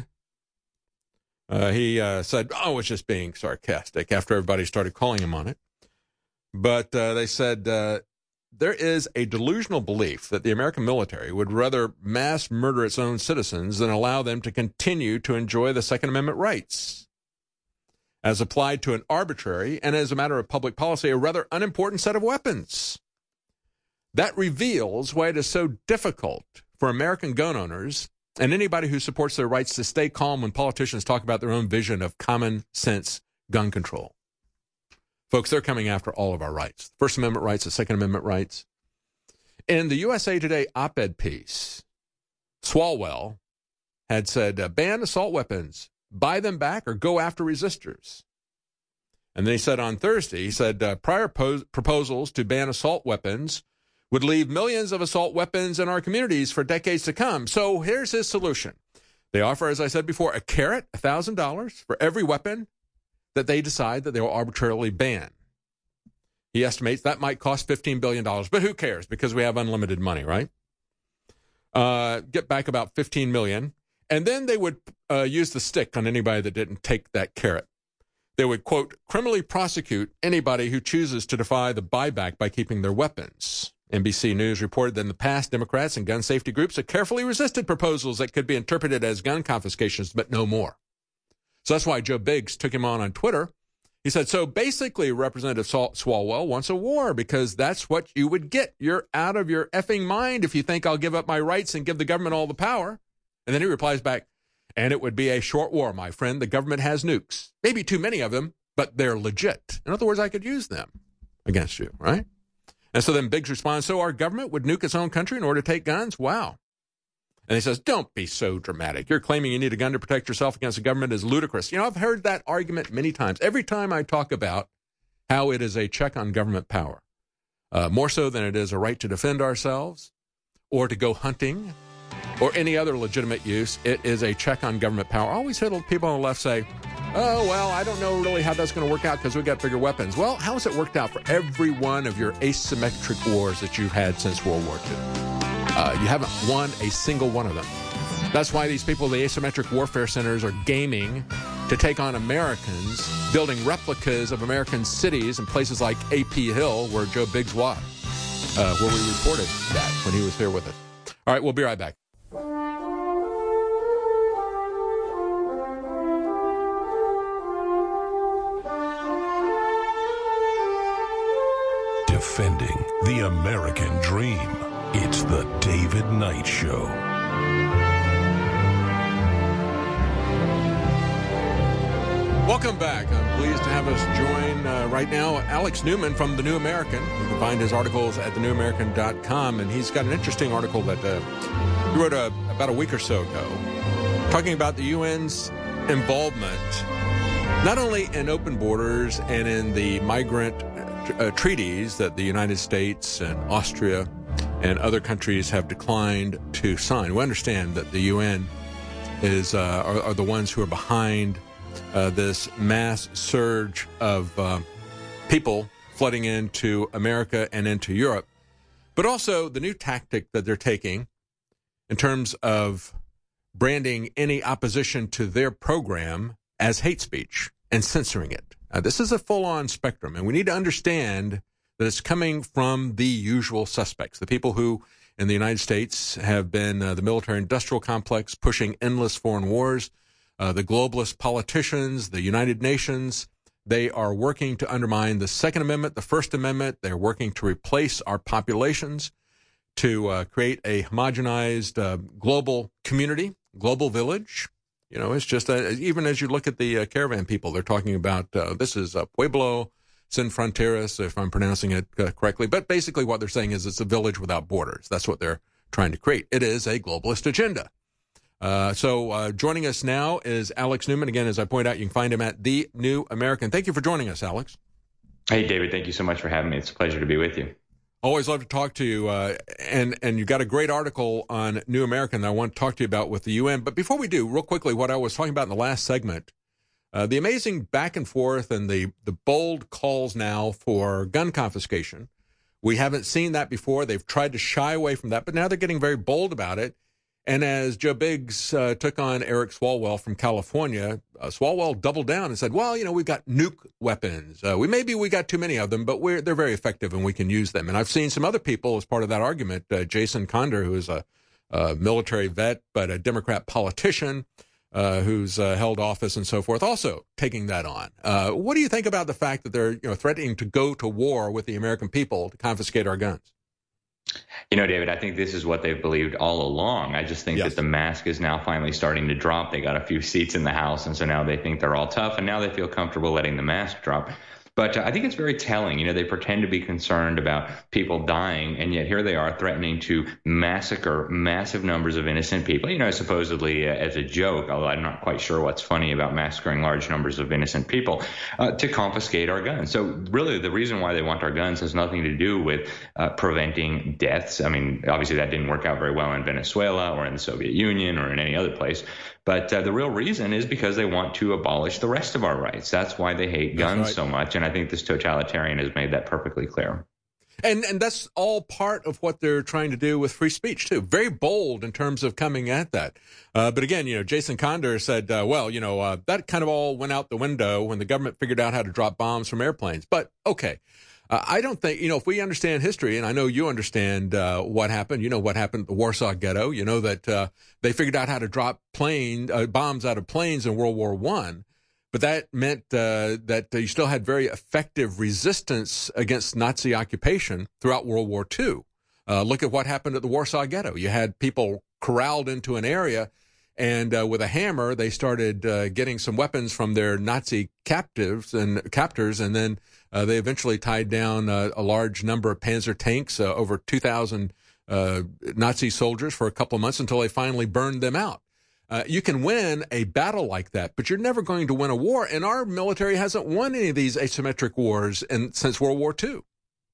Uh, he uh, said, oh, it's just being sarcastic after everybody started calling him on it. But uh, they said, uh, there is a delusional belief that the American military would rather mass murder its own citizens than allow them to continue to enjoy the Second Amendment rights, as applied to an arbitrary and, as a matter of public policy, a rather unimportant set of weapons. That reveals why it is so difficult for American gun owners and anybody who supports their rights to stay calm when politicians talk about their own vision of common sense gun control. Folks, they're coming after all of our rights. First Amendment rights, the Second Amendment rights. In the U S A Today op-ed piece, Swalwell had said, uh, ban assault weapons, buy them back, or go after resistors. And then he said on Thursday, he said, uh, prior pos- proposals to ban assault weapons would leave millions of assault weapons in our communities for decades to come. So here's his solution. They offer, as I said before, a carrot, one thousand dollars for every weapon that they decide that they will arbitrarily ban. He estimates that might cost fifteen billion dollars, but who cares? Because we have unlimited money, right? Uh, get back about fifteen million dollars, and then they would uh, use the stick on anybody that didn't take that carrot. They would, quote, criminally prosecute anybody who chooses to defy the buyback by keeping their weapons. N B C News reported that in the past, Democrats and gun safety groups have carefully resisted proposals that could be interpreted as gun confiscations, but no more. So that's why Joe Biggs took him on on Twitter. He said, so basically, Representative Swalwell wants a war because that's what you would get. You're out of your effing mind if you think I'll give up my rights and give the government all the power. And then he replies back, and it would be a short war, my friend. The government has nukes. Maybe too many of them, but they're legit. In other words, I could use them against you, right? And so then Biggs responds, so our government would nuke its own country in order to take guns? Wow. And he says, don't be so dramatic. You're claiming you need a gun to protect yourself against the government is ludicrous. You know, I've heard that argument many times. Every time I talk about how it is a check on government power, uh, more so than it is a right to defend ourselves or to go hunting or any other legitimate use, it is a check on government power. I always hear people on the left say, oh, well, I don't know really how that's going to work out because we've got bigger weapons. Well, how has it worked out for every one of your asymmetric wars that you've had since World War Two? Uh, you haven't won a single one of them. That's why these people, the asymmetric warfare centers, are gaming to take on Americans, building replicas of American cities in places like A P Hill, where Joe Biggs was, uh, where we reported that when he was here with us. All right, we'll be right back. Defending the American dream. It's the David Knight Show. Welcome back. I'm pleased to have us join uh, right now Alex Newman from The New American. You can find his articles at the new american dot com, and he's got an interesting article that uh, he wrote uh, about a week or so ago talking about the U N's involvement not only in open borders and in the migrant uh, treaties that the United States and Austria and other countries have declined to sign. We understand that the U N is uh, are, are the ones who are behind uh, this mass surge of uh, people flooding into America and into Europe, but also the new tactic that they're taking in terms of branding any opposition to their program as hate speech and censoring it. Uh, this is a full-on spectrum, and we need to understand that it's coming from the usual suspects, the people who in the United States have been uh, the military-industrial complex pushing endless foreign wars, uh, the globalist politicians, the United Nations. They are working to undermine the Second Amendment, the First Amendment. They're working to replace our populations, to uh, create a homogenized uh, global community, global village. You know, it's just, a, even as you look at the uh, caravan people, they're talking about, uh, this is uh, Pueblo Sin Fronteras, if I'm pronouncing it uh, correctly. But basically what they're saying is it's a village without borders. That's what they're trying to create. It is a globalist agenda. Uh, so uh, joining us now is Alex Newman. Again, as I point out, you can find him at The New American. Thank you for joining us, Alex. Hey, David. Thank you so much for having me. It's a pleasure to be with you. Always love to talk to you. Uh, and, and you've got a great article on New American that I want to talk to you about with the U N. But before we do, real quickly, what I was talking about in the last segment, uh, the amazing back and forth and the, the bold calls now for gun confiscation. We haven't seen that before. They've tried to shy away from that, but now they're getting very bold about it. And as Joe Biggs uh, took on Eric Swalwell from California, uh, Swalwell doubled down and said, well, you know, we've got nuke weapons. Uh, we maybe we got too many of them, but we're they're very effective and we can use them. And I've seen some other people as part of that argument, uh, Jason Conder, who is a, a military vet, but a Democrat politician uh, who's uh, held office and so forth, also taking that on. Uh, what do you think about the fact that they're you know threatening to go to war with the American people to confiscate our guns? You know, David, I think this is what they've believed all along. I just think yes. that the mask is now finally starting to drop. They got a few seats in the House, and so now they think they're all tough, and now they feel comfortable letting the mask drop. But uh, I think it's very telling. You know, they pretend to be concerned about people dying, and yet here they are threatening to massacre massive numbers of innocent people, you know, supposedly uh, as a joke, although I'm not quite sure what's funny about massacring large numbers of innocent people, uh, to confiscate our guns. So really the reason why they want our guns has nothing to do with uh, preventing deaths. I mean, obviously that didn't work out very well in Venezuela or in the Soviet Union or in any other place. But uh, the real reason is because they want to abolish the rest of our rights. That's why they hate guns right. so much. And I think this totalitarian has made that perfectly clear. And and that's all part of what they're trying to do with free speech, too. Very bold in terms of coming at that. Uh, but again, you know, Jason Conder said, uh, well, you know, uh, that kind of all went out the window when the government figured out how to drop bombs from airplanes. But OK. Uh, I don't think, you know, if we understand history, and I know you understand uh, what happened, you know what happened at the Warsaw Ghetto, you know that uh, they figured out how to drop plane uh, bombs out of planes in World War One, but that meant uh, that you still had very effective resistance against Nazi occupation throughout World War Two. Uh, look at what happened at the Warsaw Ghetto. You had people corralled into an area, and uh, with a hammer, they started uh, getting some weapons from their Nazi captives and captors, and then Uh, they eventually tied down uh, a large number of Panzer tanks, uh, over two thousand uh, Nazi soldiers for a couple of months until they finally burned them out. Uh, you can win a battle like that, but you're never going to win a war. And our military hasn't won any of these asymmetric wars in, since World War Two.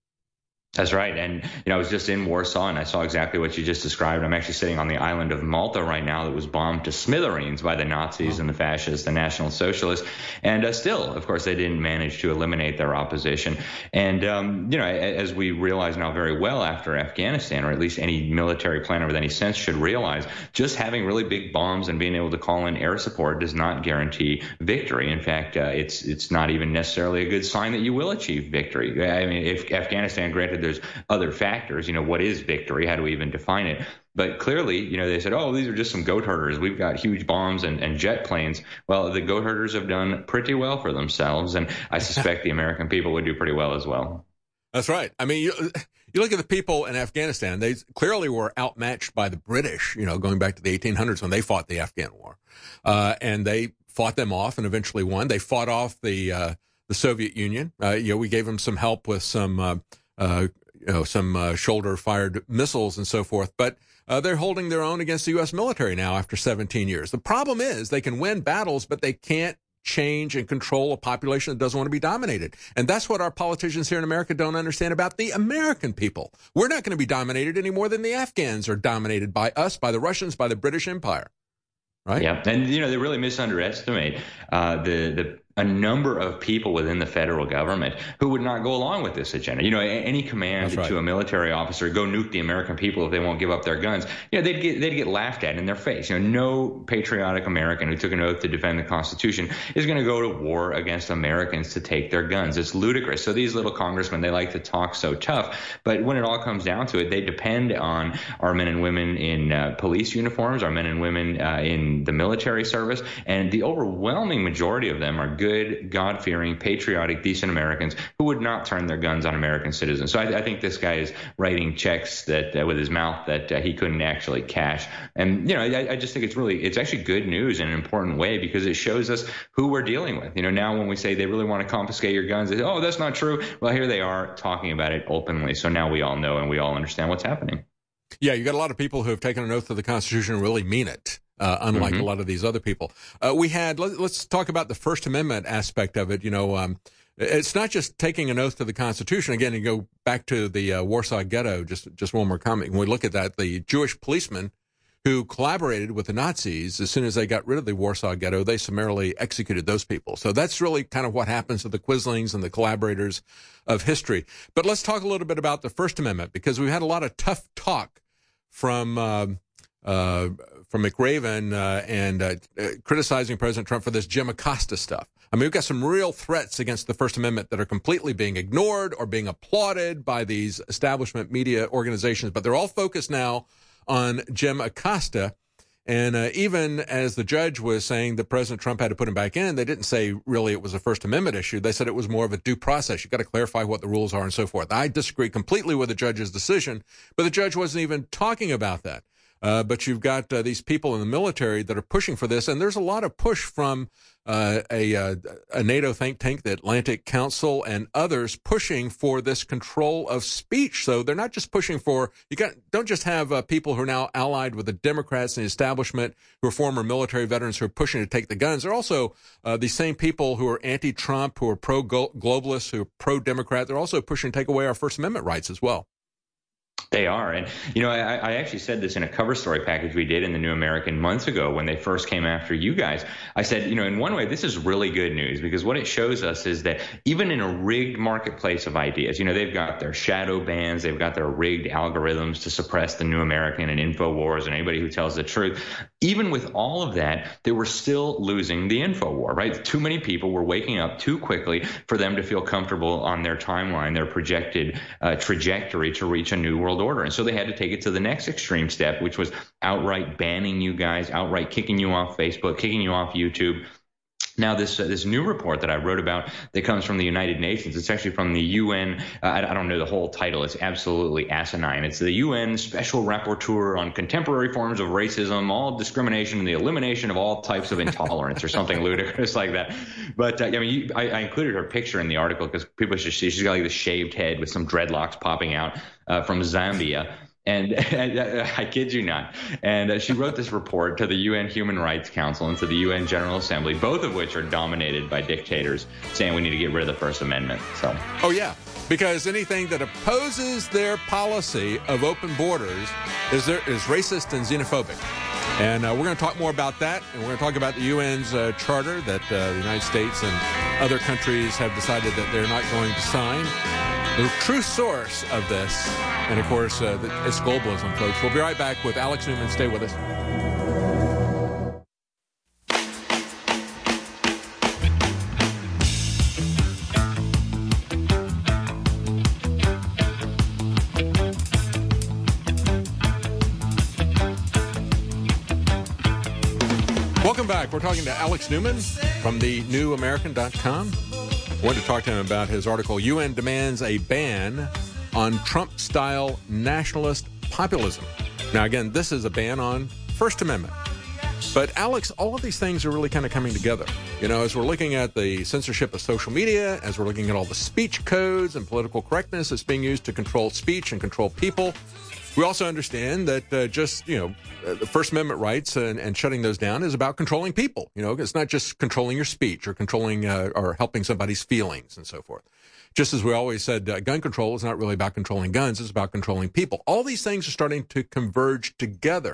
That's right. And, you know, I was just in Warsaw and I saw exactly what you just described. I'm actually sitting on the island of Malta right now that was bombed to smithereens by the Nazis oh. and the fascists, the National Socialists. And uh, still, of course, they didn't manage to eliminate their opposition. And, um, you know, as we realize now very well after Afghanistan, or at least any military planner with any sense should realize, just having really big bombs and being able to call in air support does not guarantee victory. In fact, uh, it's it's not even necessarily a good sign that you will achieve victory. I mean, if Afghanistan, granted, there's other factors. You know, what is victory? How do we even define it? But clearly, you know, they said, oh, these are just some goat herders. We've got huge bombs and, and jet planes. Well, the goat herders have done pretty well for themselves, and I suspect the American people would do pretty well as well. That's right. I mean, you, you look at the people in Afghanistan, they clearly were outmatched by the British, you know, going back to the eighteen hundreds when they fought the Afghan war. Uh, and they fought them off and eventually won. They fought off the uh, the Soviet Union. Uh, you know, we gave them some help with some uh, uh, you know, some uh, shoulder-fired missiles and so forth. But uh, they're holding their own against the U S military now after seventeen years. The problem is they can win battles, but they can't change and control a population that doesn't want to be dominated. And that's what our politicians here in America don't understand about the American people. We're not going to be dominated any more than the Afghans are dominated by us, by the Russians, by the British Empire. Right? Yeah. And, you know, they really misunderestimate uh, the, the a number of people within the federal government who would not go along with this agenda. You know, any command right. to a military officer, go nuke the American people if they won't give up their guns, you know, they'd get they'd get laughed at in their face. You know, no patriotic American who took an oath to defend the Constitution is going to go to war against Americans to take their guns. It's ludicrous. So these little congressmen, they like to talk so tough, but when it all comes down to it, they depend on our men and women in uh, police uniforms, our men and women uh, in the military service, and the overwhelming majority of them are good, God-fearing, patriotic, decent Americans who would not turn their guns on American citizens. So I, I think this guy is writing checks that uh, with his mouth that uh, he couldn't actually cash. And, you know, I, I just think it's really, it's actually good news in an important way because it shows us who we're dealing with. You know, now when we say they really want to confiscate your guns, they say, oh, that's not true. Well, here they are talking about it openly. So now we all know and we all understand what's happening. Yeah, you got a lot of people who have taken an oath to the Constitution and really mean it. Uh, unlike mm-hmm. a lot of these other people. Uh, we had, let, let's talk about the First Amendment aspect of it. You know, um, it's not just taking an oath to the Constitution. Again, you go back to the uh, Warsaw Ghetto, just, just one more comment. When we look at that, the Jewish policemen who collaborated with the Nazis, as soon as they got rid of the Warsaw Ghetto, they summarily executed those people. So that's really kind of what happens to the Quislings and the collaborators of history. But let's talk a little bit about the First Amendment, because we've had a lot of tough talk from um, uh, from McRaven uh, and uh, uh, criticizing President Trump for this Jim Acosta stuff. I mean, we've got some real threats against the First Amendment that are completely being ignored or being applauded by these establishment media organizations, but they're all focused now on Jim Acosta. And uh, even as the judge was saying that President Trump had to put him back in, they didn't say really it was a First Amendment issue. They said it was more of a due process. You've got to clarify what the rules are and so forth. I disagree completely with the judge's decision, but the judge wasn't even talking about that. Uh, but you've got uh, these people in the military that are pushing for this, and there's a lot of push from uh, a, uh, a NATO think tank, the Atlantic Council, and others pushing for this control of speech. So they're not just pushing for, you got, don't just have uh, people who are now allied with the Democrats and the establishment who are former military veterans who are pushing to take the guns. They're also uh, the same people who are anti-Trump, who are pro-globalists, who are pro-Democrat. They're also pushing to take away our First Amendment rights as well. They are. And, you know, I, I actually said this in a cover story package we did in the New American months ago when they first came after you guys. I said, you know, in one way, this is really good news because what it shows us is that even in a rigged marketplace of ideas, you know, they've got their shadow bans, they've got their rigged algorithms to suppress the New American and InfoWars and anybody who tells the truth. Even with all of that, they were still losing the info war, right? Too many people were waking up too quickly for them to feel comfortable on their timeline, their projected uh, trajectory to reach a new world order. And so they had to take it to the next extreme step, which was outright banning you guys, outright kicking you off Facebook, kicking you off YouTube. Now, this uh, this new report that I wrote about that comes from the United Nations, it's actually from the U N. Uh, I, I don't know the whole title. It's absolutely asinine. It's the U N Special Rapporteur on Contemporary Forms of Racism, All Discrimination, and the Elimination of All Types of Intolerance, or something ludicrous like that. But, uh, I mean, you, I, I included her picture in the article because people should see she's got like this shaved head with some dreadlocks popping out uh, from Zambia. And, and uh, I kid you not. And uh, she wrote this report to the U N Human Rights Council and to the U N General Assembly, both of which are dominated by dictators, saying we need to get rid of the First Amendment. So, oh, yeah, because anything that opposes their policy of open borders is, there, is racist and xenophobic. And uh, we're going to talk more about that. And we're going to talk about the U N's uh, charter that uh, the United States and other countries have decided that they're not going to sign. The true source of this, and of course, uh, it's globalism, folks. We'll be right back with Alex Newman. Stay with us. Welcome back. We're talking to Alex Newman from the new american dot com. I wanted to talk to him about his article, U N Demands a Ban on Trump-Style Nationalist Populism. Now, again, this is a ban on First Amendment. But, Alex, all of these things are really kind of coming together. You know, as we're looking at the censorship of social media, as we're looking at all the speech codes and political correctness that's being used to control speech and control people, we also understand that uh, just, you know, uh, the First Amendment rights and, and shutting those down is about controlling people. You know, it's not just controlling your speech or controlling uh, or helping somebody's feelings and so forth. Just as we always said, uh, gun control is not really about controlling guns. It's about controlling people. All these things are starting to converge together.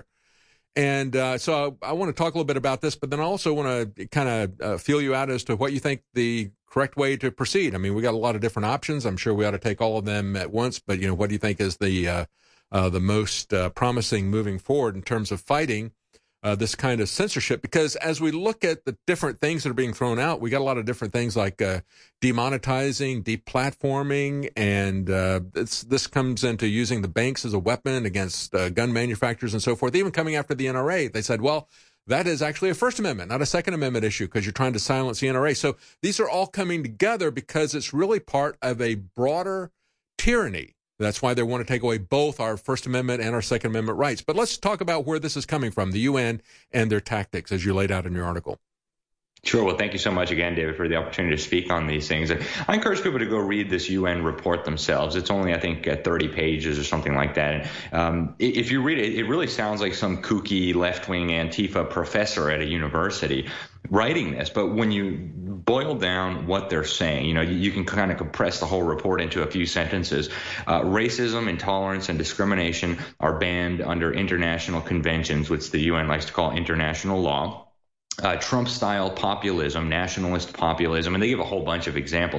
And uh, so I, I want to talk a little bit about this, but then I also want to kind of uh, feel you out as to what you think the correct way to proceed. I mean, we got a lot of different options. I'm sure we ought to take all of them at once, but, you know, what do you think is the uh, uh, the most uh, promising moving forward in terms of fighting uh, this kind of censorship? Because as we look at the different things that are being thrown out, we got a lot of different things like uh, demonetizing, deplatforming, and uh, it's, this comes into using the banks as a weapon against uh, gun manufacturers and so forth. Even coming after the N R A, they said, well, that is actually a First Amendment, not a Second Amendment issue, because you're trying to silence the N R A. So these are all coming together because it's really part of a broader tyranny. That's why they want to take away both our First Amendment and our Second Amendment rights. But let's talk about where this is coming from, the U N and their tactics, as you laid out in your article. Sure. Well, thank you so much again, David, for the opportunity to speak on these things. I encourage people to go read this U N report themselves. It's only, I think, uh, thirty pages or something like that. And um, if you read it, it really sounds like some kooky left-wing Antifa professor at a university writing this. But when you boil down what they're saying, you know, you, you can kind of compress the whole report into a few sentences. Uh, racism, intolerance, and discrimination are banned under international conventions, which the U N likes to call international law. Uh, Trump-style populism, nationalist populism, and they give a whole bunch of examples.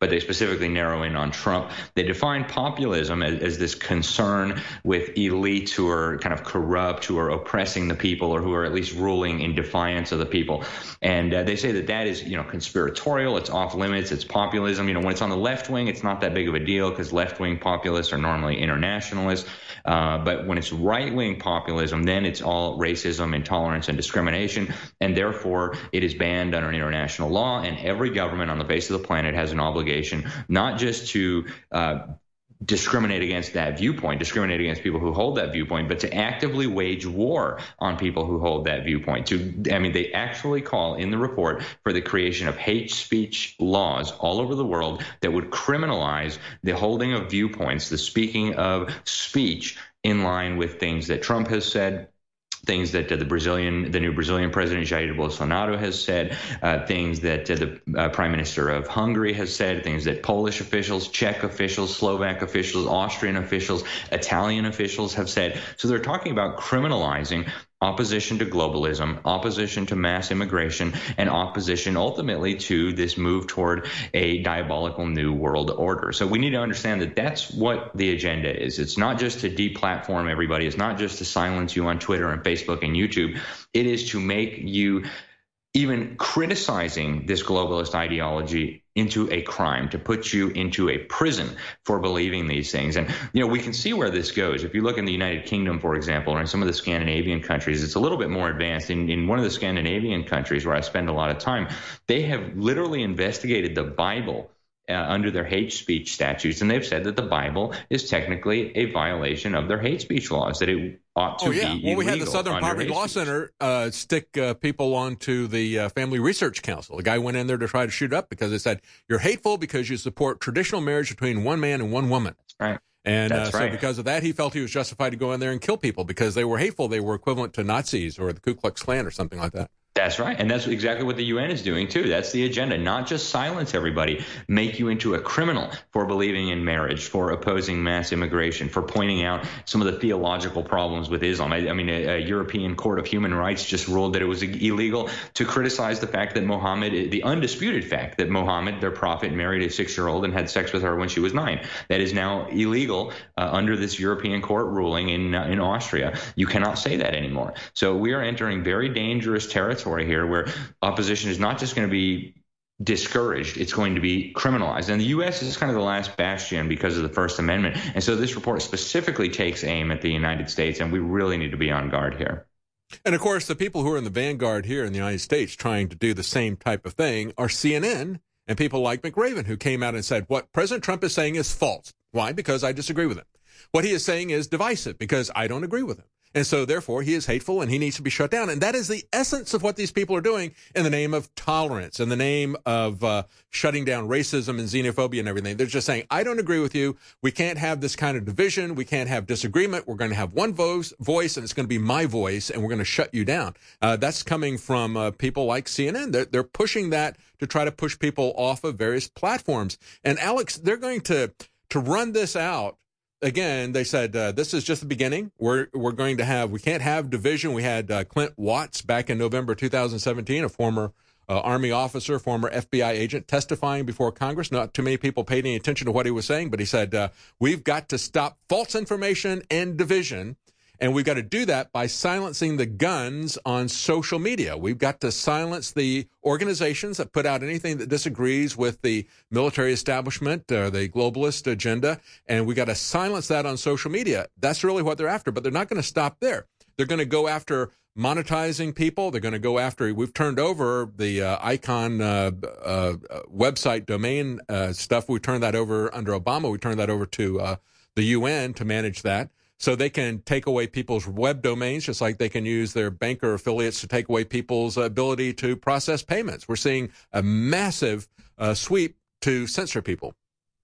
but they specifically narrow in on Trump. They define populism as, as this concern with elites who are kind of corrupt, who are oppressing the people, or who are at least ruling in defiance of the people. And uh, they say that that is, you know, conspiratorial. It's off limits. It's populism. You know, when it's on the left wing, it's not that big of a deal because left wing populists are normally internationalists. Uh, but when it's right wing populism, then it's all racism, intolerance, and discrimination. And therefore, it is banned under international law. And every government on the face of the planet has an obligation not just to uh, discriminate against that viewpoint, discriminate against people who hold that viewpoint, but to actively wage war on people who hold that viewpoint. To, I mean, they actually call in the report for the creation of hate speech laws all over the world that would criminalize the holding of viewpoints, the speaking of speech in line with things that Trump has said, things that uh, the Brazilian, the new Brazilian president Jair Bolsonaro has said, uh, things that uh, the uh, prime minister of Hungary has said, things that Polish officials, Czech officials, Slovak officials, Austrian officials, Italian officials have said. So they're talking about criminalizing opposition to globalism, opposition to mass immigration, and opposition ultimately to this move toward a diabolical new world order. So we need to understand that that's what the agenda is. It's not just to deplatform everybody. It's not just to silence you on Twitter and Facebook and YouTube. It is to make you even criticizing this globalist ideology into a crime, to put you into a prison for believing these things. And, you know, we can see where this goes. If you look in the United Kingdom, for example, or in some of the Scandinavian countries, it's a little bit more advanced. In, in one of the Scandinavian countries where I spend a lot of time, they have literally investigated the Bible Uh, under their hate speech statutes, and they've said that the Bible is technically a violation of their hate speech laws, that it ought to oh, yeah. be Well, we had the illegal Southern under Poverty hate Law speech. Center uh, stick uh, people onto the uh, Family Research Council. The guy went in there to try to shoot up because they said, you're hateful because you support traditional marriage between one man and one woman. That's right. And That's uh, so right. because of that, he felt he was justified to go in there and kill people because they were hateful. They were equivalent to Nazis or the Ku Klux Klan or something like that. That's right. And that's exactly what the U N is doing, too. That's the agenda. Not just silence everybody, make you into a criminal for believing in marriage, for opposing mass immigration, for pointing out some of the theological problems with Islam. I, I mean, a, a European Court of Human Rights just ruled that it was illegal to criticize the fact that Mohammed, the undisputed fact that Mohammed, their prophet, married a six-year-old and had sex with her when she was nine. That is now illegal uh, under this European court ruling in, uh, in Austria. You cannot say that anymore. So we are entering very dangerous territory here where opposition is not just going to be discouraged, it's going to be criminalized. And the U S is kind of the last bastion because of the First Amendment. And so this report specifically takes aim at the United States, and we really need to be on guard here. And, of course, the people who are in the vanguard here in the United States trying to do the same type of thing are C N N and people like McRaven, who came out and said, what President Trump is saying is false. Why? Because I disagree with him. What he is saying is divisive because I don't agree with him. And so, therefore, he is hateful and he needs to be shut down. And that is the essence of what these people are doing in the name of tolerance, in the name of uh, shutting down racism and xenophobia and everything. They're just saying, I don't agree with you. We can't have this kind of division. We can't have disagreement. We're going to have one voice, voice and it's going to be my voice, and we're going to shut you down. Uh, that's coming from uh, people like C N N. They're, they're pushing that to try to push people off of various platforms. And, Alex, they're going to to run this out. Again, they said uh, this is just the beginning. We're we're going to have we can't have division. We had uh, Clint Watts back in November two thousand seventeen, a former uh, Army officer, former F B I agent, testifying before Congress. Not too many people paid any attention to what he was saying, but he said uh, we've got to stop false information and division. And we've got to do that by silencing the guns on social media. We've got to silence the organizations that put out anything that disagrees with the military establishment or the globalist agenda. And we got to silence that on social media. That's really what they're after. But they're not going to stop there. They're going to go after monetizing people. They're going to go after, we've turned over the uh, Icon uh, uh, website domain uh, stuff. We turned that over under Obama. We turned that over to uh, the U N to manage that. So they can take away people's web domains, just like they can use their banker affiliates to take away people's ability to process payments. We're seeing a massive uh, sweep to censor people.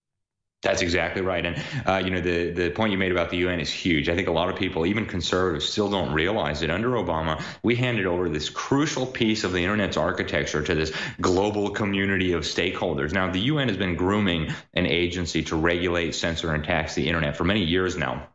That's exactly right. And, uh, you know, the, the point you made about the U N is huge. I think a lot of people, even conservatives, still don't realize that under Obama, we handed over this crucial piece of the Internet's architecture to this global community of stakeholders. Now, the U N has been grooming an agency to regulate, censor, and tax the Internet for many years now.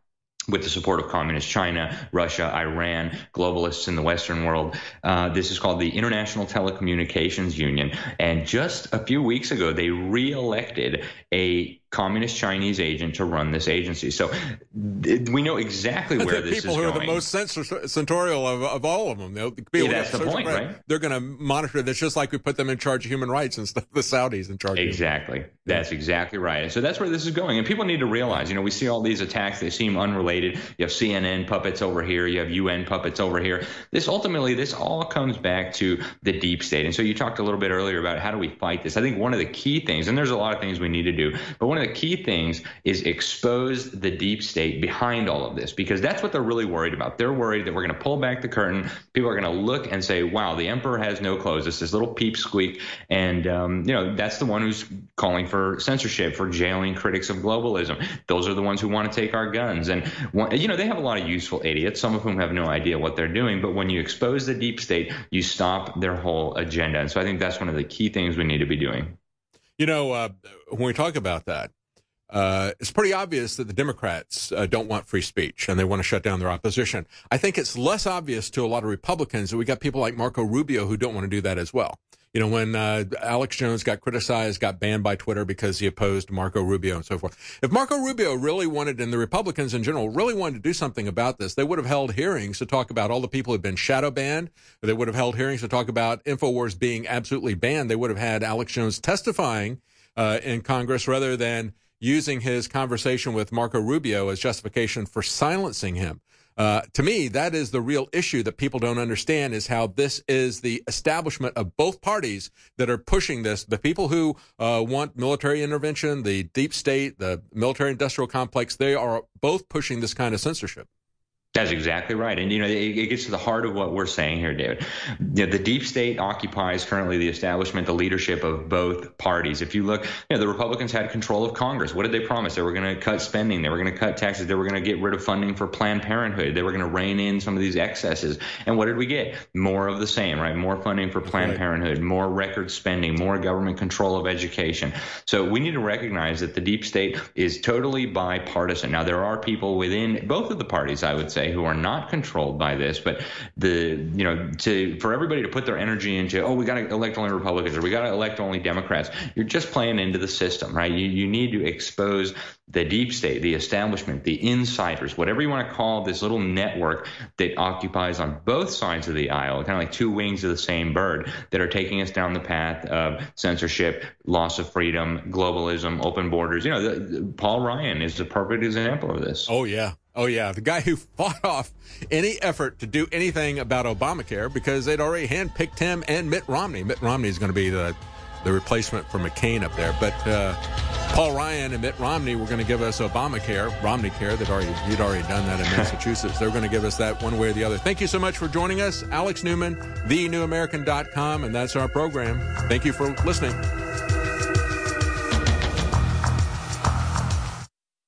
with the support of communist China, Russia, Iran, globalists in the Western world. Uh, this is called the International Telecommunications Union. And just a few weeks ago, they re-elected a communist Chinese agent to run this agency. So th- we know exactly where this is going. People who are the most censorial of, of all of them. Yeah, that's the point, right? They're going to monitor this just like we put them in charge of human rights and stuff, the Saudis in charge. Exactly. That's exactly right. So that's where this is going. And people need to realize, you know, we see all these attacks. They seem unrelated. You have C N N puppets over here. You have U N puppets over here. This ultimately, this all comes back to the deep state. And so you talked a little bit earlier about how do we fight this? I think one of the key things, and there's a lot of things we need to do, but one of the key things is expose the deep state behind all of this, because that's what they're really worried about. They're worried that we're going to pull back the curtain. People are going to look and say, wow, the emperor has no clothes. It's this little peep squeak. And, um, you know, that's the one who's calling for censorship, for jailing critics of globalism. Those are the ones who want to take our guns. And, you know, they have a lot of useful idiots, some of whom have no idea what they're doing. But when you expose the deep state, you stop their whole agenda. And so I think that's one of the key things we need to be doing. You know, uh, when we talk about that, Uh, it's pretty obvious that the Democrats uh, don't want free speech and they want to shut down their opposition. I think it's less obvious to a lot of Republicans that we got people like Marco Rubio who don't want to do that as well. You know, when uh, Alex Jones got criticized, got banned by Twitter because he opposed Marco Rubio and so forth. If Marco Rubio really wanted, and the Republicans in general really wanted to do something about this, they would have held hearings to talk about all the people who had been shadow banned. They would have held hearings to talk about InfoWars being absolutely banned. They would have had Alex Jones testifying uh, in Congress rather than using his conversation with Marco Rubio as justification for silencing him. Uh, to me, that is the real issue that people don't understand, is how this is the establishment of both parties that are pushing this. The people who uh, want military intervention, the deep state, the military industrial complex, they are both pushing this kind of censorship. That's exactly right. And, you know, it, it gets to the heart of what we're saying here, David. You know, the deep state occupies currently the establishment, the leadership of both parties. If you look, you know, the Republicans had control of Congress. What did they promise? They were going to cut spending. They were going to cut taxes. They were going to get rid of funding for Planned Parenthood. They were going to rein in some of these excesses. And what did we get? More of the same, right? More funding for Planned right. Parenthood, more record spending, more government control of education. So we need to recognize that the deep state is totally bipartisan. Now, there are people within both of the parties, I would say, who are not controlled by this, but the, you know, to, for everybody to put their energy into, oh, we got to elect only Republicans or we got to elect only Democrats, you're just playing into the system, right? You, you need to expose the deep state, the establishment, the insiders, whatever you want to call this little network that occupies on both sides of the aisle, kind of like two wings of the same bird, that are taking us down the path of censorship, loss of freedom, globalism, open borders. You know, the, the, Paul Ryan is a perfect example of this. Oh, yeah. Oh, yeah. The guy who fought off any effort to do anything about Obamacare because they'd already handpicked him and Mitt Romney. Mitt Romney is going to be the, the replacement for McCain up there. But uh, Paul Ryan and Mitt Romney were going to give us Obamacare, Romneycare, that already he'd already done that in Massachusetts. They're going to give us that one way or the other. Thank you so much for joining us. Alex Newman, the new american dot com, and that's our program. Thank you for listening.